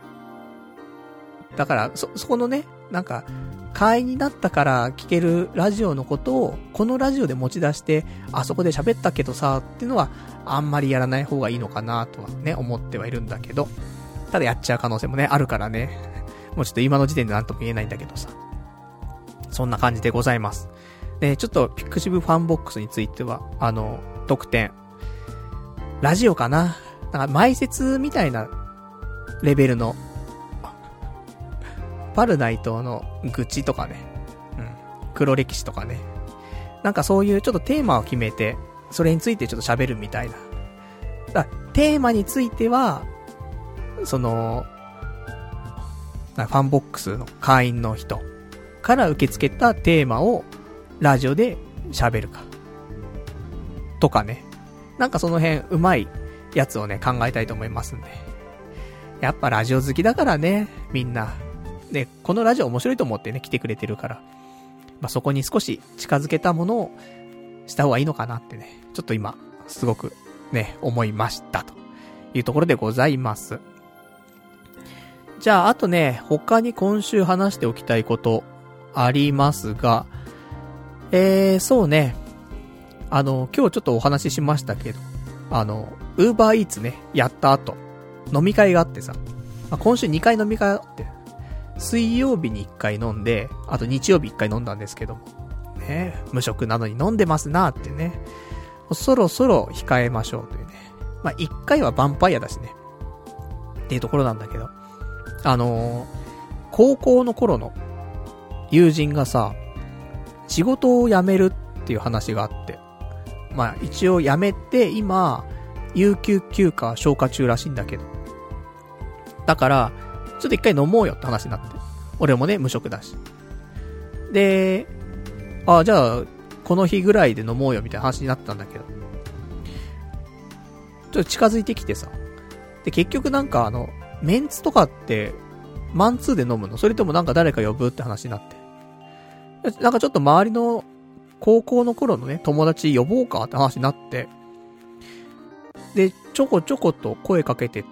だから、そこのね、なんか、会員になったから聞けるラジオのことを、このラジオで持ち出して、あそこで喋ったけどさ、っていうのは、あんまりやらない方がいいのかなとはね、思ってはいるんだけど、ただやっちゃう可能性もね、あるからね、もうちょっと今の時点でなんとも言えないんだけどさ。そんな感じでございます。で、ちょっと、ピクシブファンボックスについては、特典。ラジオかな？なんか、前説みたいなレベルの、パルナイトの愚痴とかね、黒歴史とかね、なんかそういうちょっとテーマを決めて、それについてちょっと喋るみたいな。だテーマについては、ファンボックスの会員の人から受け付けたテーマをラジオで喋るか。とかね。なんかその辺うまいやつをね、考えたいと思いますんで。やっぱラジオ好きだからね、みんな。で、このラジオ面白いと思ってね、来てくれてるから。まあ、そこに少し近づけたものをした方がいいのかなってね、ちょっと今、すごくね、思いましたというところでございます。じゃあ、あとね、他に今週話しておきたいことありますが、そうね、今日ちょっとお話ししましたけど、Uber Eats ね、やった後、飲み会があってさ、今週2回飲み会があって、水曜日に1回飲んで、あと日曜日1回飲んだんですけども、ね、無職なのに飲んでますなーってね、そろそろ控えましょうというね。まあ、1回はヴァンパイアだしね。っていうところなんだけど、高校の頃の友人がさ、仕事を辞めるっていう話があって、まあ一応辞めて今、有給休暇消化中らしいんだけど。だから、ちょっと一回飲もうよって話になって。俺もね、無職だし。で、じゃあ、この日ぐらいで飲もうよみたいな話になったんだけど。ちょっと近づいてきてさ。で、結局なんかメンツとかって、マンツーで飲むの？それともなんか誰か呼ぶって話になって。なんかちょっと周りの高校の頃のね、友達呼ぼうかって話になって。で、ちょこちょこと声かけてって、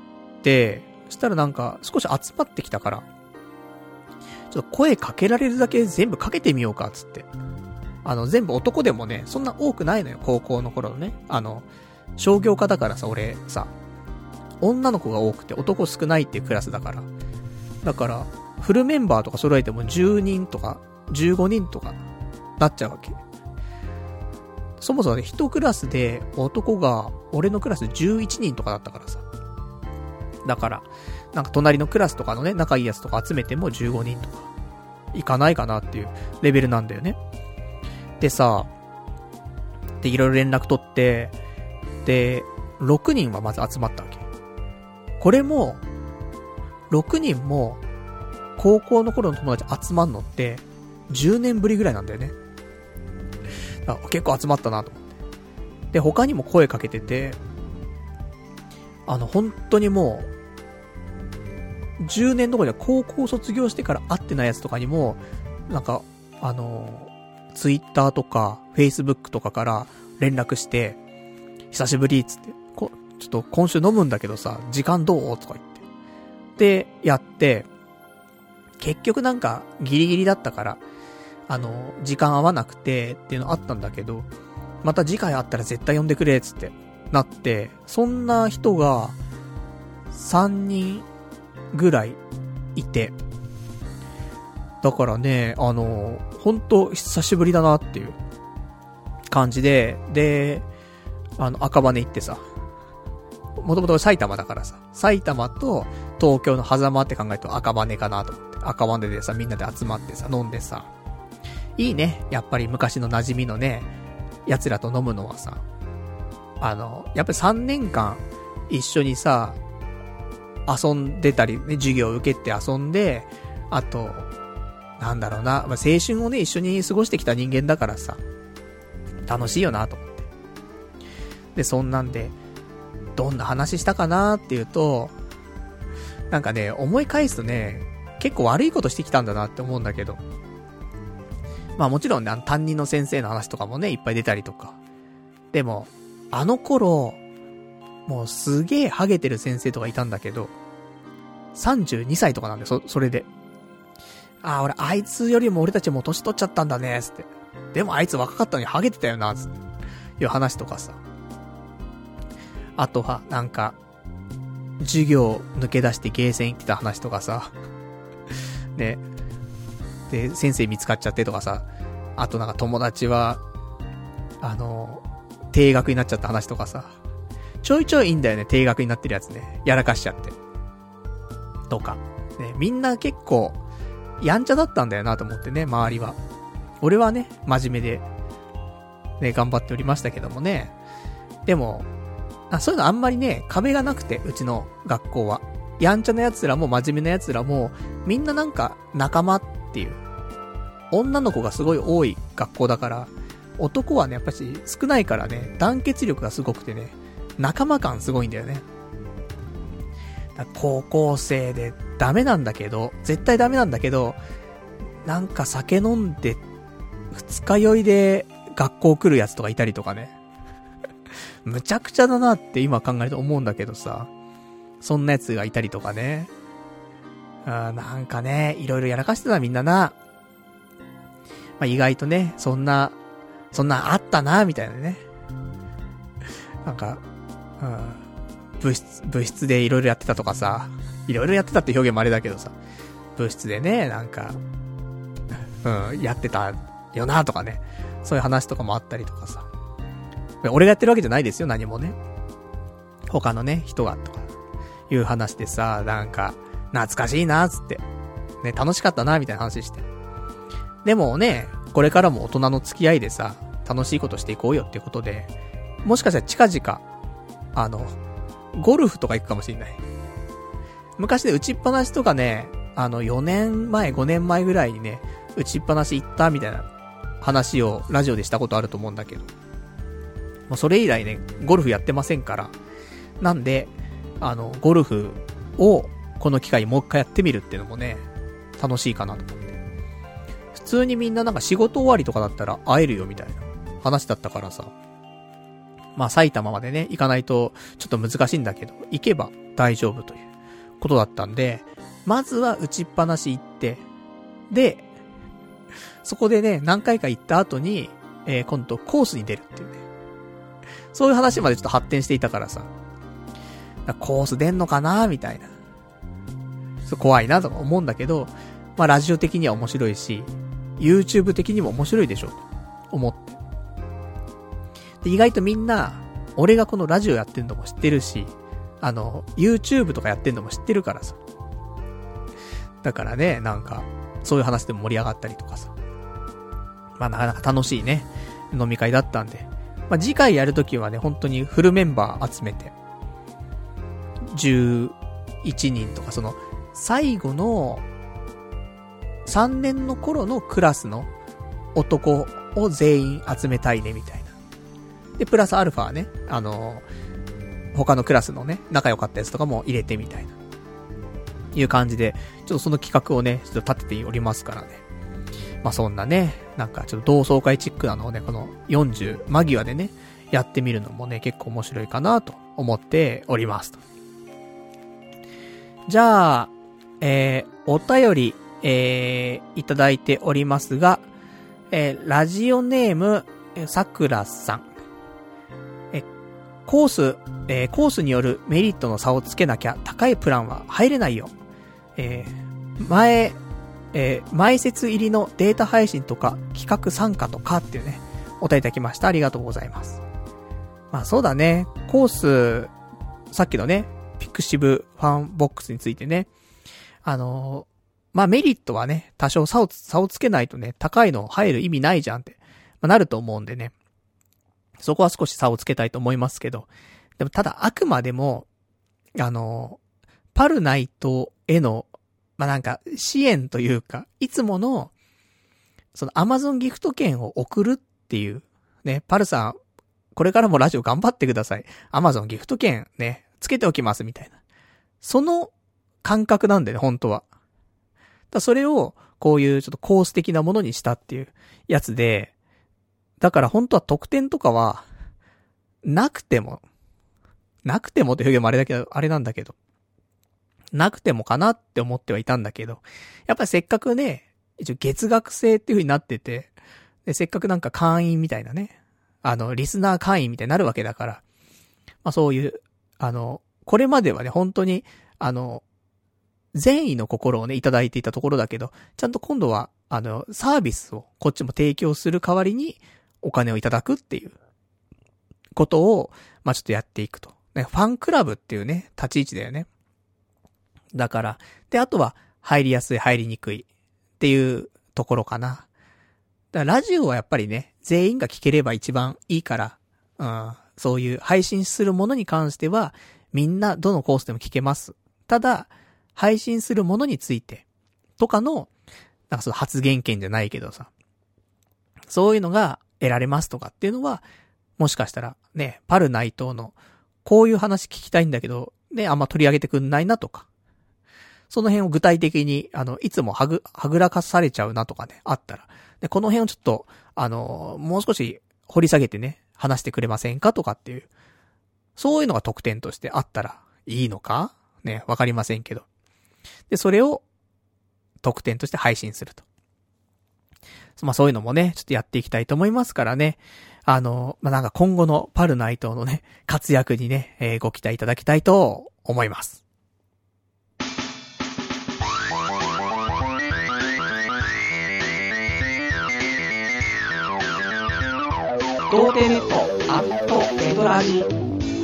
そしたらなんか少し集まってきたから、ちょっと声かけられるだけ全部かけてみようかっつって。全部男でもね、そんな多くないのよ、高校の頃のね。商業科だからさ、俺さ、女の子が多くて男少ないっていうクラスだから。だから、フルメンバーとか揃えても10人とか15人とかなっちゃうわけ。そもそもね、一クラスで男が俺のクラス11人とかだったからさ。だから、なんか隣のクラスとかのね、仲いいやつとか集めても15人とか、いかないかなっていうレベルなんだよね。でさ、で、いろいろ連絡取って、で、6人はまず集まったわけ。これも、6人も、高校の頃の友達集まんのって、10年ぶりぐらいなんだよね。結構集まったなと思って。で、他にも声かけてて、本当にもう、10年どころじゃ高校卒業してから会ってないやつとかにも、なんか、ツイッターとか、フェイスブックとかから連絡して、久しぶりっつって、ちょっと今週飲むんだけどさ、時間どうとか言って。で、やって、結局なんかギリギリだったから、時間合わなくてっていうのあったんだけど、また次回会ったら絶対呼んでくれっつってなって、そんな人が3人ぐらいいて、だからね、ほんと久しぶりだなっていう感じで、で、赤羽行ってさ、もともと埼玉だからさ、埼玉と東京の狭間って考えると赤羽かなと思って、赤羽でさ、みんなで集まってさ、飲んでさ、いいね、やっぱり昔の馴染みのね、奴らと飲むのはさ、やっぱり3年間一緒にさ、遊んでたり、ね、授業を受けて遊んで、あと、なんだろうな、まあ、青春をね、一緒に過ごしてきた人間だからさ、楽しいよなと思って。で、そんなんで、どんな話したかなっていうと、なんかね、思い返すとね、結構悪いことしてきたんだなって思うんだけど、まあもちろんね、担任の先生の話とかもね、いっぱい出たりとか。でも、あの頃、 もうすげえハゲてる先生とかいたんだけど、32歳とかなんで、それで。俺あいつよりも俺たちもう年取っちゃったんだね、つって。でもあいつ若かったのにハゲてたよな、つって。いう話とかさ。あとは、なんか、授業抜け出してゲーセン行ってた話とかさ。ね。で、先生見つかっちゃってとかさ。あとなんか友達は、定額になっちゃった話とかさ。ちょいちょいいいんだよね、定額になってるやつね。やらかしちゃって。とか。ね、みんな結構、やんちゃだったんだよなと思ってね、周りは。俺はね、真面目で、ね、頑張っておりましたけどもね。でも、そういうのあんまりね、壁がなくて、うちの学校は。やんちゃな奴らも真面目な奴らも、みんななんか仲間っていう。女の子がすごい多い学校だから、男はね、やっぱし少ないからね、団結力がすごくてね、仲間感すごいんだよね。高校生でダメなんだけど、絶対ダメなんだけど、なんか酒飲んで、二日酔いで学校来るやつとかいたりとかね。むちゃくちゃだなって今考えると思うんだけどさ、そんなやつがいたりとかね。なんかね、いろいろやらかしてたみんなな。意外とね、そんなあったな、みたいなね。なんか、部室でいろいろやってたとかさ、いろいろやってたって表現もあれだけどさ、部室でね、なんか、やってたよな、とかね。そういう話とかもあったりとかさ。俺がやってるわけじゃないですよ、何もね。他のね、人が、とか、いう話でさ、なんか、懐かしいな、つって。ね、楽しかったな、みたいな話して。でもね、これからも大人の付き合いでさ、楽しいことしていこうよっていうことで、もしかしたら近々、ゴルフとか行くかもしれない。昔で打ちっぱなしとかね、4年前、5年前ぐらいにね、打ちっぱなし行ったみたいな話をラジオでしたことあると思うんだけど。もうそれ以来ね、ゴルフやってませんから。なんで、ゴルフをこの機会にもう一回やってみるっていうのもね、楽しいかなと思って。普通にみんななんか仕事終わりとかだったら会えるよみたいな話だったからさ。埼玉までね、行かないとちょっと難しいんだけど、行けば大丈夫ということだったんで、まずは打ちっぱなし行って、で、そこでね、何回か行った後に、今度コースに出るっていうね。そういう話までちょっと発展していたからさ。コース出んのかなみたいな。怖いなとか思うんだけど、ラジオ的には面白いし、YouTube 的にも面白いでしょ、と思って。で、意外とみんな、俺がこのラジオやってんのも知ってるし、YouTube とかやってんのも知ってるからさ。だからね、なんか、そういう話でも盛り上がったりとかさ。なかなか楽しいね、飲み会だったんで。次回やるときはね、本当にフルメンバー集めて、11人とか、最後の、3年の頃のクラスの男を全員集めたいね、みたいな。で、プラスアルファね、他のクラスのね、仲良かったやつとかも入れてみたいな。いう感じで、ちょっとその企画をね、ちょっと立てておりますからね。そんなね、なんかちょっと同窓会チックなのをね、この40間際でね、やってみるのもね、結構面白いかなと思っておりますと。じゃあ、お便り、いただいておりますが、ラジオネーム、さくらさん。コースによるメリットの差をつけなきゃ高いプランは入れないよ。前説入りのデータ配信とか企画参加とかっていうね、お便りいただきました。ありがとうございます。そうだね。コース、さっきのね、ピクシブファンボックスについてね、メリットはね、多少差をつけないとね、高いの入る意味ないじゃんって、なると思うんでね。そこは少し差をつけたいと思いますけど。でもただあくまでも、パルナイトへの、なんか支援というか、いつもの、Amazon ギフト券を送るっていう、ね、パルさん、これからもラジオ頑張ってください。Amazon ギフト券ね、つけておきますみたいな。その感覚なんでね、本当は。それを、こういうちょっとコース的なものにしたっていうやつで、だから本当は特典とかは、なくても、 なくてもって表現もあれだけど、あれなんだけど。なくてもかなって思ってはいたんだけど、やっぱりせっかくね、一応月額制っていう風になってて、で、せっかくなんか会員みたいなね、リスナー会員みたいになるわけだから、まあそういう、これまではね、本当に、善意の心をね、いただいていたところだけど、ちゃんと今度は、サービスをこっちも提供する代わりに、お金をいただくっていう、ことを、まあちょっとやっていくと。ね、ファンクラブっていうね、立ち位置だよね。だから、で、あとは、入りやすい、入りにくいっていうところかな。だからラジオはやっぱりね、全員が聞ければ一番いいから、そういう配信するものに関しては、みんなどのコースでも聞けます。ただ、配信するものについて、とかの、なんかその発言権じゃないけどさ、そういうのが得られますとかっていうのは、もしかしたらね、パル内藤の、こういう話聞きたいんだけど、ね、あんま取り上げてくんないなとか、その辺を具体的に、いつもはぐらかされちゃうなとかね、あったら。で、この辺をちょっと、もう少し掘り下げてね、話してくれませんかとかっていう。そういうのが特典としてあったらいいのかね、わかりませんけど。で、それを特典として配信すると。まあそういうのもね、ちょっとやっていきたいと思いますからね。まあなんか今後のパル内藤のね、活躍にね、ご期待いただきたいと思います。童貞ネットアットネトラジ。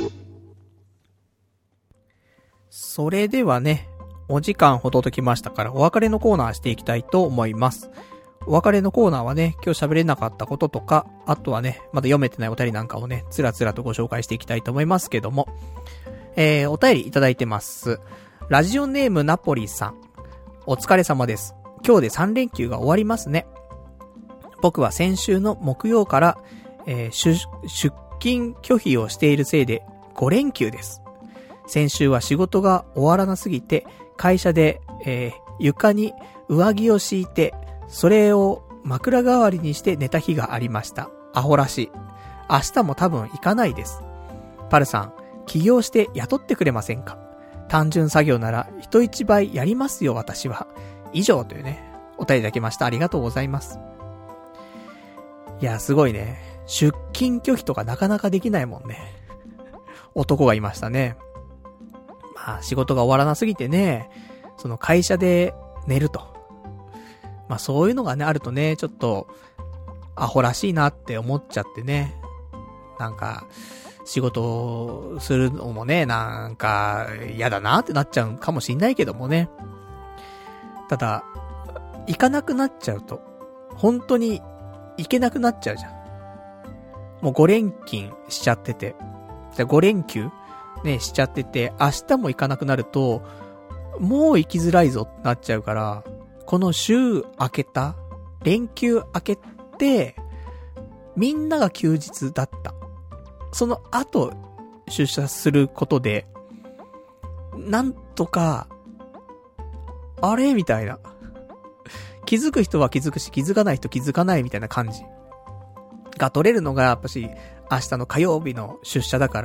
それではね、お時間ほどときましたからお別れのコーナーしていきたいと思います。お別れのコーナーはね、今日喋れなかったこととか、あとはね、まだ読めてないお便りなんかをね、つらつらとご紹介していきたいと思いますけども、お便りいただいてます。ラジオネームナポリさん。お疲れ様です。今日で3連休が終わりますね。僕は先週の木曜から、出勤拒否をしているせいで5連休です。先週は仕事が終わらなすぎて、会社で、床に上着を敷いて、それを枕代わりにして寝た日がありました。アホらしい。明日も多分行かないです。パルさん、起業して雇ってくれませんか？単純作業なら人一倍やりますよ、私は。以上というね、お便りいただきました。ありがとうございます。いや、すごいね。出勤拒否とかなかなかできないもんね。男がいましたね。まあ、仕事が終わらなすぎてね、その会社で寝ると。まあそういうのがね、あるとね、ちょっと、アホらしいなって思っちゃってね。なんか、仕事をするのもね、なんか、嫌だなってなっちゃうかもしんないけどもね。ただ、行かなくなっちゃうと、本当に行けなくなっちゃうじゃん。もう5連勤しちゃってて。じゃ5連休ね、しちゃってて、明日も行かなくなると、もう行きづらいぞってなっちゃうから、この週明けた、連休明けて、みんなが休日だった。その後、出社することで、なんとか、あれみたいな。気づく人は気づくし、気づかない人気づかないみたいな感じが取れるのが、やっぱし、明日の火曜日の出社だから、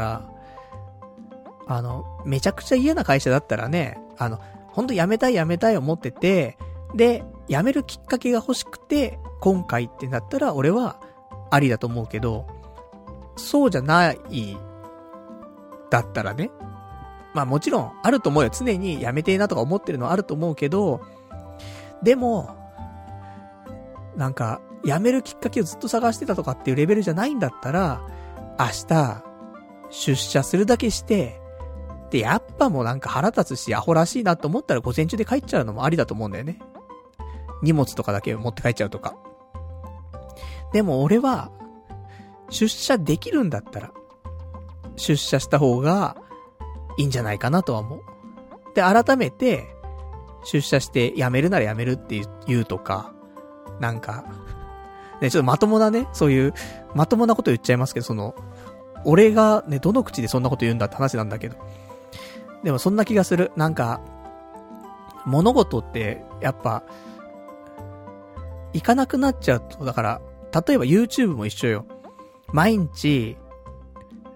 めちゃくちゃ嫌な会社だったらね、ほんと辞めたい思ってて、で、辞めるきっかけが欲しくて、今回ってなったら俺はありだと思うけど、そうじゃない、だったらね。まあもちろんあると思うよ。常に辞めてえなとか思ってるのはあると思うけど、でも、なんか、辞めるきっかけをずっと探してたとかっていうレベルじゃないんだったら、明日、出社するだけして、で、やっぱもうなんか腹立つし、アホらしいなと思ったら午前中で帰っちゃうのもありだと思うんだよね。荷物とかだけ持って帰っちゃうとか。でも俺は、出社できるんだったら、出社した方がいいんじゃないかなとは思う。で、改めて、出社して辞めるなら辞めるって言うとか、なんか、ね、ちょっとまともなね、そういう、まともなこと言っちゃいますけど、俺がね、どの口でそんなこと言うんだって話なんだけど。でもそんな気がする。なんか、物事って、やっぱ、行かなくなっちゃうと、だから、例えば YouTube も一緒よ。毎日、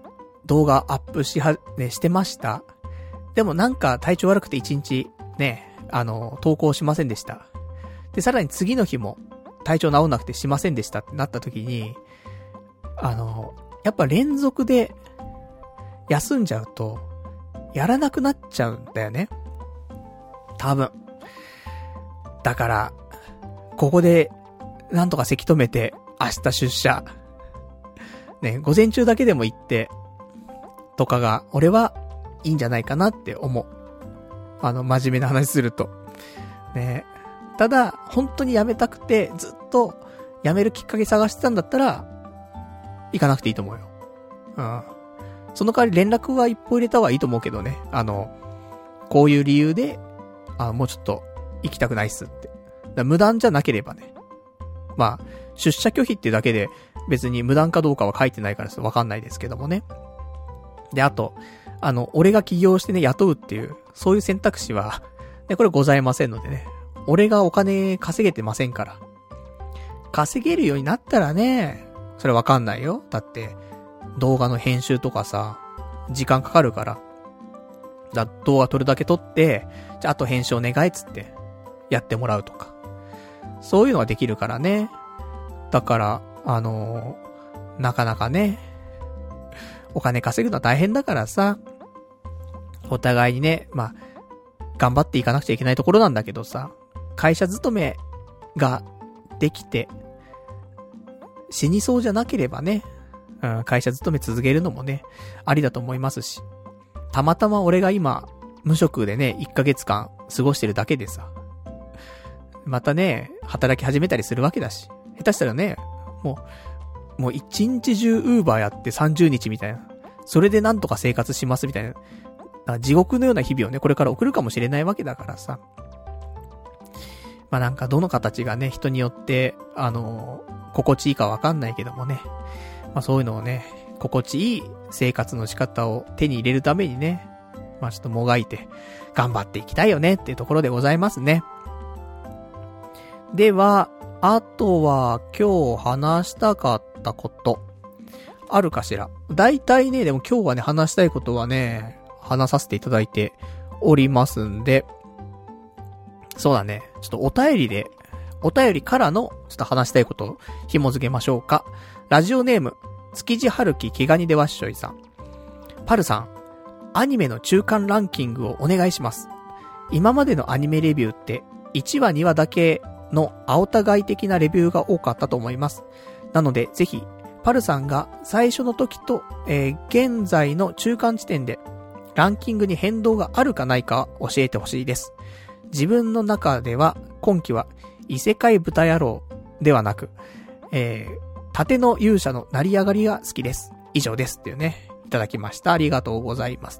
動画アップしてました。でもなんか体調悪くて1日ね、投稿しませんでした。で、さらに次の日も体調治んなくてしませんでしたってなった時に、やっぱ連続で休んじゃうと、やらなくなっちゃうんだよね。多分。だから、ここで、なんとかせき止めて、明日出社。ね、午前中だけでも行って、とかが、俺はいいんじゃないかなって思う。真面目な話すると。ね。ただ、本当に辞めたくて、ずっと辞めるきっかけ探してたんだったら、行かなくていいと思うよ。うん。その代わり連絡は一歩入れた方がいいと思うけどね。こういう理由で、もうちょっと行きたくないっすって。無断じゃなければね。まあ、出社拒否ってだけで別に無断かどうかは書いてないからわかんないですけどもね。で、あと、俺が起業してね、雇うっていう、そういう選択肢は、ね、これございませんのでね。俺がお金稼げてませんから。稼げるようになったらね、それわかんないよ。だって、動画の編集とかさ、時間かかるから。動画撮るだけ撮って、じゃああと編集お願いっつって、やってもらうとか。そういうのができるからね。だから、なかなかね、お金稼ぐのは大変だからさ、お互いにね、まあ、頑張っていかなくちゃいけないところなんだけどさ、会社勤めができて、死にそうじゃなければね、会社勤め続けるのもね、ありだと思いますし、たまたま俺が今、無職でね、1ヶ月間過ごしてるだけでさ、またね、働き始めたりするわけだし、下手したらね、もう一日中ウーバーやって30日みたいな、それでなんとか生活しますみたいな、地獄のような日々をね、これから送るかもしれないわけだからさ、まあなんかどの形がね、人によって、心地いいかわかんないけどもね、まあそういうのをね、心地いい生活の仕方を手に入れるためにね、まあちょっともがいて、頑張っていきたいよねっていうところでございますね。では、あとは今日話したかったこと、あるかしら。だいたいね、でも今日はね、話したいことはね、話させていただいておりますんで、そうだね、ちょっとお便りからのちょっと話したいことを紐付けましょうか。ラジオネーム、築地春樹気がにでわっしょいさん。パルさん、アニメの中間ランキングをお願いします。今までのアニメレビューって1話2話だけの青互い的なレビューが多かったと思います。なのでぜひパルさんが最初の時と、現在の中間地点でランキングに変動があるかないか教えてほしいです。自分の中では今期は異世界豚野郎ではなく、盾の勇者の成り上がりが好きです。以上ですっていうね、いただきました。ありがとうございます。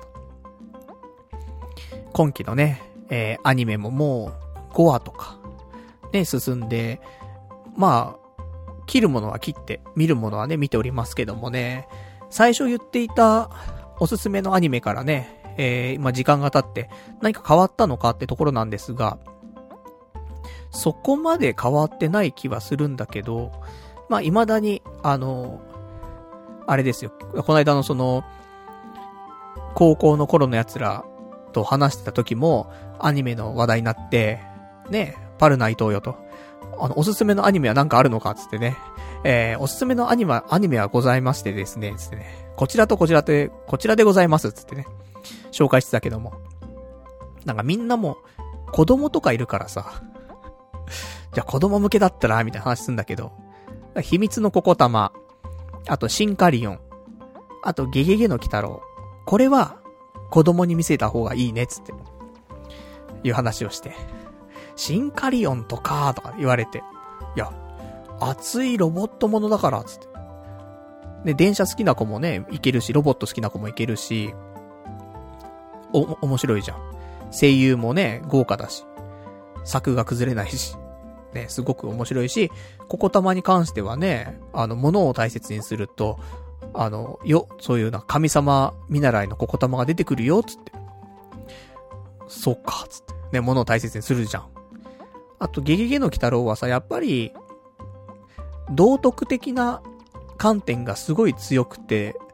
今期のね、アニメももう5話とかね、進んで、まあ、切るものは切って、見るものはね、見ておりますけどもね、最初言っていたおすすめのアニメからね、今時間が経って何か変わったのかってところなんですが、そこまで変わってない気はするんだけど、まあ、未だに、あれですよ、この間のその、高校の頃の奴らと話してた時も、アニメの話題になって、ね、パルナイトーよと。おすすめのアニメは何かあるのかつってね。おすすめのアニメはございましてですね、つってね。こちらとこちらでございます、つってね。紹介してたけども。なんかみんなも、子供とかいるからさ。じゃあ子供向けだったらみたいな話すんだけど。秘密のココタマ。あとシンカリオン。あとゲゲゲの鬼太郎。これは、子供に見せた方がいいね、つって。いう話をして。シンカリオンとかとか言われて。いや、熱いロボットものだから、つって。で、電車好きな子もね、いけるし、ロボット好きな子もいけるし、面白いじゃん。声優もね、豪華だし。作が崩れないし。ね、すごく面白いし、ここたまに関してはね、物を大切にすると、そういうな、神様見習いのここたまが出てくるよ、つって。そっか、つって。ね、物を大切にするじゃん。あと、ゲゲゲの鬼太郎はさ、やっぱり、道徳的な観点がすごい強くて、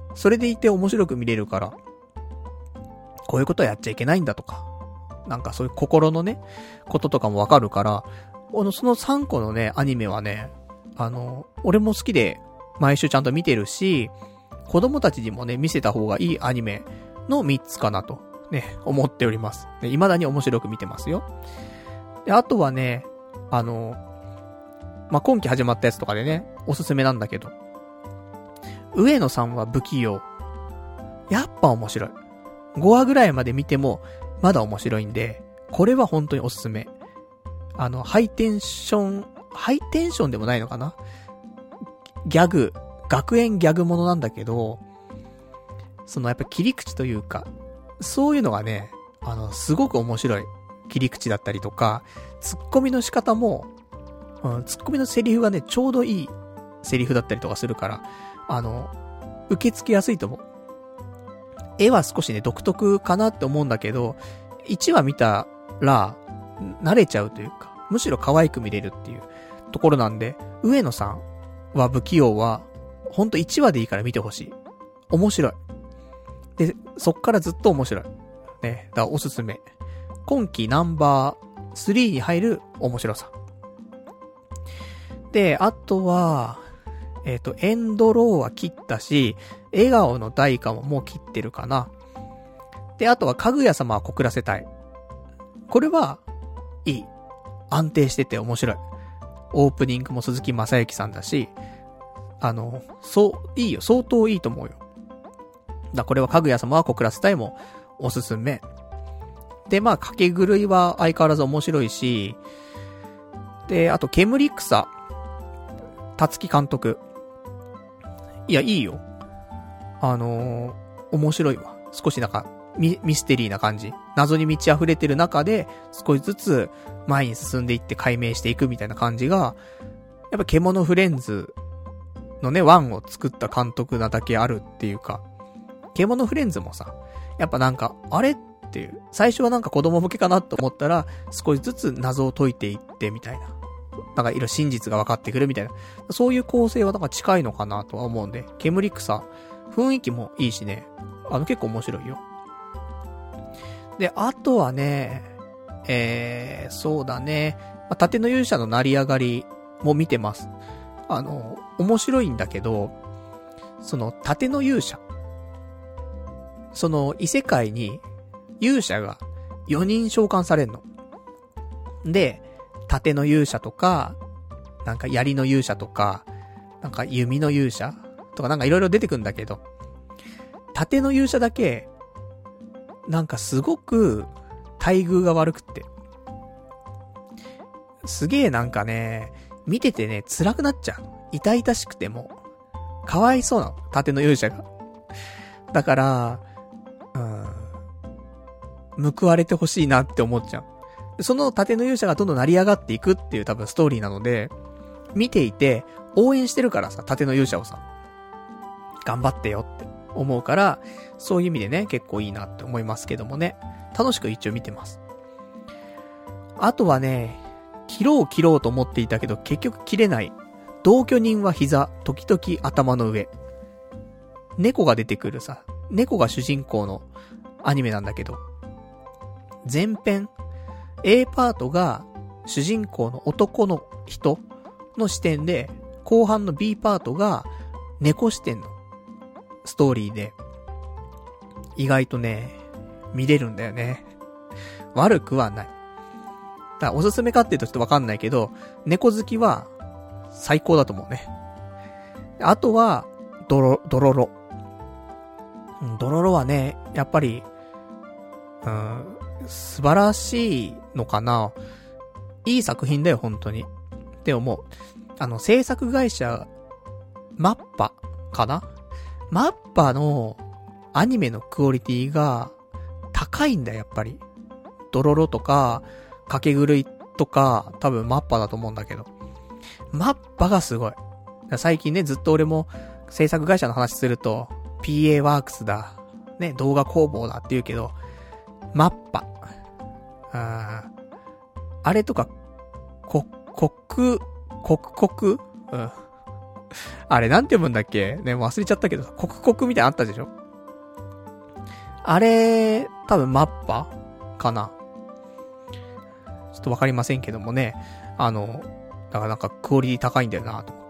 それでいて面白く見れるから、こういうことはやっちゃいけないんだとか、なんかそういう心のね、こととかもわかるから、その3個のね、アニメはね、俺も好きで、毎週ちゃんと見てるし、子供たちにもね、見せた方がいいアニメの3つかなと、ね、思っております。で、未だに面白く見てますよ。で、あとはね、今期始まったやつとかでね、おすすめなんだけど、上野さんは不器用。やっぱ面白い。5話ぐらいまで見ても、まだ面白いんで、これは本当におすすめ。ハイテンションでもないのかな？学園ギャグものなんだけど、やっぱ切り口というか、そういうのがね、すごく面白い切り口だったりとか、ツッコミの仕方も、ツッコミのセリフがね、ちょうどいいセリフだったりとかするから、受け付けやすいと思う。絵は少しね、独特かなって思うんだけど、1話見たら、慣れちゃうというか、むしろ可愛く見れるっていうところなんで、上野さんは不器用は、ほんと1話でいいから見てほしい。面白い。で、そっからずっと面白い。ね、だからおすすめ。今期ナンバー3に入る面白さ。で、あとは、エンドローは切ったし、笑顔の代価ももう切ってるかな。で、あとはかぐや様は告らせたい。これは、いい。安定してて面白い。オープニングも鈴木正幸さんだし、いいよ。相当いいと思うよ。これはかぐや様は告らせたいもおすすめ。で、かけ狂いは相変わらず面白いし、で、あと、煙草。たつき監督。いや、いいよ。面白いわ。少しなんか、ミステリーな感じ。謎に満ち溢れてる中で、少しずつ前に進んでいって解明していくみたいな感じが、やっぱ獣フレンズのね、1を作った監督なだけあるっていうか、獣フレンズもさ、やっぱなんか、あれっていう、最初はなんか子供向けかなと思ったら、少しずつ謎を解いていってみたいな。なんかいろいろ真実が分かってくるみたいな。そういう構成はなんか近いのかなとは思うんで、煙草、雰囲気もいいしね、結構面白いよ。で、あとはね、そうだね、盾の勇者の成り上がりも見てます。面白いんだけど、盾の勇者。異世界に勇者が4人召喚されんの。で、盾の勇者とか、なんか槍の勇者とか、なんか弓の勇者とかなんかいろいろ出てくんだけど、盾の勇者だけ、なんかすごく待遇が悪くって。すげえなんかね、見ててね、辛くなっちゃう。痛々しくても、かわいそうなの、盾の勇者が。だから、報われてほしいなって思っちゃう。その盾の勇者がどんどん成り上がっていくっていう多分ストーリーなので、見ていて、応援してるからさ、盾の勇者をさ、頑張ってよって思うから、そういう意味でね、結構いいなって思いますけどもね。楽しく一応見てます。あとはね、切ろうと思っていたけど、結局切れない。同居人は膝、時々頭の上。猫が出てくるさ、猫が主人公のアニメなんだけど、前編、A パートが主人公の男の人の視点で、後半の B パートが猫視点のストーリーで、意外とね、見れるんだよね。悪くはない。だからおすすめかっていうとちょっとわかんないけど、猫好きは最高だと思うね。あとは、ドロロ。ドロロはね、やっぱり、素晴らしいのかな。いい作品だよ、本当に。って思う。制作会社、マッパかな？マッパのアニメのクオリティが高いんだよ、やっぱり。ドロロとか、かけ狂いとか、多分マッパだと思うんだけど。マッパがすごい。最近ね、ずっと俺も制作会社の話すると、PA ワークスだ。ね、動画工房だって言うけど、マッパ。あれとか、刻々、 あれなんて読むんだっけね、忘れちゃったけど、刻みたいなのあったでしょ。あれ、多分マッパかな。ちょっとわかりませんけどもね。だからなんかクオリティ高いんだよなと思って。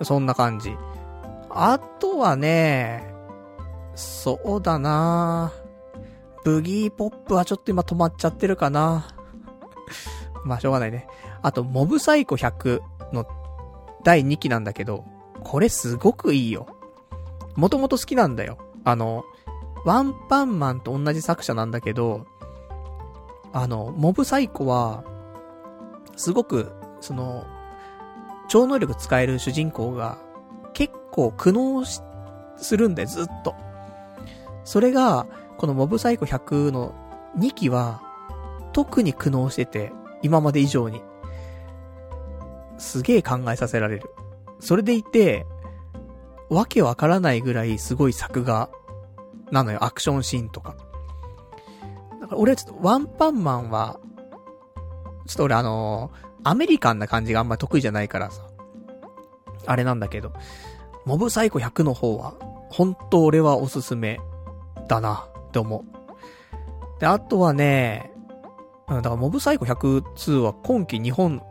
そんな感じ。あとはね、そうだなブギーポップはちょっと今止まっちゃってるかな。まあしょうがないね。あと、モブサイコ100の第2期なんだけど、これすごくいいよ。もともと好きなんだよ。ワンパンマンと同じ作者なんだけど、モブサイコは、すごく、超能力使える主人公が、結構苦悩するんだよ、ずっと。それが、このモブサイコ100の2期は、特に苦悩してて、今まで以上に。すげえ考えさせられる。それでいて、わけわからないぐらいすごい作画なのよ、アクションシーンとか。だから俺はちょっとワンパンマンは、ちょっと俺アメリカンな感じがあんまり得意じゃないからさ。あれなんだけど、モブサイコ100の方は、本当俺はおすすめだなって思う。で、あとはね、だからモブサイコ102は今季日本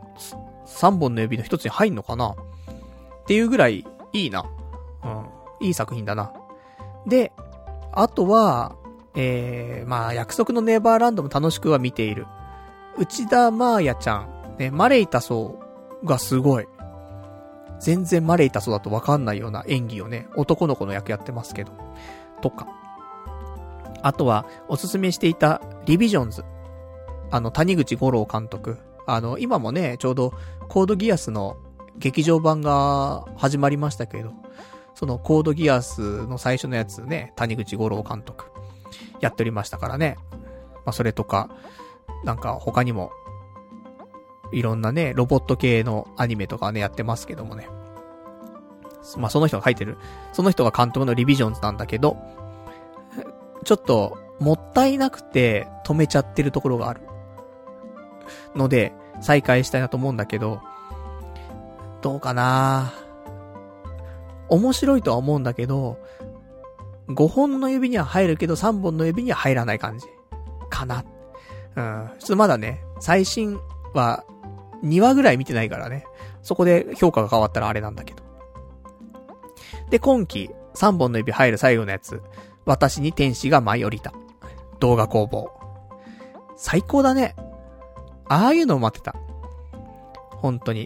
3本の指の一つに入んのかなっていうぐらいいいな。いい作品だな。で、あとは、まあ、約束のネバーランドも楽しくは見ている。内田真彩ちゃん、ね、マレイタソーがすごい。全然マレイタソーだとわかんないような演技をね、男の子の役やってますけど。とか。あとは、おすすめしていた、リビジョンズ。谷口五郎監督。今もね、ちょうど、コードギアスの劇場版が始まりましたけど、そのコードギアスの最初のやつね、谷口五郎監督、やっておりましたからね。まあ、それとか、なんか他にも、いろんなね、ロボット系のアニメとかね、やってますけどもね。まあ、その人が書いてる、その人が監督のリビジョンズなんだけど、ちょっと、もったいなくて止めちゃってるところがある。ので、再開したいなと思うんだけど、どうかな面白いとは思うんだけど、5本の指には入るけど3本の指には入らない感じ。かな。ちょっとまだね、最新は2話ぐらい見てないからね。そこで評価が変わったらあれなんだけど。で、今期3本の指入る最後のやつ。私に天使が舞い降りた。動画工房。最高だね。ああいうのを待ってた。本当に。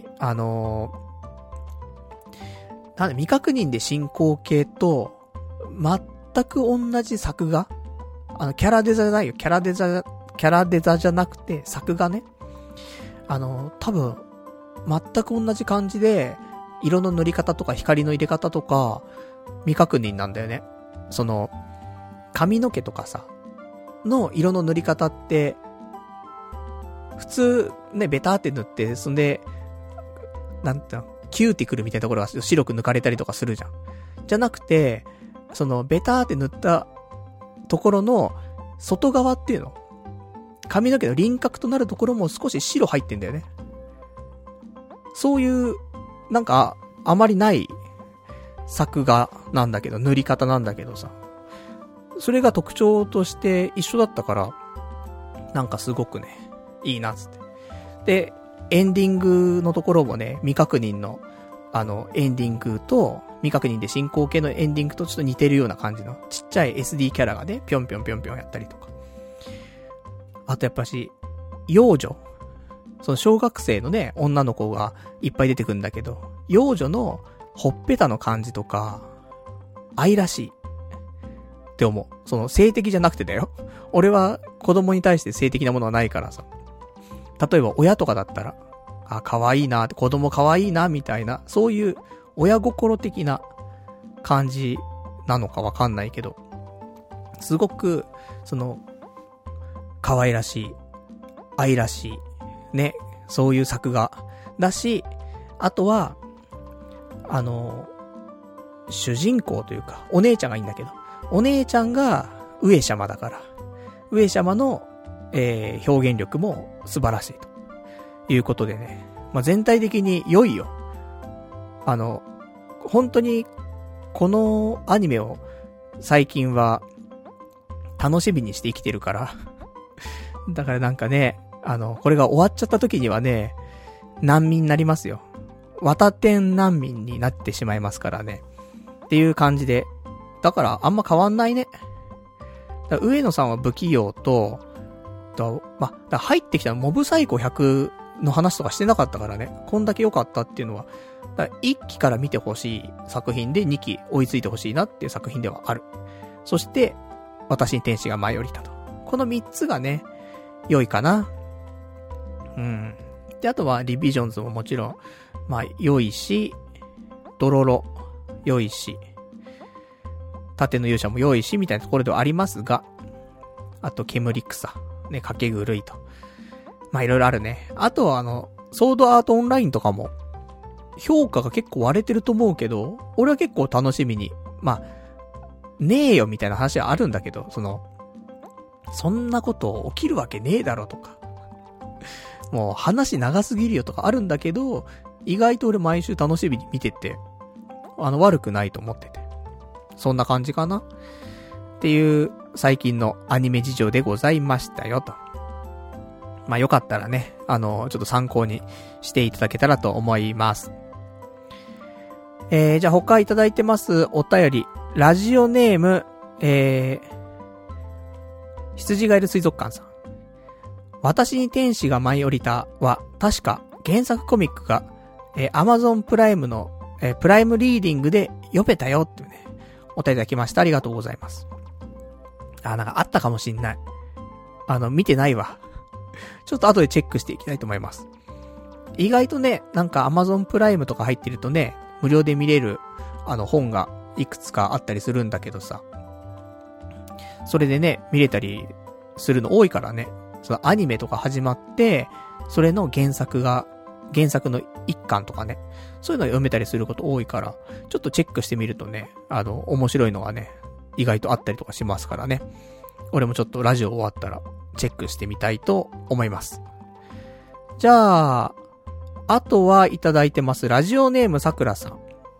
なんで未確認で進行形と、全く同じ作画キャラデザじゃないよ。キャラデザじゃなくて、作画ね。多分、全く同じ感じで、色の塗り方とか光の入れ方とか、未確認なんだよね。髪の毛とかさ、の色の塗り方って、普通、ね、ベターって塗って、そんで、なんていうの、キューティクルみたいなところが白く抜かれたりとかするじゃん。じゃなくて、ベターって塗ったところの外側っていうの。髪の毛の輪郭となるところも少し白入ってんだよね。そういう、なんか、あまりない作画なんだけど、塗り方なんだけどさ。それが特徴として一緒だったから、なんかすごくね、いいなっつって。で、エンディングのところもね、未確認の、エンディングと、未確認で進行形のエンディングとちょっと似てるような感じの、ちっちゃい SD キャラがね、ぴょんぴょんぴょんぴょんやったりとか。あとやっぱし、幼女。その小学生のね、女の子がいっぱい出てくるんだけど、幼女のほっぺたの感じとか、愛らしい。って思う。性的じゃなくてだよ。俺は子供に対して性的なものはないからさ。例えば親とかだったら、可愛いな、子供可愛いな、みたいな、そういう親心的な感じなのかわかんないけど、すごく、可愛らしい、愛らしい、ね、そういう作画だし、あとは、主人公というか、お姉ちゃんがいいんだけど、お姉ちゃんが上様だから、上様の、表現力も素晴らしいということでね、まあ、全体的に良いよ。 本当に、このアニメを最近は楽しみにして生きてるから。だからなんかね、これが終わっちゃった時にはね、難民になりますよ。綿天難民になってしまいますからね。っていう感じで。だからあんま変わんないね。だ上野さんは不器用と、だ入ってきたモブサイコ100の話とかしてなかったからね。こんだけ良かったっていうのは、1期から見てほしい作品で2期追いついてほしいなっていう作品ではある。そして、私に天使が舞い降りたと。この3つがね、良いかな。で、あとはリビジョンズももちろん、良いし、ドロロ、良いし、盾の勇者も良いし、みたいなところではありますが、あと、煙草、ね、かけ狂いと。いろいろあるね。あとはソードアートオンラインとかも、評価が結構割れてると思うけど、俺は結構楽しみに、ねえよみたいな話はあるんだけど、そんなこと起きるわけねえだろとか、もう話長すぎるよとかあるんだけど、意外と俺毎週楽しみに見てて、悪くないと思ってて。そんな感じかなっていう最近のアニメ事情でございましたよと。よかったらね、ちょっと参考にしていただけたらと思います。じゃあ他いただいてますお便り、ラジオネーム、羊がいる水族館さん。私に天使が舞い降りたは、確か原作コミックが、Amazon プライムの、プライムリーディングで読めたよってね、お便りいただきました。ありがとうございます。なんかあったかもしんない。見てないわ。ちょっと後でチェックしていきたいと思います。意外とね、なんか Amazon プライムとか入ってるとね、無料で見れる、本がいくつかあったりするんだけどさ。それでね、見れたりするの多いからね。そのアニメとか始まって、それの原作の一巻とかね、そういうのを読めたりすること多いから、ちょっとチェックしてみるとね、面白いのがね、意外とあったりとかしますからね。俺もちょっとラジオ終わったら、チェックしてみたいと思います。じゃあ、あとはいただいてます。ラジオネームさくらさん。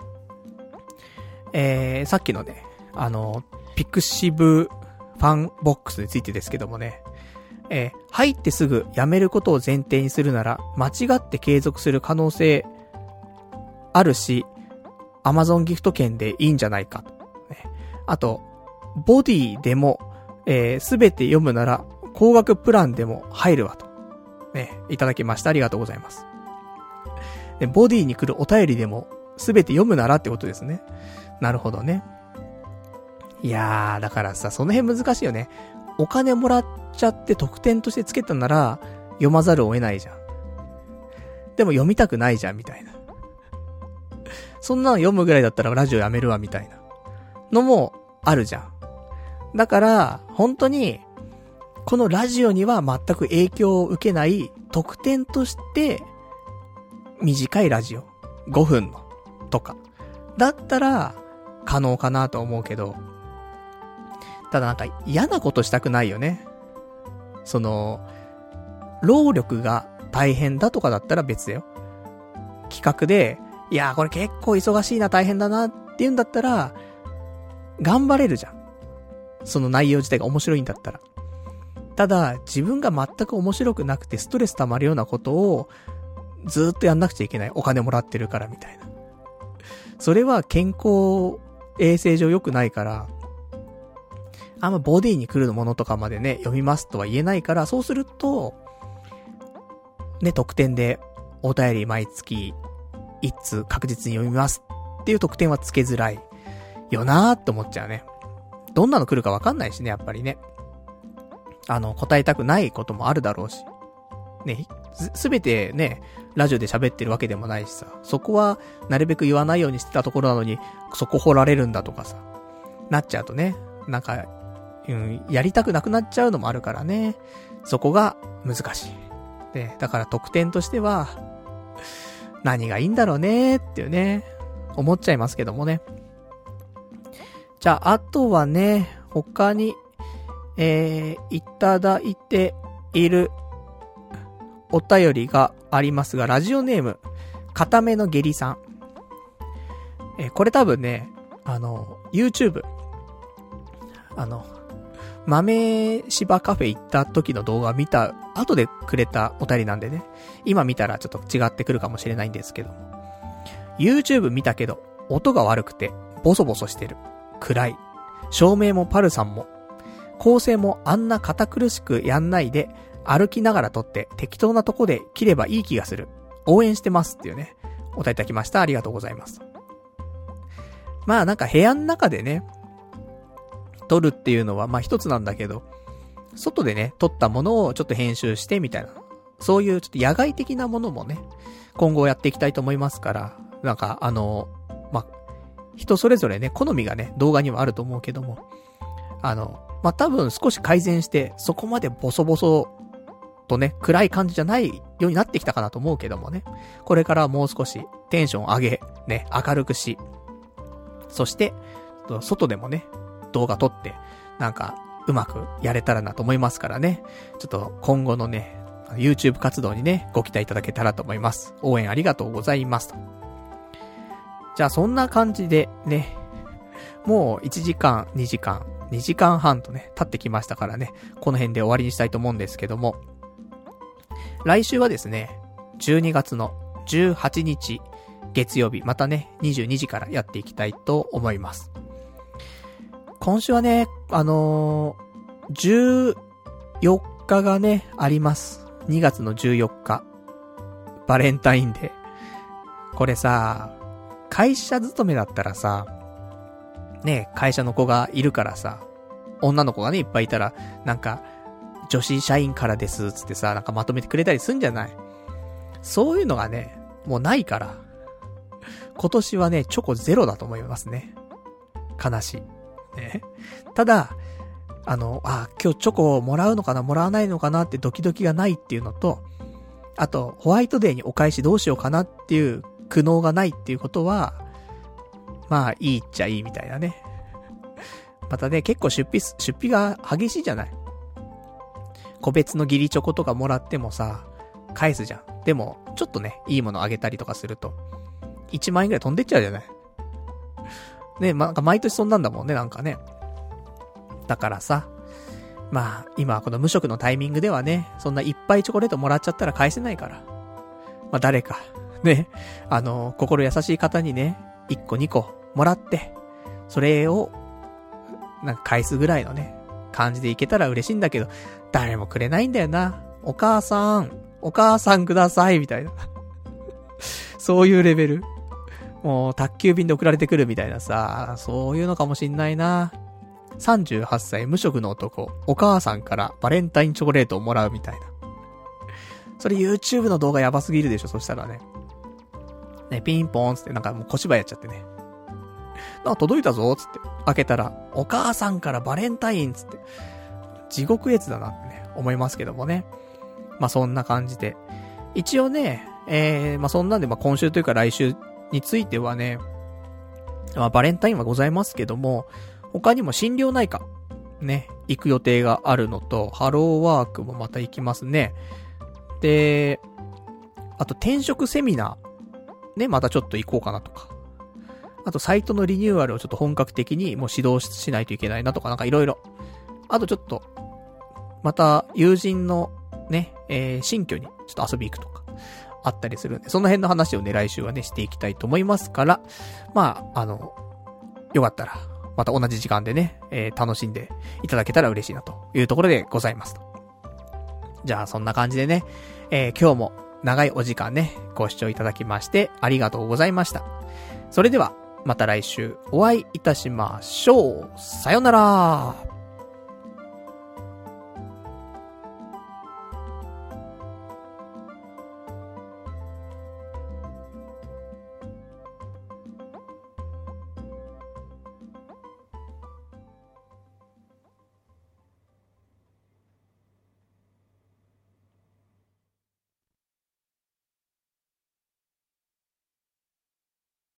さっきのね、ピクシブファンボックスについてですけどもね、入ってすぐ辞めることを前提にするなら、間違って継続する可能性あるし、Amazon ギフト券でいいんじゃないかと。ね、あと、ボディでも、すべて読むなら、高額プランでも入るわと。ね、いただきました。ありがとうございます。で、ボディに来るお便りでも、すべて読むならってことですね。なるほどね。いやー、だからさ、その辺難しいよね。お金もらっちゃって特典としてつけたなら、読まざるを得ないじゃん。でも読みたくないじゃん、みたいな。そんなの読むぐらいだったらラジオやめるわ、みたいなのもあるじゃん。だから、本当に、このラジオには全く影響を受けない特典として、短いラジオ。5分の。とか。だったら、可能かなと思うけど、ただなんか嫌なことしたくないよね。労力が大変だとかだったら別だよ。企画で、いやーこれ結構忙しいな、大変だなって言うんだったら、頑張れるじゃん。その内容自体が面白いんだったら。ただ、自分が全く面白くなくてストレス溜まるようなことを、ずーっとやんなくちゃいけない。お金もらってるからみたいな。それは健康衛生上良くないから、あんまボディに来るものとかまでね、読みますとは言えないから、そうすると、ね、特典でお便り毎月一通確実に読みますっていう特典はつけづらいよなーって思っちゃうね。どんなの来るかわかんないしね、やっぱりね。答えたくないこともあるだろうし。ね、すべてね、ラジオで喋ってるわけでもないしさ、そこはなるべく言わないようにしてたところなのに、そこ掘られるんだとかさ、なっちゃうとね、なんか、やりたくなくなっちゃうのもあるからね、そこが難しい。で、だから特典としては、何がいいんだろうねっていうね、思っちゃいますけどもね。じゃあ、あとはね、他に、いただいているお便りがありますが、ラジオネーム、固めの下痢さん。 これ多分ね、YouTube、豆柴カフェ行った時の動画見た後でくれたお便りなんでね、今見たらちょっと違ってくるかもしれないんですけど、YouTube 見たけど、音が悪くて、ボソボソしてる。暗い。照明もパルさんも。構成もあんな堅苦しくやんないで、歩きながら撮って適当なとこで切ればいい気がする。応援してますっていうね、お答えいただきました。ありがとうございます。まあなんか部屋の中でね、撮るっていうのはまあ一つなんだけど、外でね、撮ったものをちょっと編集してみたいな、そういうちょっと野外的なものもね、今後やっていきたいと思いますから、なんかまあ、人それぞれね、好みがね、動画にはあると思うけども、まあ、多分少し改善して、そこまでボソボソとね、暗い感じじゃないようになってきたかなと思うけどもね、これからもう少しテンション上げ、ね、明るくし、そして、外でもね、動画撮って、なんか、うまくやれたらなと思いますからね、ちょっと今後のね、YouTube 活動にね、ご期待いただけたらと思います。応援ありがとうございますと。じゃあそんな感じでね、もう1時間、2時間半とね、経ってきましたからね、この辺で終わりにしたいと思うんですけども、来週はですね、12月の18日、月曜日、またね、22時からやっていきたいと思います。今週はね、14日がね、あります。2月の14日。バレンタインデー。これさ、会社勤めだったらさ、ね、会社の子がいるからさ、女の子がね、いっぱいいたら、なんか、女子社員からです、つってさ、なんかまとめてくれたりすんじゃない？そういうのがね、もうないから、今年はね、チョコゼロだと思いますね。悲しい。ね。ただ、今日チョコをもらうのかな、もらわないのかなってドキドキがないっていうのと、あと、ホワイトデーにお返しどうしようかなっていう苦悩がないっていうことは、まあ、いいっちゃいいみたいなね。またね、結構出費が激しいじゃない。個別の義理チョコとかもらってもさ、返すじゃん。でも、ちょっとね、いいものあげたりとかすると、1万円くらい飛んでっちゃうじゃない。ね、なんか毎年そんなんだもんね、なんかね。だからさ、まあ、今この無職のタイミングではね、そんないっぱいチョコレートもらっちゃったら返せないから。まあ誰か、ね、心優しい方にね、1個2個もらって、それを、なんか返すぐらいのね、感じでいけたら嬉しいんだけど、誰もくれないんだよな。お母さんください、みたいな。そういうレベル。もう、宅急便で送られてくるみたいなさ、そういうのかもしんないな。38歳無職の男、お母さんからバレンタインチョコレートをもらうみたいな。それ YouTube の動画やばすぎるでしょ、そしたらね。ね、ピンポーンつってなんかもう小芝居やっちゃってね。なんか届いたぞ、つって。開けたら、お母さんからバレンタインつって。地獄絵図だなってね、思いますけどもね。まあそんな感じで。一応ね、まあそんなんで、まあ今週というか来週についてはね、まあバレンタインはございますけども、他にも心療内科、ね、行く予定があるのと、ハローワークもまた行きますね。で、あと転職セミナー、ね、またちょっと行こうかなとか。あとサイトのリニューアルをちょっと本格的にもう指導しないといけないなとか、なんかいろいろ。あとちょっと、また友人のね、新居にちょっと遊び行くとか、あったりするんで、その辺の話をね、来週はね、していきたいと思いますから、まあ、よかったら、また同じ時間でね、楽しんでいただけたら嬉しいなというところでございますと。じゃあそんな感じでね、今日も長いお時間ね、ご視聴いただきましてありがとうございました。それでは、また来週お会いいたしましょう。さよなら。